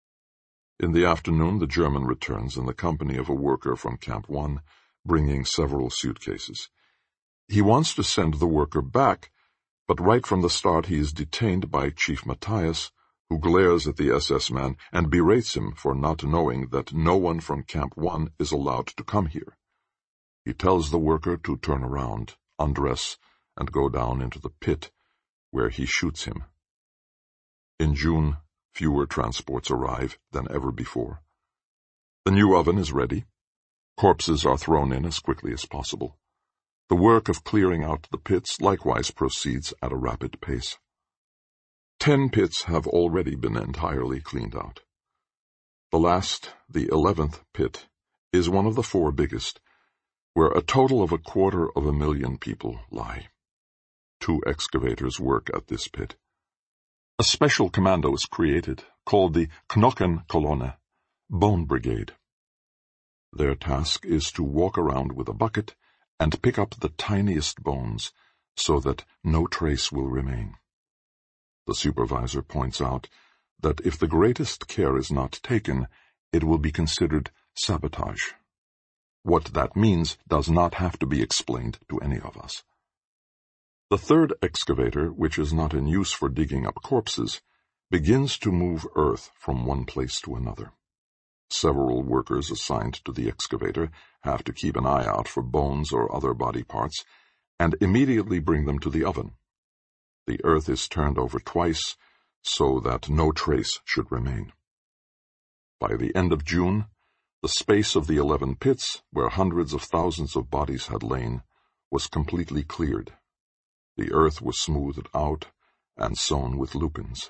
In the afternoon the German returns in the company of a worker from Camp One, bringing several suitcases. He wants to send the worker back, but right from the start he is detained by Chief Matthias, who glares at the S S man and berates him for not knowing that no one from Camp One is allowed to come here. He tells the worker to turn around, undress, and go down into the pit, where he shoots him. In June, fewer transports arrive than ever before. The new oven is ready. Corpses are thrown in as quickly as possible. The work of clearing out the pits likewise proceeds at a rapid pace. Ten pits have already been entirely cleaned out. The last, the eleventh pit, is one of the four biggest, where a total of a quarter of a million people lie. Two excavators work at this pit. A special commando is created, called the Knochenkolonne, Bone Brigade. Their task is to walk around with a bucket and pick up the tiniest bones, so that no trace will remain. The supervisor points out that if the greatest care is not taken, it will be considered sabotage. What that means does not have to be explained to any of us. The third excavator, which is not in use for digging up corpses, begins to move earth from one place to another. Several workers assigned to the excavator have to keep an eye out for bones or other body parts, and immediately bring them to the oven. The earth is turned over twice, so that no trace should remain. By the end of June, the space of the eleven pits, where hundreds of thousands of bodies had lain, was completely cleared. The earth was smoothed out and sown with lupins.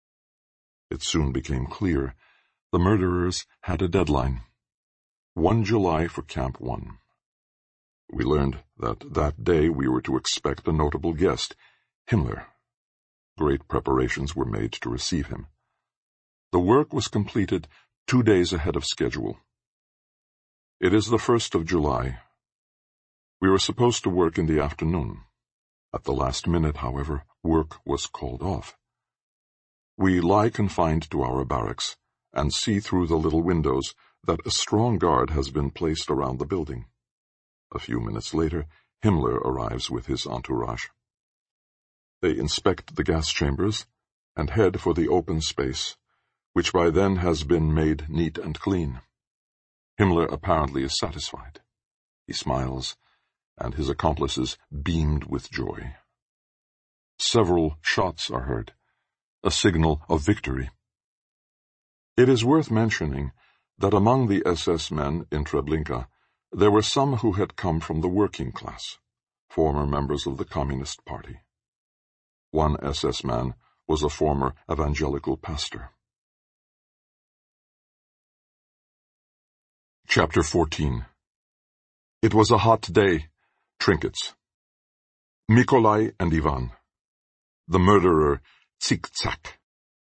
It soon became clear the murderers had a deadline. One July for Camp One. We learned that that day we were to expect a notable guest, Himmler. Great preparations were made to receive him. The work was completed two days ahead of schedule. It is the first of July. We were supposed to work in the afternoon. At the last minute, however, work was called off. We lie confined to our barracks and see through the little windows that a strong guard has been placed around the building. A few minutes later, Himmler arrives with his entourage. They inspect the gas chambers and head for the open space, which by then has been made neat and clean. Himmler apparently is satisfied. He smiles, and his accomplices beamed with joy. Several shots are heard, a signal of victory. It is worth mentioning that among the S S men in Treblinka, there were some who had come from the working class, former members of the Communist Party. One S S man was a former evangelical pastor. Chapter fourteen. It was a hot day. Trinkets. Mikolai and Ivan. The murderer, Zick-Zack.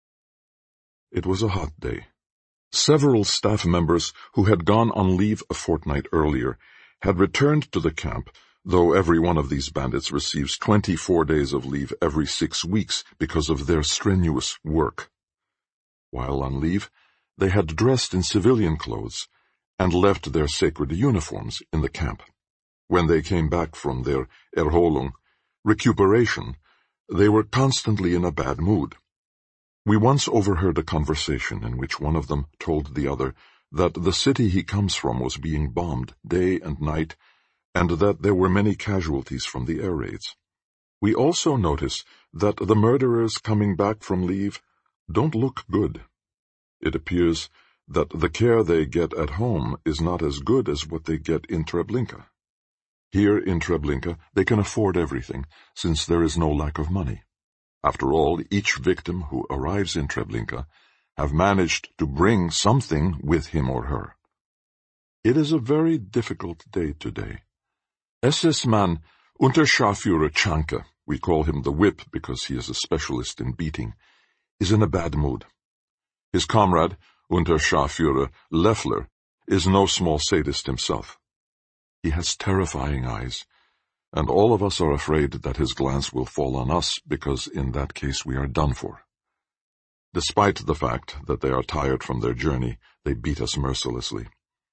It was a hot day. Several staff members who had gone on leave a fortnight earlier had returned to the camp, though every one of these bandits receives twenty-four days of leave every six weeks because of their strenuous work. While on leave, they had dressed in civilian clothes and left their sacred uniforms in the camp. When they came back from their Erholung, recuperation, they were constantly in a bad mood. We once overheard a conversation in which one of them told the other that the city he comes from was being bombed day and night, and that there were many casualties from the air raids. We also notice that the murderers coming back from leave don't look good. It appears that the care they get at home is not as good as what they get in Treblinka. Here in Treblinka, they can afford everything, since there is no lack of money. After all, each victim who arrives in Treblinka have managed to bring something with him or her. It is a very difficult day today. S S man Unterscharführer Chanke, we call him the Whip because he is a specialist in beating, is in a bad mood. His comrade, Unterscharführer Leffler, is no small sadist himself. He has terrifying eyes, and all of us are afraid that his glance will fall on us because in that case we are done for. Despite the fact that they are tired from their journey, they beat us mercilessly.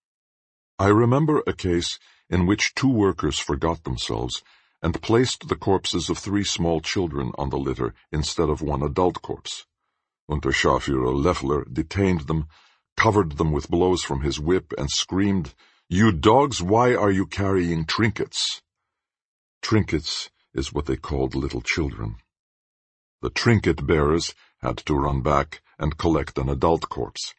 I remember a case in which two workers forgot themselves and placed the corpses of three small children on the litter instead of one adult corpse. Unterscharführer Leffler detained them, covered them with blows from his whip, and screamed, "You dogs, why are you carrying trinkets?" Trinkets is what they called little children. The trinket bearers had to run back and collect an adult corpse.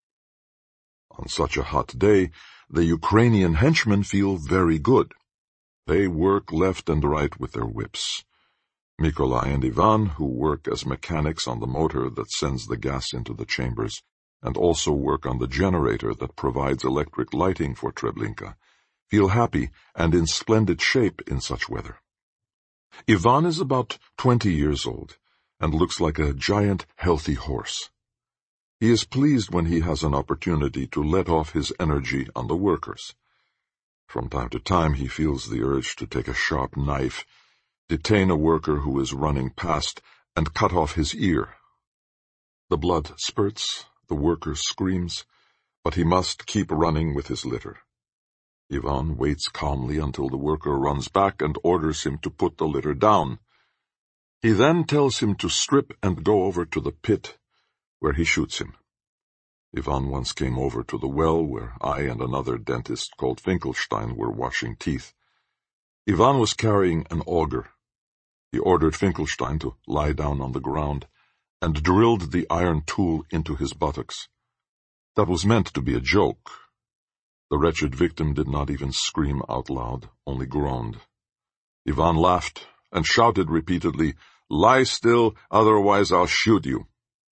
On such a hot day, the Ukrainian henchmen feel very good. They work left and right with their whips. Mikolai and Ivan, who work as mechanics on the motor that sends the gas into the chambers, and also work on the generator that provides electric lighting for Treblinka, feel happy and in splendid shape in such weather. Ivan is about twenty years old and looks like a giant, healthy horse. He is pleased when he has an opportunity to let off his energy on the workers. From time to time he feels the urge to take a sharp knife, detain a worker who is running past, and cut off his ear. The blood spurts, the worker screams, but he must keep running with his litter. Ivan waits calmly until the worker runs back and orders him to put the litter down. He then tells him to strip and go over to the pit, where he shoots him. Ivan once came over to the well where I and another dentist called Finkelstein were washing teeth. Ivan was carrying an auger. He ordered Finkelstein to lie down on the ground and drilled the iron tool into his buttocks. That was meant to be a joke. The wretched victim did not even scream out loud, only groaned. Ivan laughed and shouted repeatedly, "Lie still, otherwise I'll shoot you."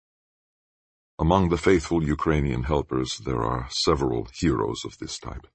Among the faithful Ukrainian helpers there are several heroes of this type.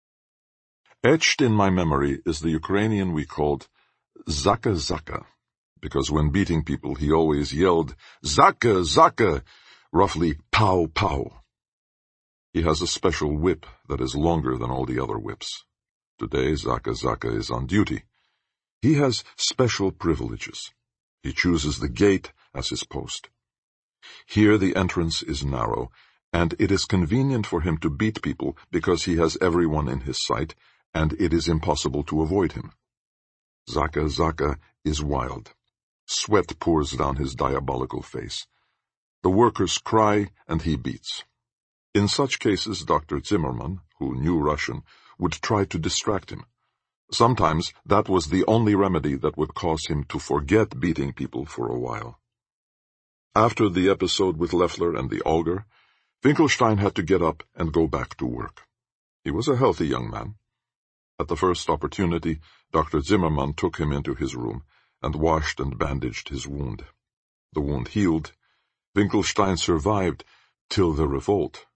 Etched in my memory is the Ukrainian we called Zaka Zaka, because when beating people he always yelled, "Zaka, Zaka," roughly "pow, pow." He has a special whip that is longer than all the other whips. Today, Zaka Zaka is on duty. He has special privileges. He chooses the gate as his post. Here the entrance is narrow, and it is convenient for him to beat people because he has everyone in his sight, and it is impossible to avoid him. Zaka Zaka is wild. Sweat pours down his diabolical face. The workers cry, and he beats. In such cases, Doctor Zimmermann, who knew Russian, would try to distract him. Sometimes that was the only remedy that would cause him to forget beating people for a while. After the episode with Leffler and the auger, Finkelstein had to get up and go back to work. He was a healthy young man. At the first opportunity, Doctor Zimmermann took him into his room and washed and bandaged his wound. The wound healed. Finkelstein survived till the revolt.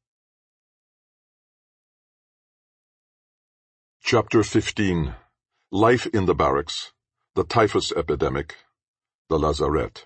Chapter fifteen. Life in the Barracks, the Typhus Epidemic, the Lazarette.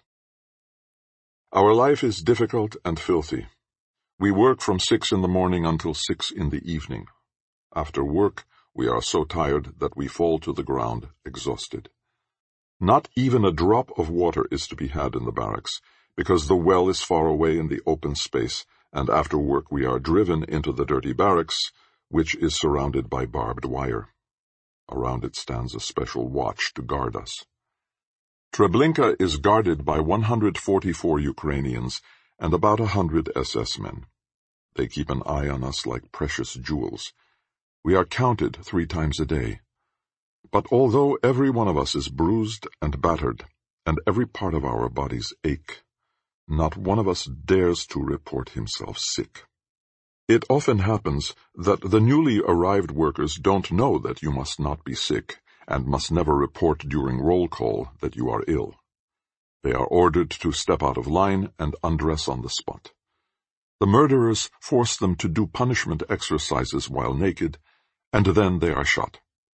Our life is difficult and filthy. We work from six in the morning until six in the evening. After work, we are so tired that we fall to the ground, exhausted. Not even a drop of water is to be had in the barracks, because the well is far away in the open space, and after work we are driven into the dirty barracks, which is surrounded by barbed wire. Around it stands a special watch to guard us. Treblinka is guarded by one hundred forty-four Ukrainians and about a hundred S S men. They keep an eye on us like precious jewels. We are counted three times a day. But although every one of us is bruised and battered, and every part of our bodies ache, not one of us dares to report himself sick. It often happens that the newly arrived workers don't know that you must not be sick, and must never report during roll call that you are ill. They are ordered to step out of line and undress on the spot. The murderers force them to do punishment exercises while naked, and then they are shot.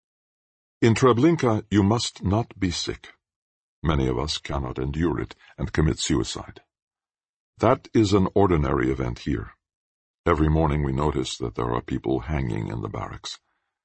In Treblinka, you must not be sick. Many of us cannot endure it and commit suicide. That is an ordinary event here. Every morning we notice that there are people hanging in the barracks.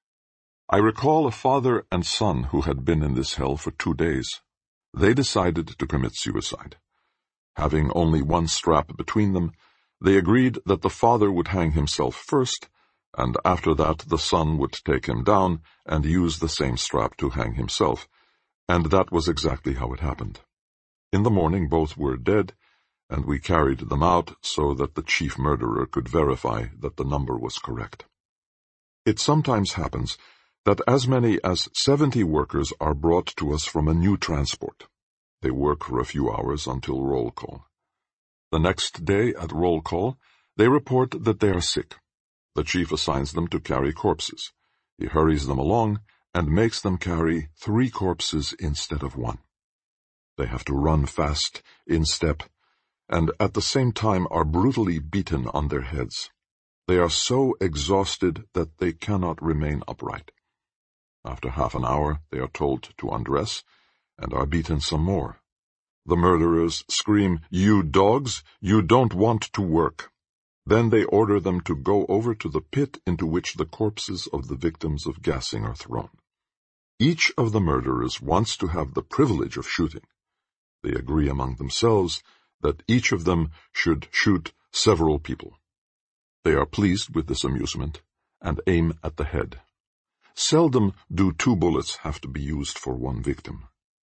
I recall a father and son who had been in this hell for two days. They decided to commit suicide. Having only one strap between them, they agreed that the father would hang himself first, and after that the son would take him down and use the same strap to hang himself, and that was exactly how it happened. In the morning both were dead, and we carried them out so that the chief murderer could verify that the number was correct. It sometimes happens that as many as seventy workers are brought to us from a new transport. They work for a few hours until roll call. The next day at roll call, they report that they are sick. The chief assigns them to carry corpses. He hurries them along and makes them carry three corpses instead of one. They have to run fast, in step, and at the same time are brutally beaten on their heads. They are so exhausted that they cannot remain upright. After half an hour, they are told to undress, and are beaten some more. The murderers scream, "You dogs, you don't want to work." Then they order them to go over to the pit into which the corpses of the victims of gassing are thrown. Each of the murderers wants to have the privilege of shooting. They agree among themselves that each of them should shoot several people. They are pleased with this amusement, and aim at the head. Seldom do two bullets have to be used for one victim.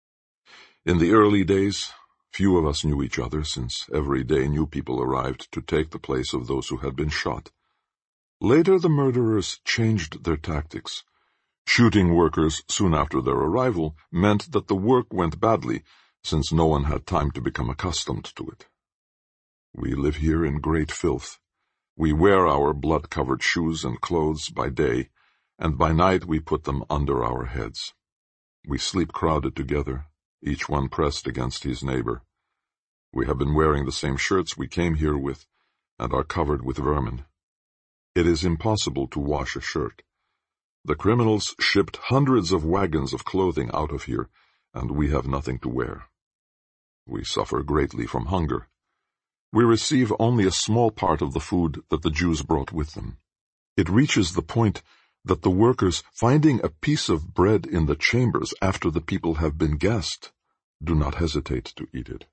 In the early days, few of us knew each other, since every day new people arrived to take the place of those who had been shot. Later the murderers changed their tactics. Shooting workers soon after their arrival meant that the work went badly, since no one had time to become accustomed to it. We live here in great filth. We wear our blood-covered shoes and clothes by day, and by night we put them under our heads. We sleep crowded together, each one pressed against his neighbor. We have been wearing the same shirts we came here with, and are covered with vermin. It is impossible to wash a shirt. The criminals shipped hundreds of wagons of clothing out of here, and we have nothing to wear. We suffer greatly from hunger. We receive only a small part of the food that the Jews brought with them. It reaches the point that the workers, finding a piece of bread in the chambers after the people have been gassed, do not hesitate to eat it.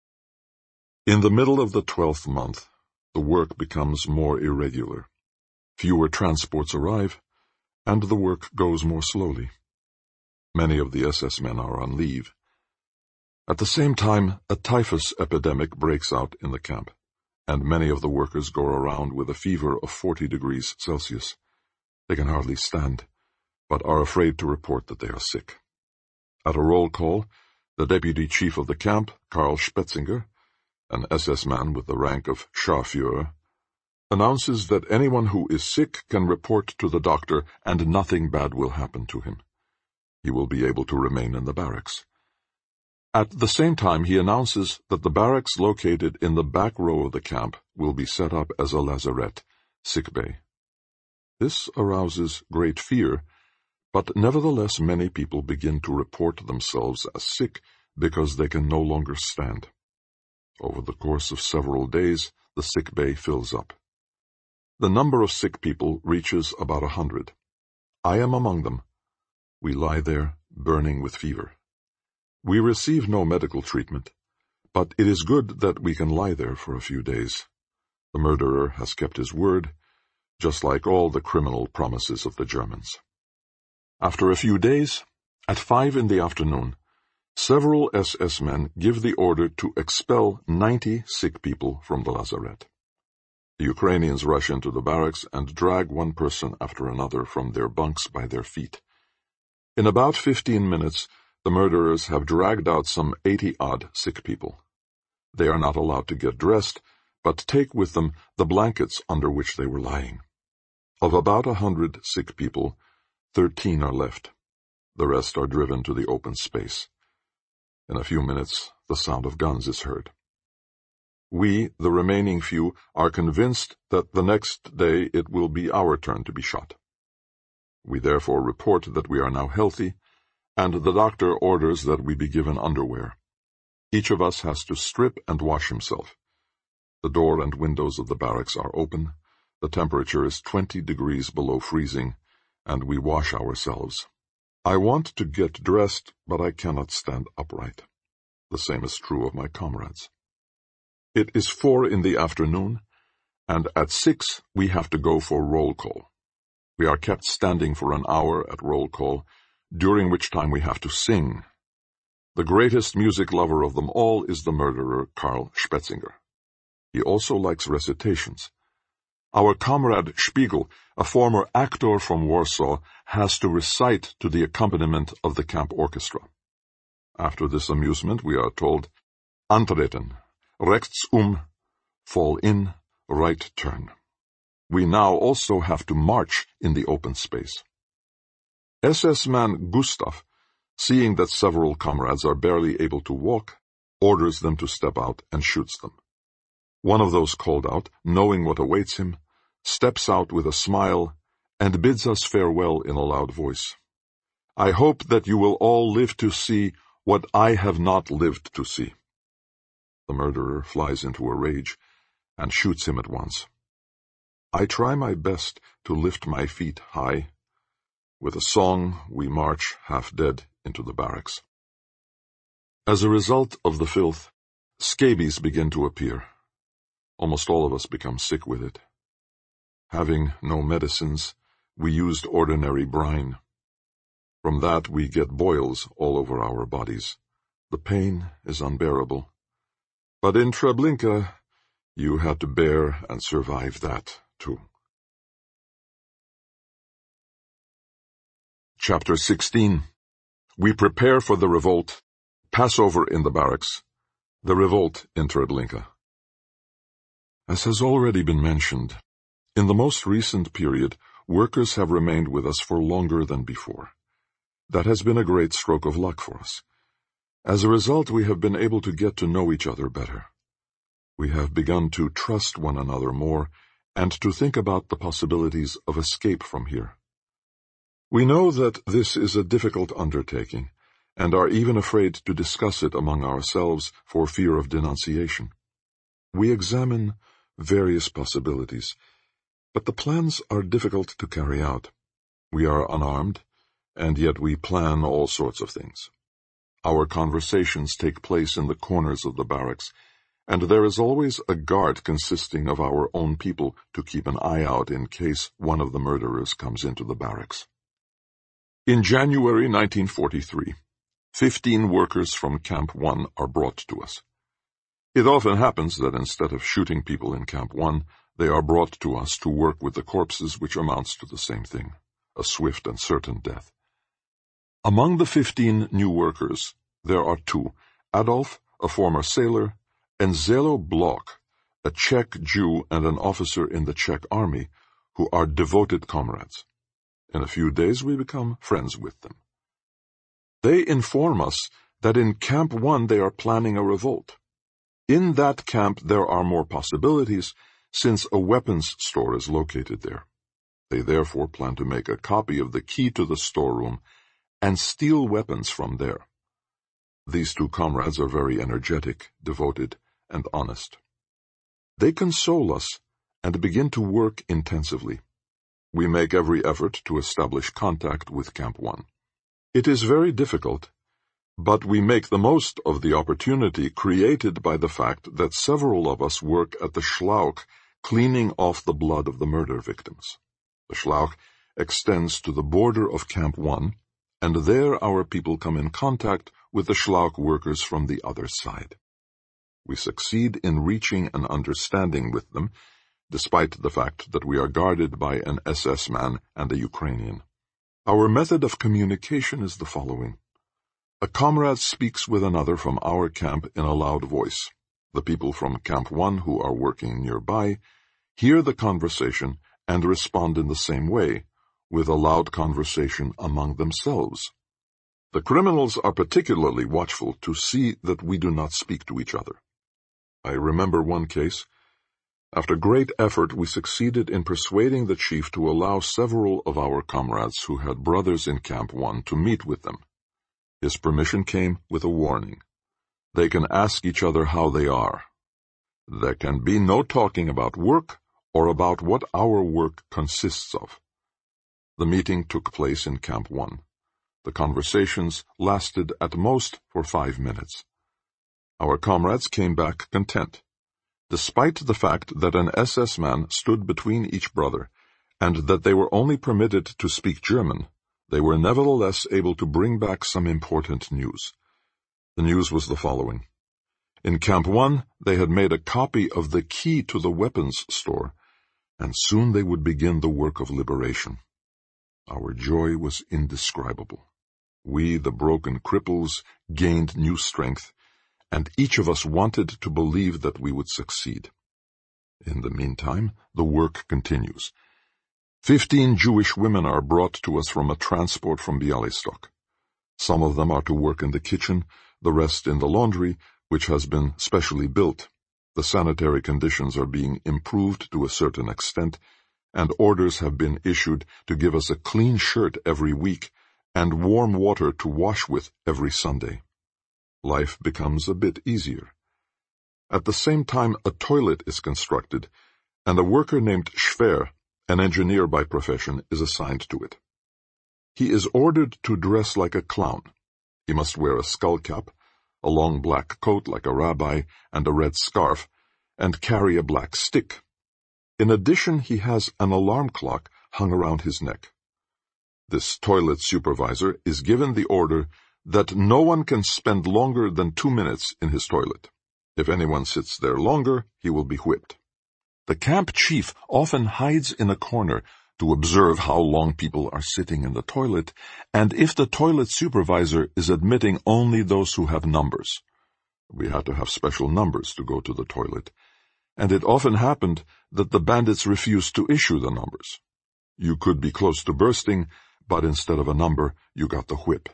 In the middle of the twelfth month, the work becomes more irregular. Fewer transports arrive, and the work goes more slowly. Many of the S S men are on leave. At the same time, a typhus epidemic breaks out in the camp, and many of the workers go around with a fever of forty degrees Celsius. They can hardly stand, but are afraid to report that they are sick. At a roll call, the deputy chief of the camp, Karl Spetzinger, an S S man with the rank of Scharführer, announces that anyone who is sick can report to the doctor and nothing bad will happen to him. He will be able to remain in the barracks. At the same time, he announces that the barracks located in the back row of the camp will be set up as a lazaret, sick bay. This arouses great fear, but nevertheless many people begin to report themselves as sick because they can no longer stand. Over the course of several days, the sick bay fills up. The number of sick people reaches about a hundred. I am among them. We lie there, burning with fever. We receive no medical treatment, but it is good that we can lie there for a few days. The murderer has kept his word, just like all the criminal promises of the Germans. After a few days, at five in the afternoon, several S S men give the order to expel ninety sick people from the lazaret. The Ukrainians rush into the barracks and drag one person after another from their bunks by their feet. In about fifteen minutes, the murderers have dragged out some eighty-odd sick people. They are not allowed to get dressed, but take with them the blankets under which they were lying. Of about a hundred sick people, thirteen are left. The rest are driven to the open space. In a few minutes, the sound of guns is heard. We, the remaining few, are convinced that the next day it will be our turn to be shot. We therefore report that we are now healthy, and the doctor orders that we be given underwear. Each of us has to strip and wash himself. The door and windows of the barracks are open, the temperature is twenty degrees below freezing, and we wash ourselves. I want to get dressed, but I cannot stand upright. The same is true of my comrades. It is four in the afternoon, and at six we have to go for roll call. We are kept standing for an hour at roll call, during which time we have to sing. The greatest music lover of them all is the murderer, Karl Spetzinger. He also likes recitations. Our comrade Spiegel, a former actor from Warsaw, has to recite to the accompaniment of the camp orchestra. After this amusement, we are told, Antreten, rechts um, fall in, right turn. We now also have to march in the open space. S S man Gustav, seeing that several comrades are barely able to walk, orders them to step out and shoots them. One of those called out, knowing what awaits him, steps out with a smile and bids us farewell in a loud voice. I hope that you will all live to see what I have not lived to see. The murderer flies into a rage and shoots him at once. I try my best to lift my feet high. With a song, we march half dead into the barracks. As a result of the filth, scabies begin to appear. Almost all of us become sick with it. Having no medicines, we used ordinary brine. From that we get boils all over our bodies. The pain is unbearable. But in Treblinka, you had to bear and survive that, too. Chapter sixteen. We prepare for the revolt, Passover in the barracks, the revolt in Treblinka. As has already been mentioned, in the most recent period, workers have remained with us for longer than before. That has been a great stroke of luck for us. As a result, we have been able to get to know each other better. We have begun to trust one another more and to think about the possibilities of escape from here. We know that this is a difficult undertaking, and are even afraid to discuss it among ourselves for fear of denunciation. We examine various possibilities, but the plans are difficult to carry out. We are unarmed, and yet we plan all sorts of things. Our conversations take place in the corners of the barracks, and there is always a guard consisting of our own people to keep an eye out in case one of the murderers comes into the barracks. In January nineteen forty-three, fifteen workers from Camp One are brought to us. It often happens that instead of shooting people in Camp One, they are brought to us to work with the corpses, which amounts to the same thing, a swift and certain death. Among the fifteen new workers, there are two, Adolf, a former sailor, and Zelo Bloch, a Czech Jew and an officer in the Czech army, who are devoted comrades. In a few days we become friends with them. They inform us that in Camp One they are planning a revolt. In that camp there are more possibilities, since a weapons store is located there. They therefore plan to make a copy of the key to the storeroom and steal weapons from there. These two comrades are very energetic, devoted, and honest. They console us and begin to work intensively. We make every effort to establish contact with Camp One. It is very difficult, but we make the most of the opportunity created by the fact that several of us work at the Schlauch, cleaning off the blood of the murder victims. The Schlauch extends to the border of Camp One, and there our people come in contact with the Schlauch workers from the other side. We succeed in reaching an understanding with them, despite the fact that we are guarded by an S S man and a Ukrainian. Our method of communication is the following. A comrade speaks with another from our camp in a loud voice. The people from Camp One who are working nearby hear the conversation and respond in the same way, with a loud conversation among themselves. The criminals are particularly watchful to see that we do not speak to each other. I remember one case. After great effort, we succeeded in persuading the chief to allow several of our comrades who had brothers in Camp One to meet with them. His permission came with a warning. They can ask each other how they are. There can be no talking about work or about what our work consists of. The meeting took place in Camp One. The conversations lasted at most for five minutes. Our comrades came back content, despite the fact that an S S man stood between each brother, and that they were only permitted to speak German. They were nevertheless able to bring back some important news. The news was the following. In Camp One, they had made a copy of the key to the weapons store, and soon they would begin the work of liberation. Our joy was indescribable. We, the broken cripples, gained new strength, and each of us wanted to believe that we would succeed. In the meantime, the work continues. Fifteen Jewish women are brought to us from a transport from Bialystok. Some of them are to work in the kitchen, the rest in the laundry, which has been specially built. The sanitary conditions are being improved to a certain extent, and orders have been issued to give us a clean shirt every week and warm water to wash with every Sunday. Life becomes a bit easier. At the same time, a toilet is constructed, and a worker named Schwer, an engineer by profession, is assigned to it. He is ordered to dress like a clown. He must wear a skull cap, a long black coat like a rabbi, and a red scarf, and carry a black stick. In addition, he has an alarm clock hung around his neck. This toilet supervisor is given the order that no one can spend longer than two minutes in his toilet. If anyone sits there longer, he will be whipped. The camp chief often hides in a corner to observe how long people are sitting in the toilet, and if the toilet supervisor is admitting only those who have numbers. We had to have special numbers to go to the toilet, and it often happened that the bandits refused to issue the numbers. You could be close to bursting, but instead of a number, you got the whip.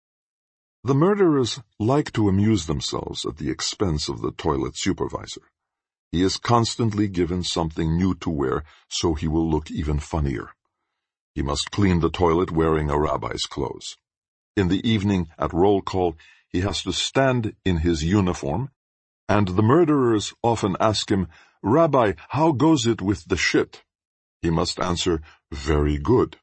The murderers like to amuse themselves at the expense of the toilet supervisor. He is constantly given something new to wear, so he will look even funnier. He must clean the toilet wearing a rabbi's clothes. In the evening, at roll call, he has to stand in his uniform And the murderers often ask him, "Rabbi, how goes it with the shit?" He must answer, "Very good."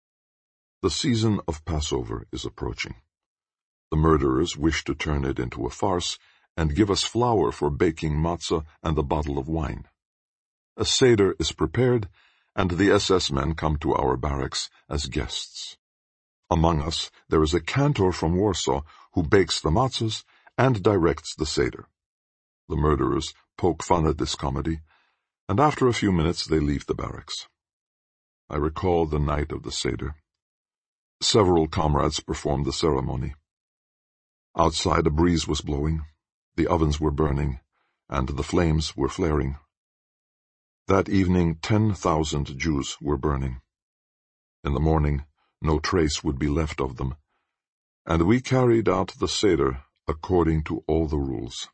The season of Passover is approaching. The murderers wish to turn it into a farce and give us flour for baking matzah and a bottle of wine. A seder is prepared, and the S S men come to our barracks as guests. Among us there is a cantor from Warsaw who bakes the matzahs and directs the seder. The murderers poke fun at this comedy, and after a few minutes they leave the barracks. I recall the night of the seder. Several comrades performed the ceremony. Outside a breeze was blowing, the ovens were burning, and the flames were flaring. That evening ten thousand Jews were burning. In the morning no trace would be left of them, and we carried out the seder according to all the rules.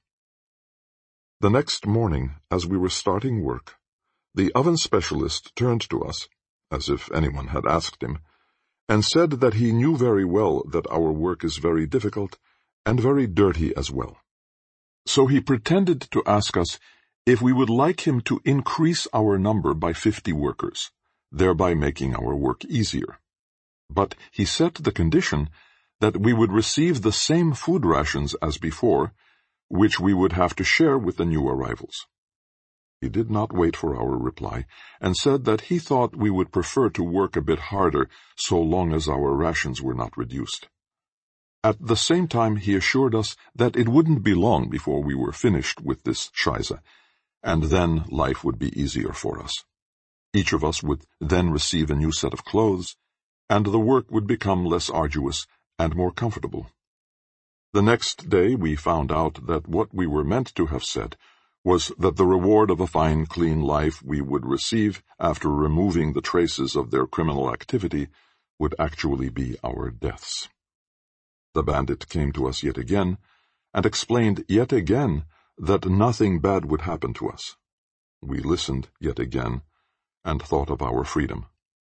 The next morning, as we were starting work, the oven specialist turned to us, as if anyone had asked him, and said that he knew very well that our work is very difficult and very dirty as well. So he pretended to ask us if we would like him to increase our number by fifty workers, thereby making our work easier. But he set the condition that we would receive the same food rations as before, which we would have to share with the new arrivals. He did not wait for our reply, and said that he thought we would prefer to work a bit harder so long as our rations were not reduced. At the same time, he assured us that it wouldn't be long before we were finished with this shaisa, and then life would be easier for us. Each of us would then receive a new set of clothes, and the work would become less arduous and more comfortable. The next day we found out that what we were meant to have said was that the reward of a fine, clean life we would receive after removing the traces of their criminal activity would actually be our deaths. The bandit came to us yet again, and explained yet again that nothing bad would happen to us. We listened yet again, and thought of our freedom.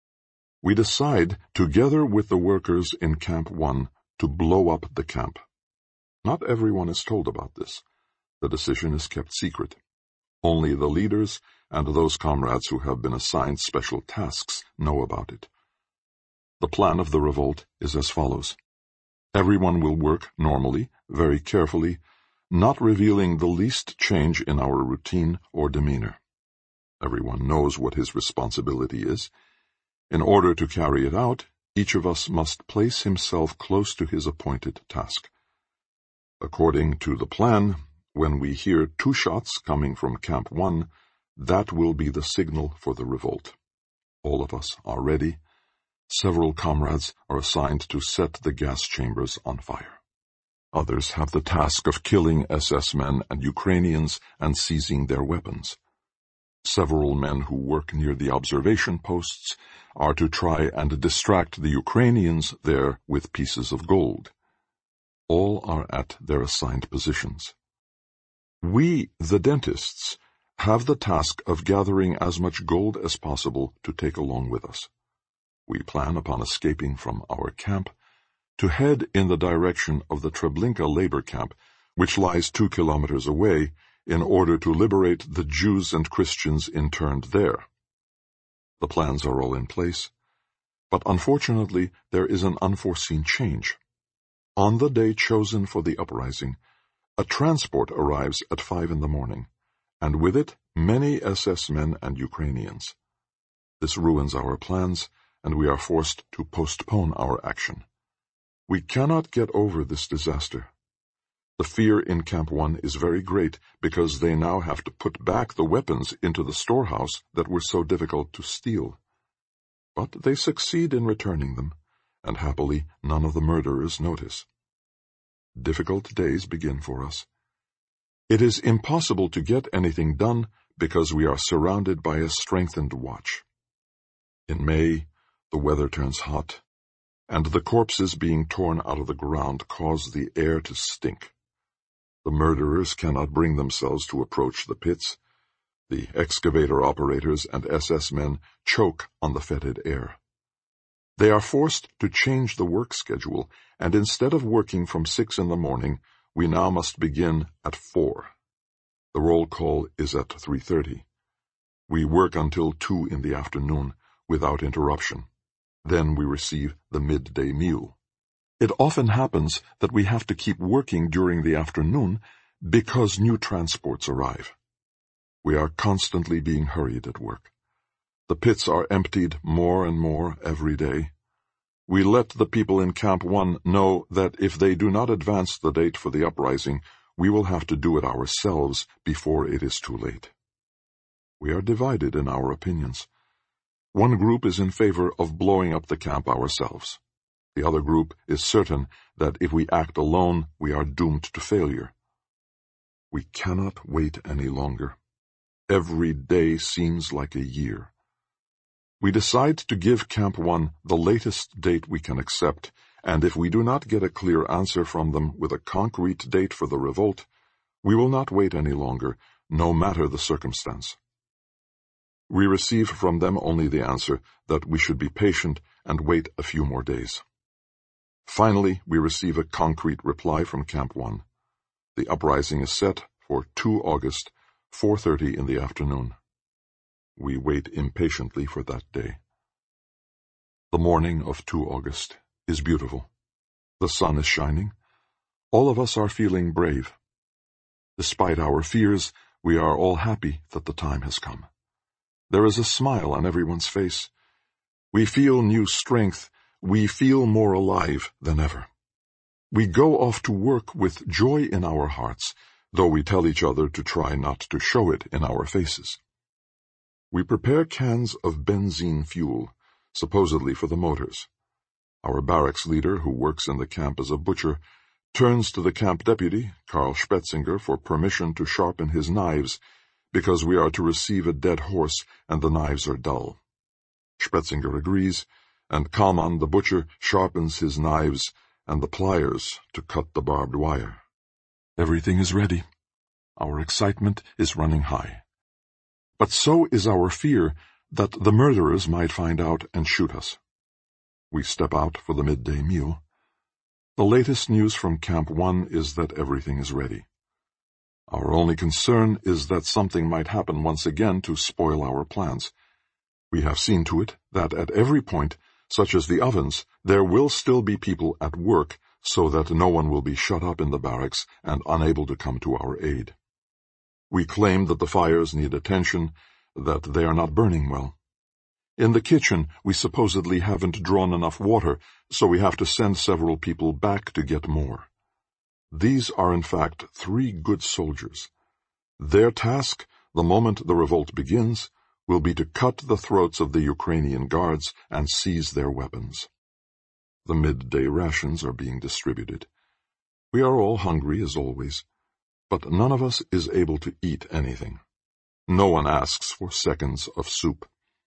We decide, together with the workers in Camp One, to blow up the camp. Not everyone is told about this. The decision is kept secret. Only the leaders and those comrades who have been assigned special tasks know about it. The plan of the revolt is as follows. Everyone will work normally, very carefully, not revealing the least change in our routine or demeanor. Everyone knows what his responsibility is. In order to carry it out, each of us must place himself close to his appointed task. According to the plan, when we hear two shots coming from Camp One, that will be the signal for the revolt. All of us are ready. Several comrades are assigned to set the gas chambers on fire. Others have the task of killing S S men and Ukrainians and seizing their weapons. Several men who work near the observation posts are to try and distract the Ukrainians there with pieces of gold. All are at their assigned positions. We, the dentists, have the task of gathering as much gold as possible to take along with us. We plan upon escaping from our camp to head in the direction of the Treblinka labor camp, which lies two kilometers away, in order to liberate the Jews and Christians interned there. The plans are all in place, but unfortunately there is an unforeseen change. On the day chosen for the uprising, a transport arrives at five in the morning, and with it many S S men and Ukrainians. This ruins our plans, and we are forced to postpone our action. We cannot get over this disaster. The fear in Camp One is very great because they now have to put back the weapons into the storehouse that were so difficult to steal. But they succeed in returning them, and happily none of the murderers notice. Difficult days begin for us. It is impossible to get anything done because we are surrounded by a strengthened watch. In May, the weather turns hot, and the corpses being torn out of the ground cause the air to stink. The murderers cannot bring themselves to approach the pits. The excavator operators and S S men choke on the fetid air. They are forced to change the work schedule, and instead of working from six in the morning, we now must begin at four. The roll call is at three thirty. We work until two in the afternoon, without interruption. Then we receive the midday meal. It often happens that we have to keep working during the afternoon because new transports arrive. We are constantly being hurried at work. The pits are emptied more and more every day. We let the people in Camp One know that if they do not advance the date for the uprising, we will have to do it ourselves before it is too late. We are divided in our opinions. One group is in favor of blowing up the camp ourselves. The other group is certain that if we act alone, we are doomed to failure. We cannot wait any longer. Every day seems like a year. We decide to give Camp One the latest date we can accept, and if we do not get a clear answer from them with a concrete date for the revolt, we will not wait any longer, no matter the circumstance. We receive from them only the answer that we should be patient and wait a few more days. Finally, we receive a concrete reply from Camp One. The uprising is set for the second of August, four thirty in the afternoon. We wait impatiently for that day. The morning of the second of August is beautiful. The sun is shining. All of us are feeling brave. Despite our fears, we are all happy that the time has come. There is a smile on everyone's face. We feel new strength. We feel more alive than ever. We go off to work with joy in our hearts, though we tell each other to try not to show it in our faces. We prepare cans of benzene fuel, supposedly for the motors. Our barracks leader, who works in the camp as a butcher, turns to the camp deputy, Karl Spetzinger, for permission to sharpen his knives, because we are to receive a dead horse and the knives are dull. Spetzinger agrees, and Kalman, the butcher, sharpens his knives and the pliers to cut the barbed wire. Everything is ready. Our excitement is running high. But so is our fear that the murderers might find out and shoot us. We step out for the midday meal. The latest news from Camp One is that everything is ready. Our only concern is that something might happen once again to spoil our plans. We have seen to it that at every point, such as the ovens, there will still be people at work so that no one will be shut up in the barracks and unable to come to our aid. We claim that the fires need attention, that they are not burning well. In the kitchen, we supposedly haven't drawn enough water, so we have to send several people back to get more. These are in fact three good soldiers. Their task, the moment the revolt begins, will be to cut the throats of the Ukrainian guards and seize their weapons. The midday rations are being distributed. We are all hungry as always, but none of us is able to eat anything. No one asks for seconds of soup.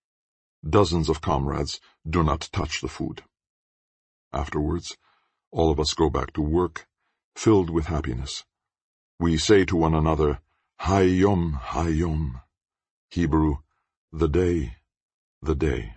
Dozens of comrades do not touch the food. Afterwards, all of us go back to work, filled with happiness. We say to one another, Hayom, Hayom, Hebrew, the day, the day.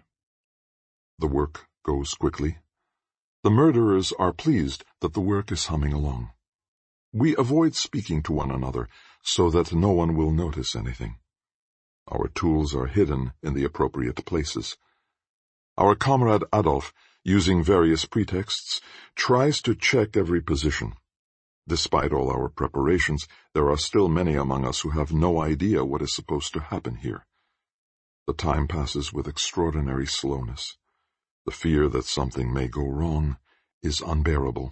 The work goes quickly. The murderers are pleased that the work is humming along. We avoid speaking to one another so that no one will notice anything. Our tools are hidden in the appropriate places. Our comrade Adolf, using various pretexts, tries to check every position. Despite all our preparations, there are still many among us who have no idea what is supposed to happen here. The time passes with extraordinary slowness. The fear that something may go wrong is unbearable.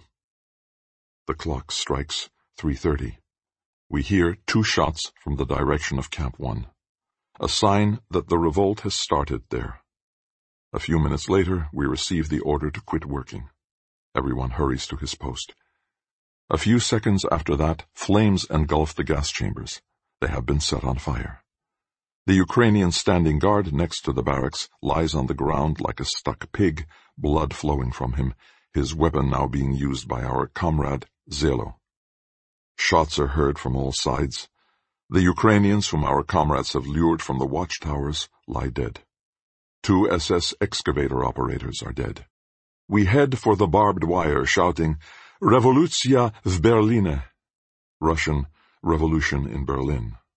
The clock strikes three thirty. We hear two shots from the direction of Camp One, a sign that the revolt has started there. A few minutes later, we receive the order to quit working. Everyone hurries to his post. A few seconds after that, flames engulf the gas chambers. They have been set on fire. The Ukrainian standing guard next to the barracks lies on the ground like a stuck pig, blood flowing from him, his weapon now being used by our comrade, Zelo. Shots are heard from all sides. The Ukrainians whom our comrades have lured from the watchtowers lie dead. Two S S excavator operators are dead. We head for the barbed wire, shouting, Revolucja v Berlinie, Russian, Revolution in Berlin.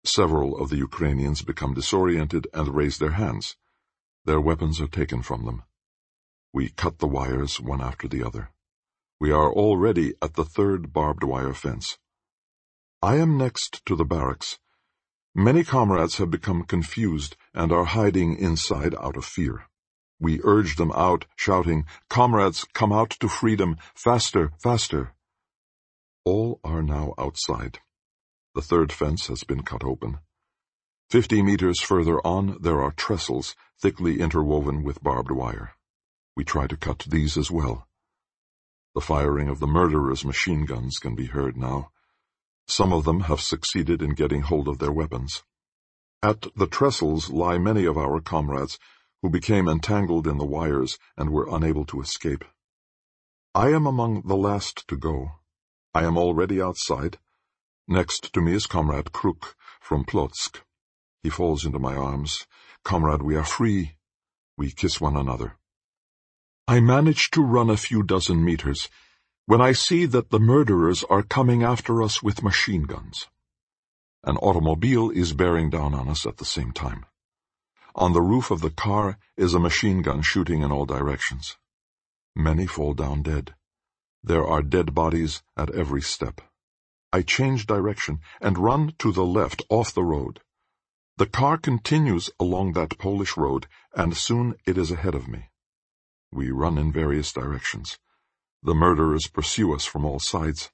Several of the Ukrainians become disoriented and raise their hands. Their weapons are taken from them. We cut the wires one after the other. We are already at the third barbed wire fence. I am next to the barracks. Many comrades have become confused and are hiding inside out of fear. We urge them out, shouting, "Comrades, come out to freedom! Faster, faster!" All are now outside. The third fence has been cut open. Fifty meters further on, there are trestles thickly interwoven with barbed wire. We try to cut these as well. The firing of the murderers' machine guns can be heard now. Some of them have succeeded in getting hold of their weapons. At the trestles lie many of our comrades who became entangled in the wires and were unable to escape. I am among the last to go. I am already outside. Next to me is Comrade Kruk from Plotsk. He falls into my arms. "Comrade, we are free." We kiss one another. I manage to run a few dozen meters when I see that the murderers are coming after us with machine guns. An automobile is bearing down on us at the same time. On the roof of the car is a machine gun shooting in all directions. Many fall down dead. There are dead bodies at every step. I change direction and run to the left off the road. The car continues along that Polish road, and soon it is ahead of me. We run in various directions. The murderers pursue us from all sides.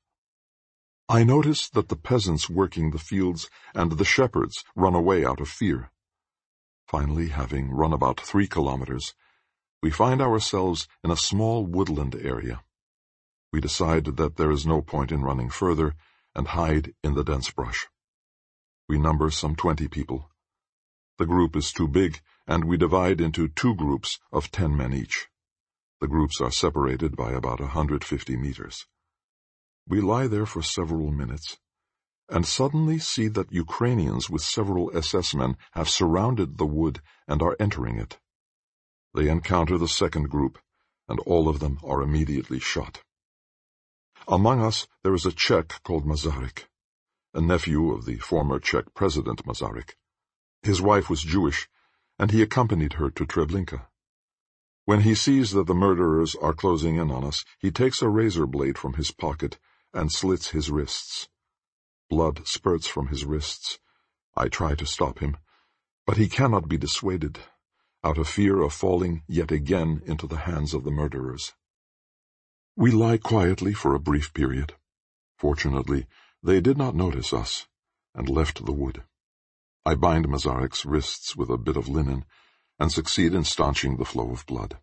I notice that the peasants working the fields and the shepherds run away out of fear. Finally, having run about three kilometers, we find ourselves in a small woodland area. We decide that there is no point in running further and hide in the dense brush. We number some twenty people. The group is too big, and we divide into two groups of ten men each. The groups are separated by about a hundred fifty meters. We lie there for several minutes, and suddenly see that Ukrainians with several S S men have surrounded the wood and are entering it. They encounter the second group, and all of them are immediately shot. Among us there is a Czech called Masaryk, a nephew of the former Czech President Masaryk. His wife was Jewish, and he accompanied her to Treblinka. When he sees that the murderers are closing in on us, he takes a razor blade from his pocket and slits his wrists. Blood spurts from his wrists. I try to stop him, but he cannot be dissuaded, out of fear of falling yet again into the hands of the murderers. We lie quietly for a brief period. Fortunately, they did not notice us, and left the wood. I bind Masaryk's wrists with a bit of linen, and succeed in staunching the flow of blood.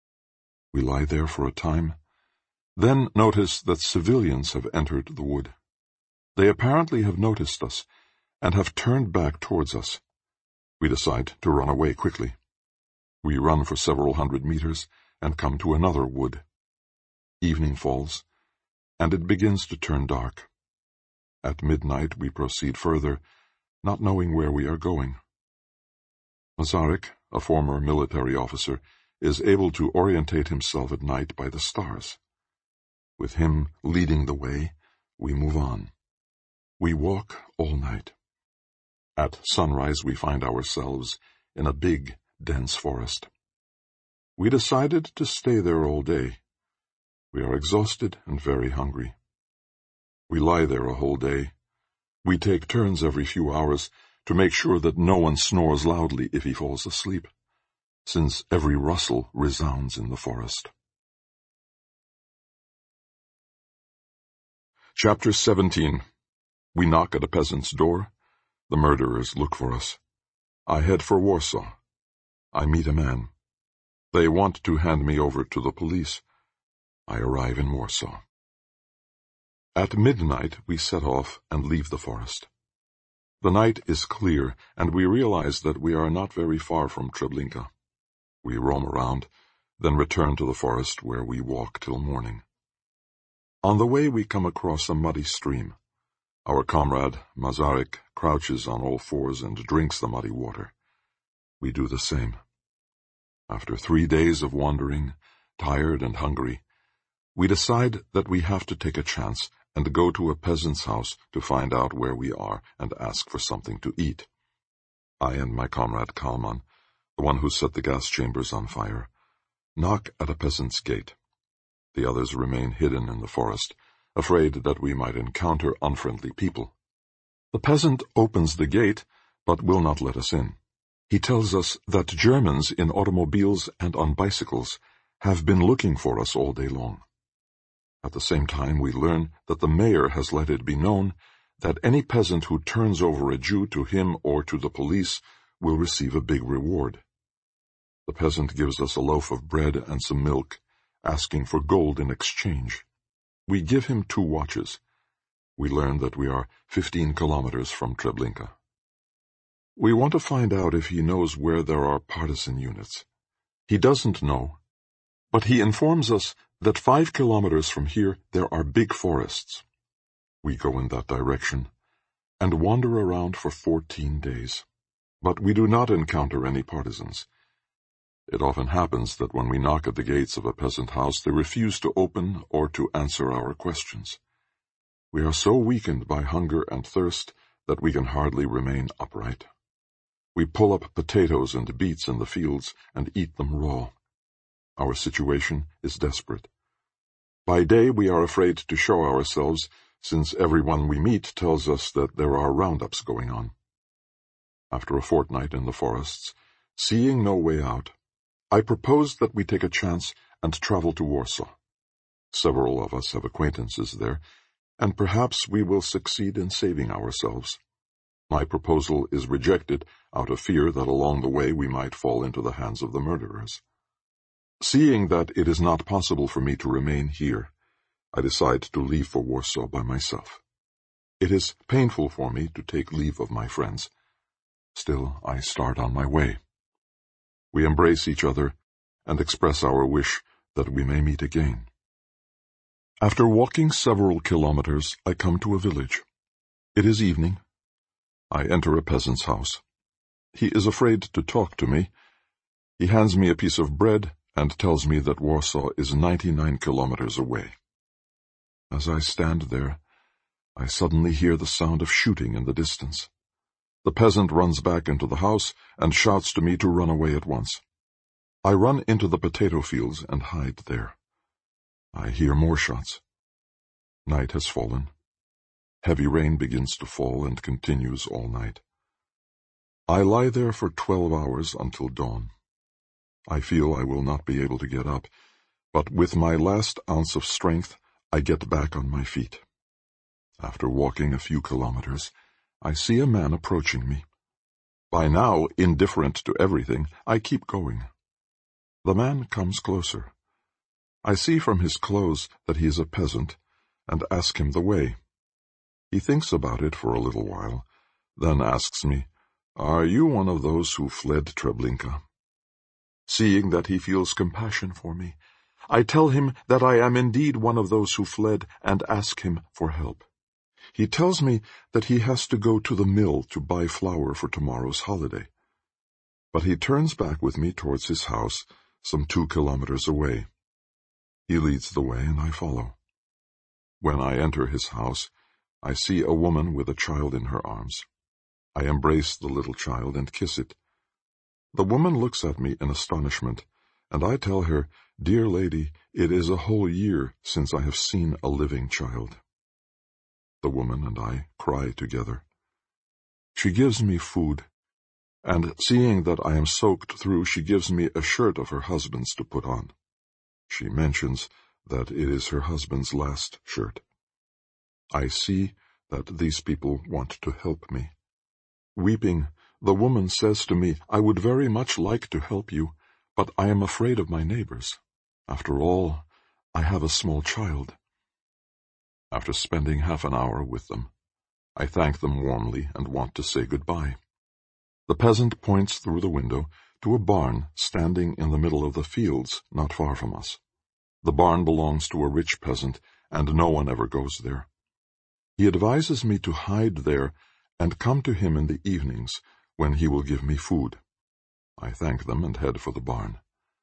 We lie there for a time, then notice that civilians have entered the wood. They apparently have noticed us, and have turned back towards us. We decide to run away quickly. We run for several hundred meters, and come to another wood. Evening falls, and it begins to turn dark. At midnight we proceed further, not knowing where we are going. Masaryk, a former military officer, is able to orientate himself at night by the stars. With him leading the way, we move on. We walk all night. At sunrise we find ourselves in a big, dense forest. We decided to stay there all day. We are exhausted and very hungry. We lie there a whole day. We take turns every few hours to make sure that no one snores loudly if he falls asleep, since every rustle resounds in the forest. Chapter seventeen. We knock at a peasant's door. The murderers look for us. I head for Warsaw. I meet a man. They want to hand me over to the police. I arrive in Warsaw. At midnight we set off and leave the forest. The night is clear, and we realize that we are not very far from Treblinka. We roam around, then return to the forest where we walk till morning. On the way we come across a muddy stream. Our comrade, Masaryk, crouches on all fours and drinks the muddy water. We do the same. After three days of wandering, tired and hungry, we decide that we have to take a chance and go to a peasant's house to find out where we are and ask for something to eat. I and my comrade Kalman, the one who set the gas chambers on fire, knock at a peasant's gate. The others remain hidden in the forest, afraid that we might encounter unfriendly people. The peasant opens the gate, but will not let us in. He tells us that Germans in automobiles and on bicycles have been looking for us all day long. At the same time, we learn that the mayor has let it be known that any peasant who turns over a Jew to him or to the police will receive a big reward. The peasant gives us a loaf of bread and some milk, asking for gold in exchange. We give him two watches. We learn that we are fifteen kilometers from Treblinka. We want to find out if he knows where there are partisan units. He doesn't know, but he informs us that five kilometers from here there are big forests. We go in that direction and wander around for fourteen days, but we do not encounter any partisans. It often happens that when we knock at the gates of a peasant house, they refuse to open or to answer our questions. We are so weakened by hunger and thirst that we can hardly remain upright. We pull up potatoes and beets in the fields and eat them raw. Our situation is desperate. By day we are afraid to show ourselves, since everyone we meet tells us that there are roundups going on. After a fortnight in the forests, seeing no way out, I propose that we take a chance and travel to Warsaw. Several of us have acquaintances there, and perhaps we will succeed in saving ourselves. My proposal is rejected out of fear that along the way we might fall into the hands of the murderers. Seeing that it is not possible for me to remain here, I decide to leave for Warsaw by myself. It is painful for me to take leave of my friends. Still, I start on my way. We embrace each other and express our wish that we may meet again. After walking several kilometers, I come to a village. It is evening. I enter a peasant's house. He is afraid to talk to me. He hands me a piece of bread and tells me that Warsaw is ninety-nine kilometers away. As I stand there, I suddenly hear the sound of shooting in the distance. The peasant runs back into the house and shouts to me to run away at once. I run into the potato fields and hide there. I hear more shots. Night has fallen. Heavy rain begins to fall and continues all night. I lie there for twelve hours until dawn. I feel I will not be able to get up, but with my last ounce of strength, I get back on my feet. After walking a few kilometers, I see a man approaching me. By now, indifferent to everything, I keep going. The man comes closer. I see from his clothes that he is a peasant, and ask him the way. He thinks about it for a little while, then asks me, "Are you one of those who fled Treblinka?" Seeing that he feels compassion for me, I tell him that I am indeed one of those who fled and ask him for help. He tells me that he has to go to the mill to buy flour for tomorrow's holiday. But he turns back with me towards his house, some two kilometers away. He leads the way and I follow. When I enter his house, I see a woman with a child in her arms. I embrace the little child and kiss it. The woman looks at me in astonishment, and I tell her, "Dear lady, it is a whole year since I have seen a living child." The woman and I cry together. She gives me food, and seeing that I am soaked through, she gives me a shirt of her husband's to put on. She mentions that it is her husband's last shirt. I see that these people want to help me. Weeping, the woman says to me, "I would very much like to help you, but I am afraid of my neighbors. After all, I have a small child." After spending half an hour with them, I thank them warmly and want to say goodbye. The peasant points through the window to a barn standing in the middle of the fields not far from us. The barn belongs to a rich peasant, and no one ever goes there. He advises me to hide there and come to him in the evenings, when he will give me food. I thank them and head for the barn.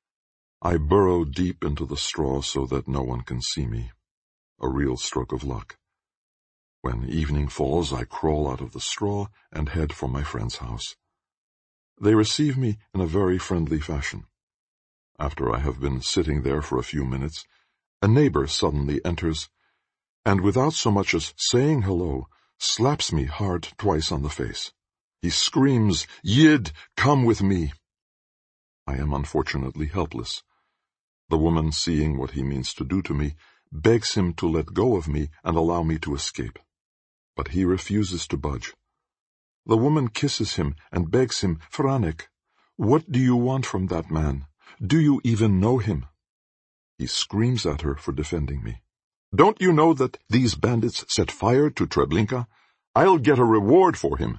I burrow deep into the straw so that no one can see me. A real stroke of luck. When evening falls, I crawl out of the straw and head for my friend's house. They receive me in a very friendly fashion. After I have been sitting there for a few minutes, a neighbor suddenly enters, and without so much as saying hello, slaps me hard twice on the face. He screams, "Yid, come with me!" I am unfortunately helpless. The woman, seeing what he means to do to me, begs him to let go of me and allow me to escape. But he refuses to budge. The woman kisses him and begs him, "Franek, what do you want from that man? Do you even know him?" He screams at her for defending me. "Don't you know that these bandits set fire to Treblinka? I'll get a reward for him."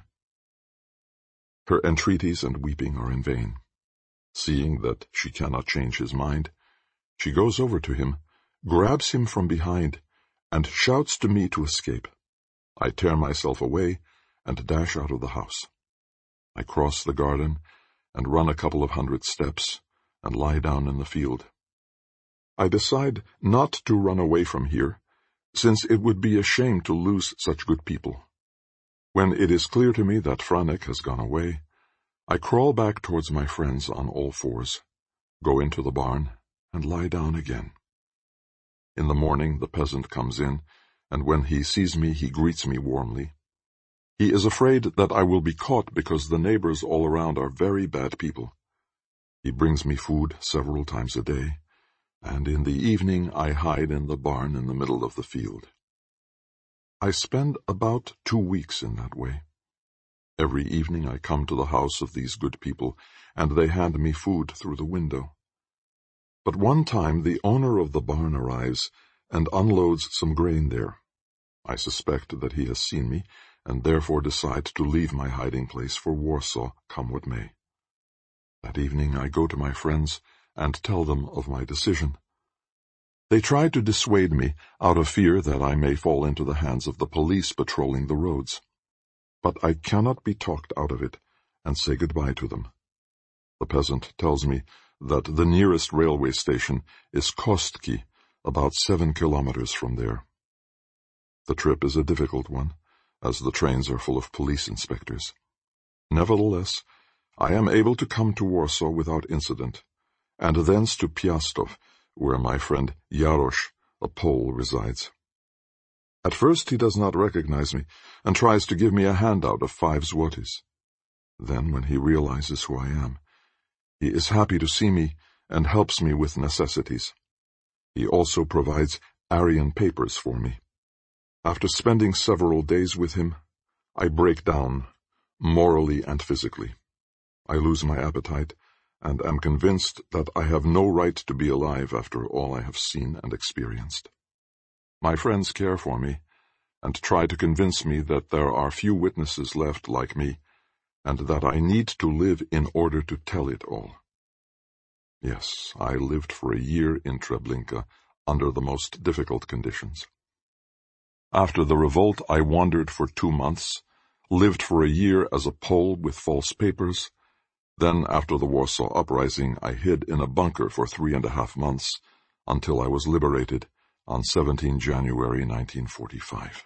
Her entreaties and weeping are in vain. Seeing that she cannot change his mind, she goes over to him, grabs him from behind, and shouts to me to escape. I tear myself away and dash out of the house. I cross the garden and run a couple of hundred steps and lie down in the field. I decide not to run away from here, since it would be a shame to lose such good people. When it is clear to me that Franek has gone away, I crawl back towards my friends on all fours, go into the barn, and lie down again. In the morning the peasant comes in, and when he sees me he greets me warmly. He is afraid that I will be caught because the neighbors all around are very bad people. He brings me food several times a day, and in the evening I hide in the barn in the middle of the field. I spend about two weeks in that way. Every evening I come to the house of these good people, and they hand me food through the window. But one time the owner of the barn arrives and unloads some grain there. I suspect that he has seen me, and therefore decide to leave my hiding place for Warsaw, come what may. That evening I go to my friends and tell them of my decision. They try to dissuade me out of fear that I may fall into the hands of the police patrolling the roads. But I cannot be talked out of it, and say goodbye to them. The peasant tells me that the nearest railway station is Kostki, about seven kilometers from there. The trip is a difficult one, as the trains are full of police inspectors. Nevertheless, I am able to come to Warsaw without incident, and thence to Piastów, where my friend Jarosz, a Pole, resides. At first he does not recognize me, and tries to give me a handout of five zlotys. Then, when he realizes who I am, he is happy to see me and helps me with necessities. He also provides Aryan papers for me. After spending several days with him, I break down, morally and physically. I lose my appetite, and am convinced that I have no right to be alive after all I have seen and experienced. My friends care for me, and try to convince me that there are few witnesses left like me, and that I need to live in order to tell it all. Yes, I lived for a year in Treblinka under the most difficult conditions. After the revolt, I wandered for two months, lived for a year as a Pole with false papers. Then, after the Warsaw Uprising, I hid in a bunker for three and a half months, until I was liberated on the seventeenth of January nineteen forty-five.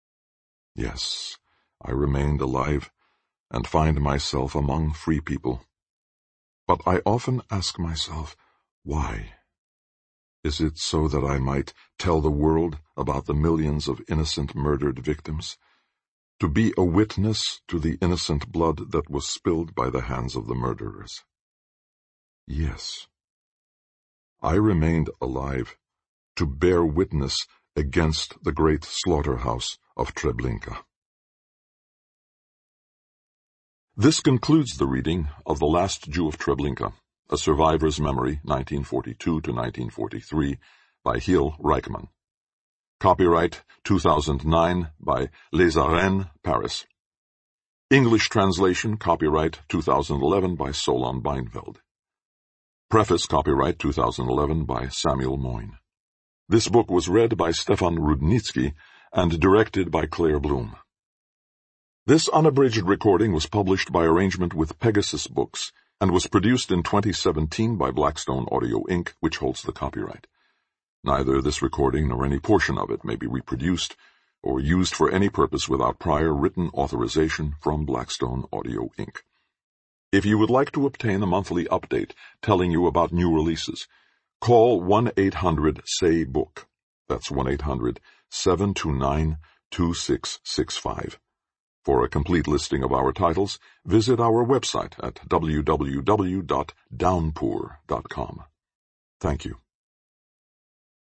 Yes, I remained alive, and find myself among free people. But I often ask myself, why? Is it so that I might tell the world about the millions of innocent murdered victims? To be a witness to the innocent blood that was spilled by the hands of the murderers? Yes. I remained alive to bear witness against the great slaughterhouse of Treblinka. This concludes the reading of The Last Jew of Treblinka, A Survivor's Memory, nineteen forty-two to nineteen forty-three, by Hill Reichman. Copyright two thousand nine by Les Arènes, Paris. English translation copyright two thousand eleven by Solon Beinveld. Preface copyright two thousand eleven by Samuel Moyn. This book was read by Stefan Rudnitsky and directed by Claire Bloom. This unabridged recording was published by arrangement with Pegasus Books and was produced in twenty seventeen by Blackstone Audio Incorporated, which holds the copyright. Neither this recording nor any portion of it may be reproduced or used for any purpose without prior written authorization from Blackstone Audio, Incorporated. If you would like to obtain a monthly update telling you about new releases, call one eight hundred S A Y book. That's one eight hundred, seven two nine, two six six five. For a complete listing of our titles, visit our website at w w w dot downpour dot com. Thank you.